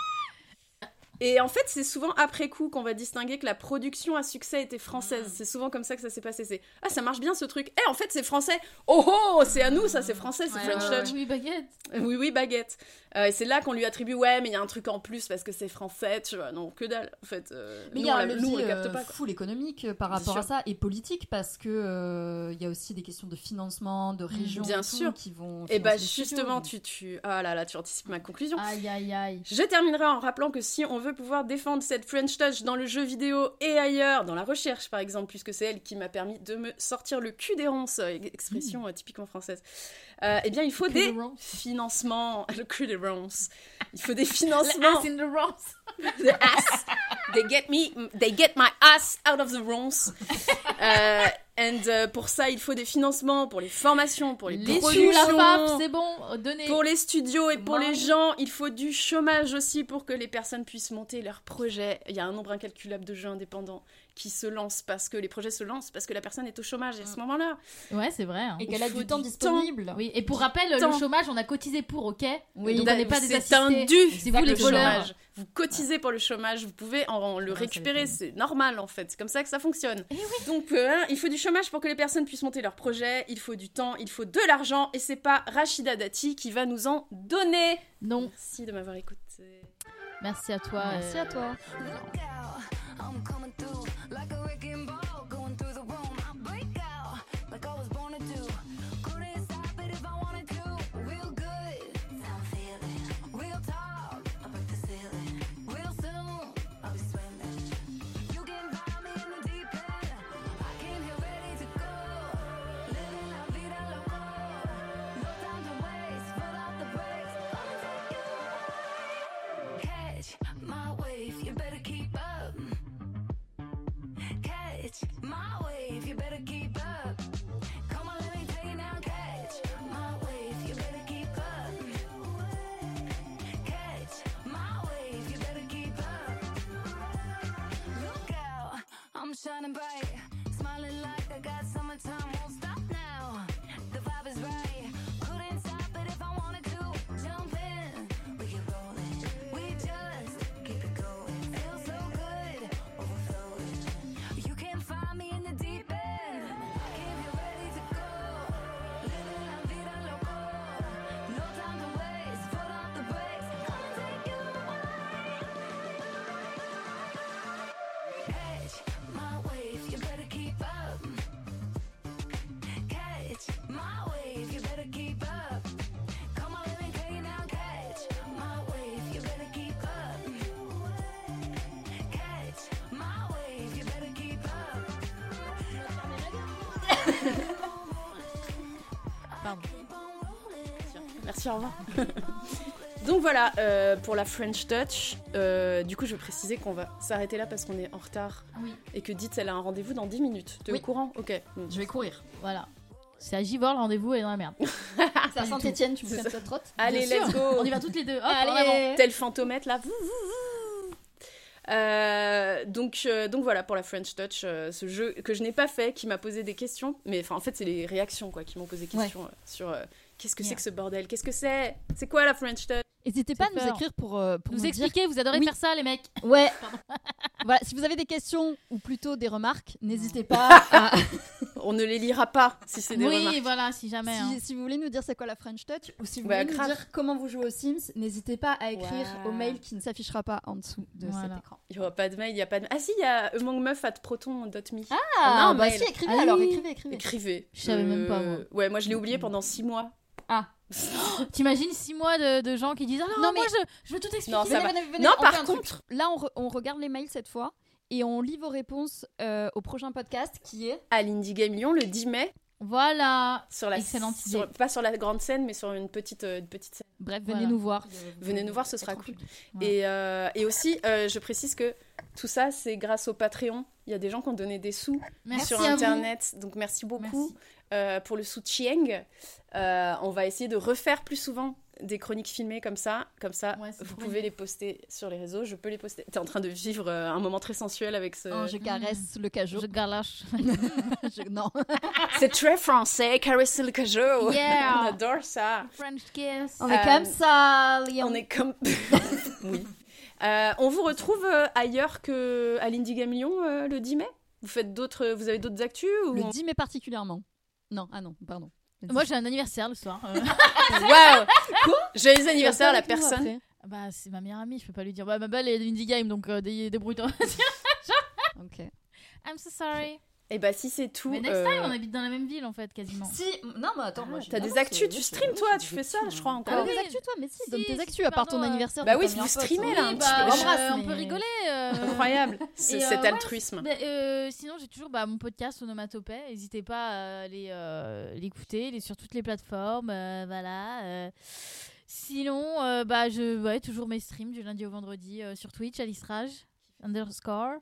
Et en fait, c'est souvent après coup qu'on va distinguer que la production à succès était française. C'est souvent comme ça que ça s'est passé. C'est « Ah, ça marche bien ce truc. En fait, c'est français. Oh, c'est à nous, ça, c'est français, c'est French Touch. » Oui, baguette. Oui, baguette. Et c'est là qu'on lui attribue « Ouais, mais il y a un truc en plus parce que c'est français. » Tu vois, non, que dalle, en fait. Mais il y a un nous, on le capte pas. Full économique par rapport à ça et politique parce que il y a aussi des questions de financement, de région bien sûr. Qui vont... Et bah justement, ah là là, tu anticipes ma conclusion. Aïe. Je terminerai en rappelant que si on veut pouvoir défendre cette French Touch dans le jeu vidéo et ailleurs, dans la recherche par exemple, puisque c'est elle qui m'a permis de me sortir le cul des ronces, expression typiquement française, eh bien il faut des financements. Le cul des ronces. Il faut des financements. The ass in the ronces. The ass. They get my ass out of the ronces. Pour ça, il faut des financements pour les formations, pour les productions. La FAF, c'est bon, donnez. Pour les studios et pour les gens, il faut du chômage aussi pour que les personnes puissent monter leurs projets. Il y a un nombre incalculable de jeux indépendants qui se lancent parce que les projets se lancent parce que la personne est au chômage à ce moment-là. Ouais, c'est vrai. Hein. Et qu'elle a du temps disponible. Oui, et pour rappel, le chômage, on a cotisé pour, ok ? Oui, donc on n'est pas des assistés. C'est un dû. C'est vous les voleurs. Vous cotisez pour le chômage, vous pouvez le récupérer, c'est normal en fait, c'est comme ça que ça fonctionne. Donc il faut du chômage pour que les personnes puissent monter leurs projets, il faut du temps, il faut de l'argent, et c'est pas Rachida Dati qui va nous en donner. Non. Merci de m'avoir écouté. Merci à toi. Merci à toi. Shining bright, smiling like I got summertime, won't stop now. The vibe is right, couldn't stop it if I wanted to. Jump in, we get rolling, we just keep it going. Feel so good, overflowing. You can find me in the deep end. If you're ready to go, living la vida loco. No time to waste, foot off the brakes, gonna take you away. Catch my wave, you better keep up. Catch my wave, you better keep up. Come on, let me tell you now. Catch my wave, you better keep up. Catch my wave, you better keep up. Pardon. Merci, au revoir. Donc voilà, pour la French Touch, du coup je vais préciser qu'on va s'arrêter là parce qu'on est en retard. Oui. Et que Ditz, elle a un rendez-vous dans 10 minutes. T'es au courant ? Ok. Je vais courir. Voilà. C'est à Givor, le rendez-vous est dans la merde. C'est à Saint-Etienne, tu me fais cette trotte ? Allez, Bien let's sûr. go. On y va toutes les deux. Hop, Allez. en avant. Tel fantomètre là. Donc voilà pour la French Touch, ce jeu que je n'ai pas fait, qui m'a posé des questions, mais enfin en fait c'est les réactions quoi qui m'ont posé des questions sur qu'est-ce que c'est que ce bordel, qu'est-ce que c'est quoi la French Touch. N'hésitez pas à nous écrire pour Nous nous expliquer, vous adorez Oui. faire ça les mecs. dire. Ouais. Voilà, si vous avez des questions ou plutôt des remarques, n'hésitez pas à. On ne les lira pas si c'est des Oui, remarques. voilà, si jamais. hein. Si vous voulez nous dire c'est quoi la French Touch ou si vous Bah, voulez nous grave. dire comment vous jouez aux Sims, n'hésitez pas à écrire Ouais. au mail qui ne s'affichera pas en dessous de Voilà. cet écran. Il n'y aura pas de mail, il y a pas de... Ah si, il y a amongmeuf@proton.me. Ah, un bah mail. si, écrivez Ah alors, oui. écrivez. Écrivez. Je savais même pas, moi. Ouais, moi je l'ai oublié pendant 6 mois. T'imagines 6 mois de gens qui disent alors Non, moi mais- je veux tout expliquer. Non, ça va. Venez, Non, on fait par un truc. contre- Là, on regarde les mails cette fois et on lit vos réponses au prochain podcast qui est. À l'Indie Game Lyon le 10 mai, Voilà. sur la Excellente idée. pas sur la grande scène, mais sur une petite scène. Bref, Voilà. venez nous voir. Venez nous voir, ce sera Être cool. public. Ouais. Et aussi, je précise que tout ça, c'est grâce au Patreon. Il y a des gens qui ont donné des sous Merci sur à vous. Internet. Donc merci beaucoup pour le soutien. On va essayer de refaire plus souvent des chroniques filmées comme ça. Ouais, c'est Vous trop pouvez les poster sur les réseaux. Je peux les poster. T'es en train de vivre un moment très sensuel avec ce... Je caresse le cajot. Je galache. Non. C'est très français, caresser le cajot. Yeah. On adore ça. French kiss. On est comme ça, Lyon. On est comme... oui. On vous retrouve ailleurs qu'à l'Indie Game Lyon le 10 mai. Vous avez d'autres actus ou Le 10 mai particulièrement. Non, pardon. Moi j'ai un anniversaire le soir. Waouh. Joyeux anniversaire à la personne. Bah c'est ma meilleure amie, je peux pas lui dire. Bah ma belle est indie game donc débrouille-toi. Ok. I'm so sorry. Et bah si c'est tout. Mais next time on habite dans la même ville en fait quasiment. Si, non, mais attends, moi. T'as des actus, tu streams toi, tu fais ça, je crois T'as encore. oui. des actus, toi, mais si, Si, donne tes si, actus à part ton pardon, anniversaire. Bah de oui, ta vous meilleure pote. streamez, là, un Oui, petit bah, peu. Embrasse, on mais- peut rigoler. Incroyable, Et, cet ouais, altruisme. Sinon, j'ai toujours mon podcast Onomatopée. N'hésitez pas à aller l'écouter. Il est sur toutes les plateformes. Voilà. Sinon, toujours mes streams du lundi au vendredi sur Twitch, Alice Rage, _.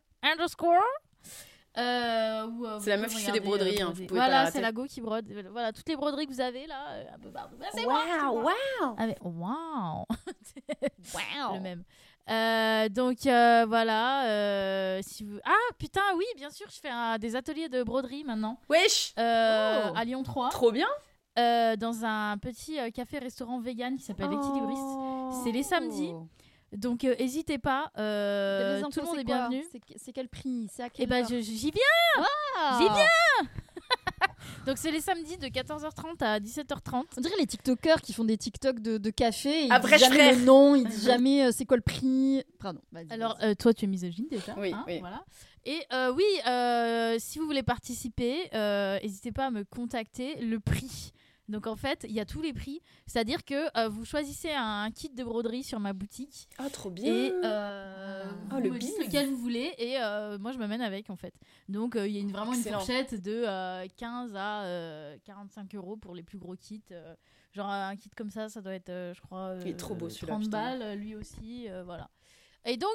C'est la meuf qui fait des broderies, hein, vous pouvez pas la voilà, rater. c'est la go qui brode. Voilà, toutes les broderies que vous avez là, un peu partout. Bah, c'est Waouh, moi. waouh. Ah, mais waouh! Wow. Le même. Donc voilà. Si vous... Ah putain, oui, bien sûr, je fais des ateliers de broderie maintenant. Wesh, À Lyon 3. trop bien. Dans un petit café-restaurant vegan qui s'appelle L'Équilibriste. C'est les samedis. Donc n'hésitez pas. Tout le monde est bienvenu. C'est quel prix? C'est à Et quelle ben heure? j'y viens. Ah. J'y viens. Donc c'est les samedis de 14h30 à 17h30. On dirait les TikTokers qui font des TikTok de café. Ils Après, disent je jamais ferai. le nom, ils disent jamais c'est quoi le prix. Pardon. Vas-y, Alors vas-y. toi tu es misogyne déjà. Oui, hein, oui. Voilà. Et si vous voulez participer, n'hésitez pas à me contacter. Le prix. Donc en fait, il y a tous les prix. C'est-à-dire que vous choisissez un kit de broderie sur ma boutique. Ah, trop bien. Et Oh, vous le me dites bise. lequel vous voulez et moi je me mène avec en fait. Donc il y a vraiment Excellent. une fourchette de 15 à 45 € pour les plus gros kits. Genre un kit comme ça doit être je crois Il est trop beau, celui-là, 30 putain. balles lui aussi voilà. Et donc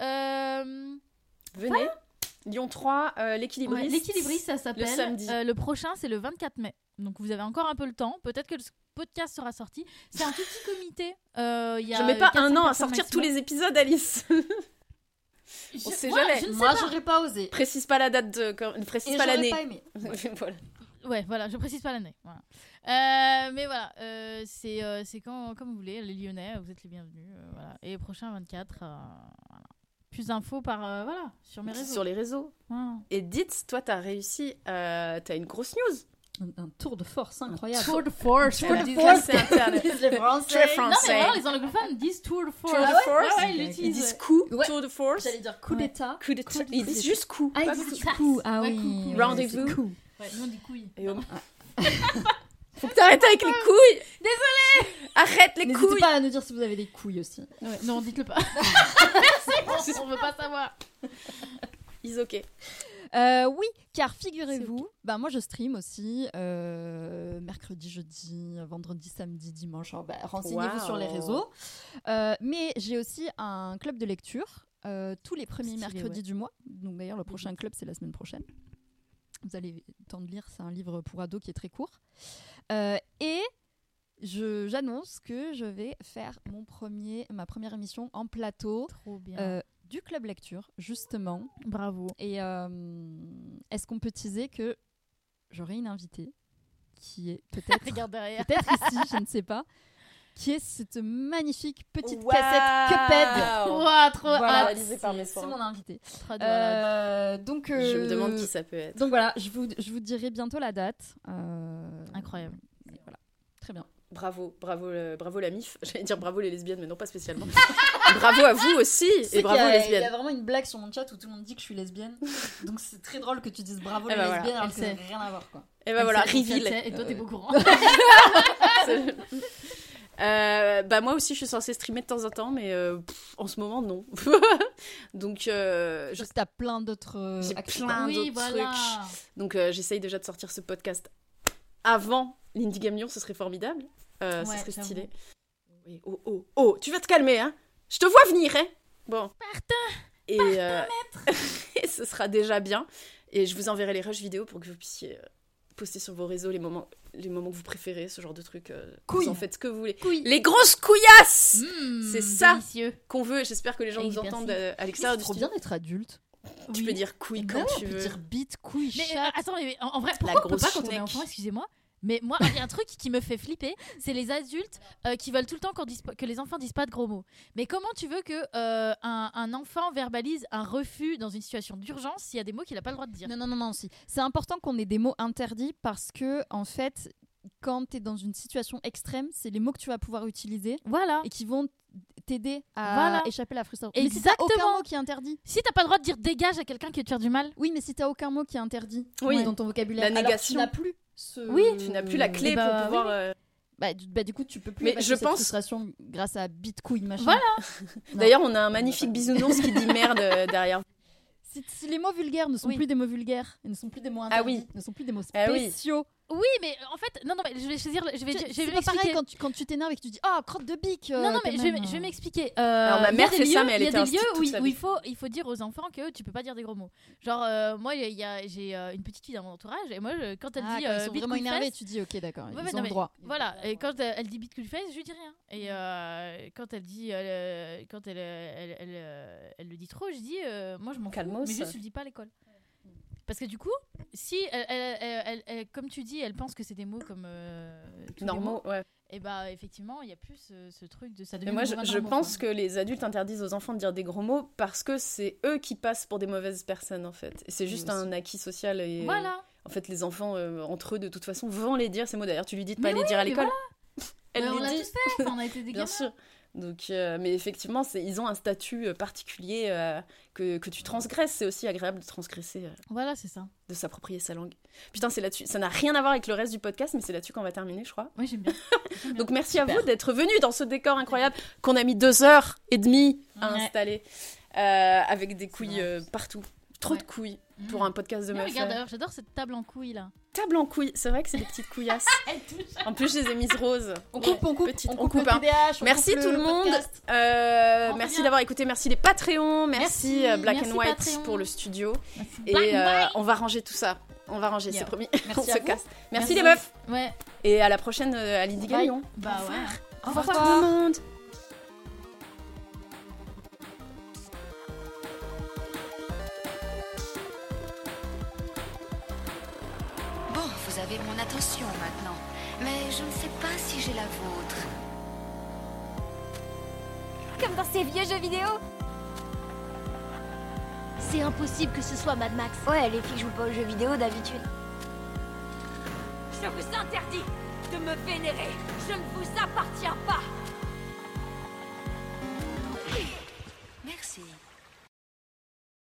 Venez. Lyon 3, l'équilibriste. l'équilibriste ça s'appelle. Le samedi. Le prochain c'est le 24 mai. Donc vous avez encore un peu le temps. Peut-être que le podcast sera sorti. C'est un tout petit comité. Il y a Je mets pas 400 un an à personnes sortir tous maximum. les épisodes, Alice. On sait jamais. Je ne sais Moi, pas. j'aurais pas osé. Précise pas la date ne précise Et pas j'aurais l'année. pas aimé. Voilà. Ouais, voilà, je précise pas l'année. Voilà. Mais voilà, c'est quand, comme vous voulez, les Lyonnais, vous êtes les bienvenus. Voilà. Et prochain 24, voilà. Plus d'infos sur mes réseaux. Sur les réseaux. Voilà. Et dites, toi, t'as réussi, t'as une grosse news. Un tour de force incroyable. Tour de force. Elle a Tour de cassé Internet. Disent les Français. Très Non, mais français. vraiment, les anglophones disent tour de force. Tour de Ah ouais, force. ouais, ils Ils l'utilisent. disent coup, Ouais. tour de force, J'allais dire coup Ouais. d'état. coup d'état. Coup Ils disent juste coup. Ah, pas ils disent coup. coup. Ah Ouais, oui. coup, coup. Ouais, Rendez-vous. c'est coup. Ouais, nous on dit couilles. Et faut que t'arrêtes avec les couilles. Désolée. Arrête les N'hésitez couilles. pas à nous dire si vous avez des couilles aussi. Ouais, non, dites-le pas. On veut pas savoir. Is ok. Oui, car figurez-vous, moi je stream aussi mercredi, jeudi, vendredi, samedi, dimanche. Renseignez-vous sur les réseaux. Mais j'ai aussi un club de lecture tous les premiers mercredis du mois. Donc d'ailleurs, le prochain club, c'est la semaine prochaine. Vous allez le temps de lire, c'est un livre pour ados qui est très court. Et j'annonce que je vais faire ma première émission en plateau. Trop bien. Du club lecture, justement. Bravo. Et est-ce qu'on peut teaser que j'aurai une invitée qui est peut-être Regarde derrière. peut-être ici, je ne sais pas, qui est cette magnifique petite cassette Cuphead. Wow, trop Voilà, réalisée par mes c'est soins. mon invitée. Trop de Donc Je me demande qui ça peut être. Donc voilà, je vous dirai bientôt la date. Incroyable. Et voilà, très bien. Bravo la MIF. J'allais dire bravo les lesbiennes, mais non, pas spécialement. Bravo à vous aussi, et bravo les Il y lesbiennes. a vraiment une blague sur mon chat où tout le monde dit que je suis lesbienne. Donc c'est très drôle que tu dises bravo les voilà. lesbiennes alors Elle que ça sait. n'a rien à voir, quoi. Et ben voilà, reveal. Et toi, t'es pas au courant. Moi aussi, je suis censée streamer de temps en temps, mais en ce moment, non. Donc, Juste t'as plein d'autres j'ai actions. plein Oui, d'autres voilà. trucs. Donc, j'essaye déjà de sortir ce podcast avant l'Indie Game Lyon, ce serait formidable. Ce Ouais, serait j'avoue. stylé. Oui, oh, tu vas te calmer, hein. Je te vois venir, hein. Bon. Et et ce sera déjà bien. Et je vous enverrai les rushs vidéo pour que vous puissiez poster sur vos réseaux les moments que vous préférez, ce genre de trucs. Vous en faites ce que vous voulez. Couilles. Les grosses couillasses c'est ça Délicieux. qu'on veut. J'espère que les gens Et nous merci. entendent à l'extérieur C'est du trop studio. bien d'être adulte. Tu peux dire couilles quand tu Tu peux veux. dire bite, couille, Mais chatte. attends, mais en vrai, pourquoi on peut grosse pas quand on est schneck. enfant, excusez-moi. Mais moi, il y a un truc qui me fait flipper, c'est les adultes qui veulent tout le temps que les enfants disent pas de gros mots. Mais comment tu veux que un enfant verbalise un refus dans une situation d'urgence s'il y a des mots qu'il a pas le droit de dire? Non, si. C'est important qu'on ait des mots interdits parce que, en fait, quand t'es dans une situation extrême, c'est les mots que tu vas pouvoir utiliser Voilà. et qui vont t'aider à Voilà. échapper à la frustration. Mais si Exactement. t'as aucun mot qui est interdit. Si t'as pas le droit de dire dégage à quelqu'un qui veut te faire du mal. Oui, mais si t'as aucun mot qui est interdit Oui. dans ton vocabulaire, La alors négation. tu n'as plus ce... Oui. Tu n'as plus la clé Eh bah, pour pouvoir. du coup, tu peux plus Mais évacuer je cette pense- frustration grâce à bite, couille, machin. Voilà. D'ailleurs, on a un magnifique bisounours qui dit merde derrière. Si les mots vulgaires ne sont Oui. plus des mots vulgaires, et ne sont plus des mots Ah interdits, oui. ne sont plus des mots Ah oui. spéciaux. Oui, mais en fait, non, mais je vais choisir. Je vais C'est pas pareil m'expliquer. quand tu t'énerves et que tu dis « Oh, crotte de bique Non, mais quand je même, vais m'expliquer. Alors, ma Il y a mère des fait ça, lieux- mais elle il y était a un des lieux stick toute où sa il vie. faut dire aux enfants que tu peux pas dire des gros mots. Genre, moi, j'ai une petite fille dans mon entourage, et moi, quand elle Ah, dit quand ils sont bite, vraiment couille, énervés, fesse, tu dis ok d'accord, Ouais, ils mais ont non, le mais droit. voilà, et quand elle dit bite couille fesse, je lui dis rien. Et quand elle dit quand elle le dit trop, je dis moi je m'en fous, Calmos. mais juste je le dis pas à l'école. Parce que du coup, si comme tu dis, elle pense que c'est des mots comme tous les Normaux, mots, ouais. et bah effectivement, il y a plus ce truc de ça devient Mais moi, des mots je normaux, pense quoi. que les adultes interdisent aux enfants de dire des gros mots parce que c'est eux qui passent pour des mauvaises personnes, en fait. Et c'est juste aussi. un acquis social. Et Voilà. en fait, les enfants, entre eux, de toute façon, vont les dire ces mots. D'ailleurs, tu lui dis de pas Mais les dire à mais l'école. voilà. Elle Mais on les l'a dit. tous fait, enfin, on a été des Bien gamins. sûr. Donc, mais effectivement, ils ont un statut particulier que tu transgresses. C'est aussi agréable de transgresser, Voilà, c'est ça. de s'approprier sa langue. Putain, c'est là-dessus. Ça n'a rien à voir avec le reste du podcast, mais c'est là-dessus qu'on va terminer, je crois. Oui, j'aime bien. Donc merci à vous d'être venus dans ce décor incroyable qu'on a mis 2h30 à Ouais. installer avec des couilles partout. Trop Ouais. de couilles pour un podcast de Non, meufs. regarde, d'ailleurs, j'adore cette table en couilles là. Table en couilles, c'est vrai que c'est des petites couillasses. En plus, je les ai mises roses. On coupe, Petites, on coupe le hein. TDAH, on Merci coupe tout le monde. podcast. Merci revient. d'avoir écouté. Merci les Patreons. Merci, Merci, Black merci and White Patreon. pour le studio. Merci. Et on va ranger tout ça. On va ranger, Yeah. c'est promis. Merci On à se vous. casse. Merci. Merci les meufs. Ouais. Et à la prochaine à l'Indie Bye. Galion. Bah ouais. Au revoir tout le monde. Bon, vous avez mon attention maintenant. Mais je ne sais pas si j'ai la vôtre. Comme dans ces vieux jeux vidéo. C'est impossible que ce soit Mad Max. Ouais, les filles jouent pas aux jeux vidéo d'habitude. Je vous interdis de me vénérer. Je ne vous appartiens pas.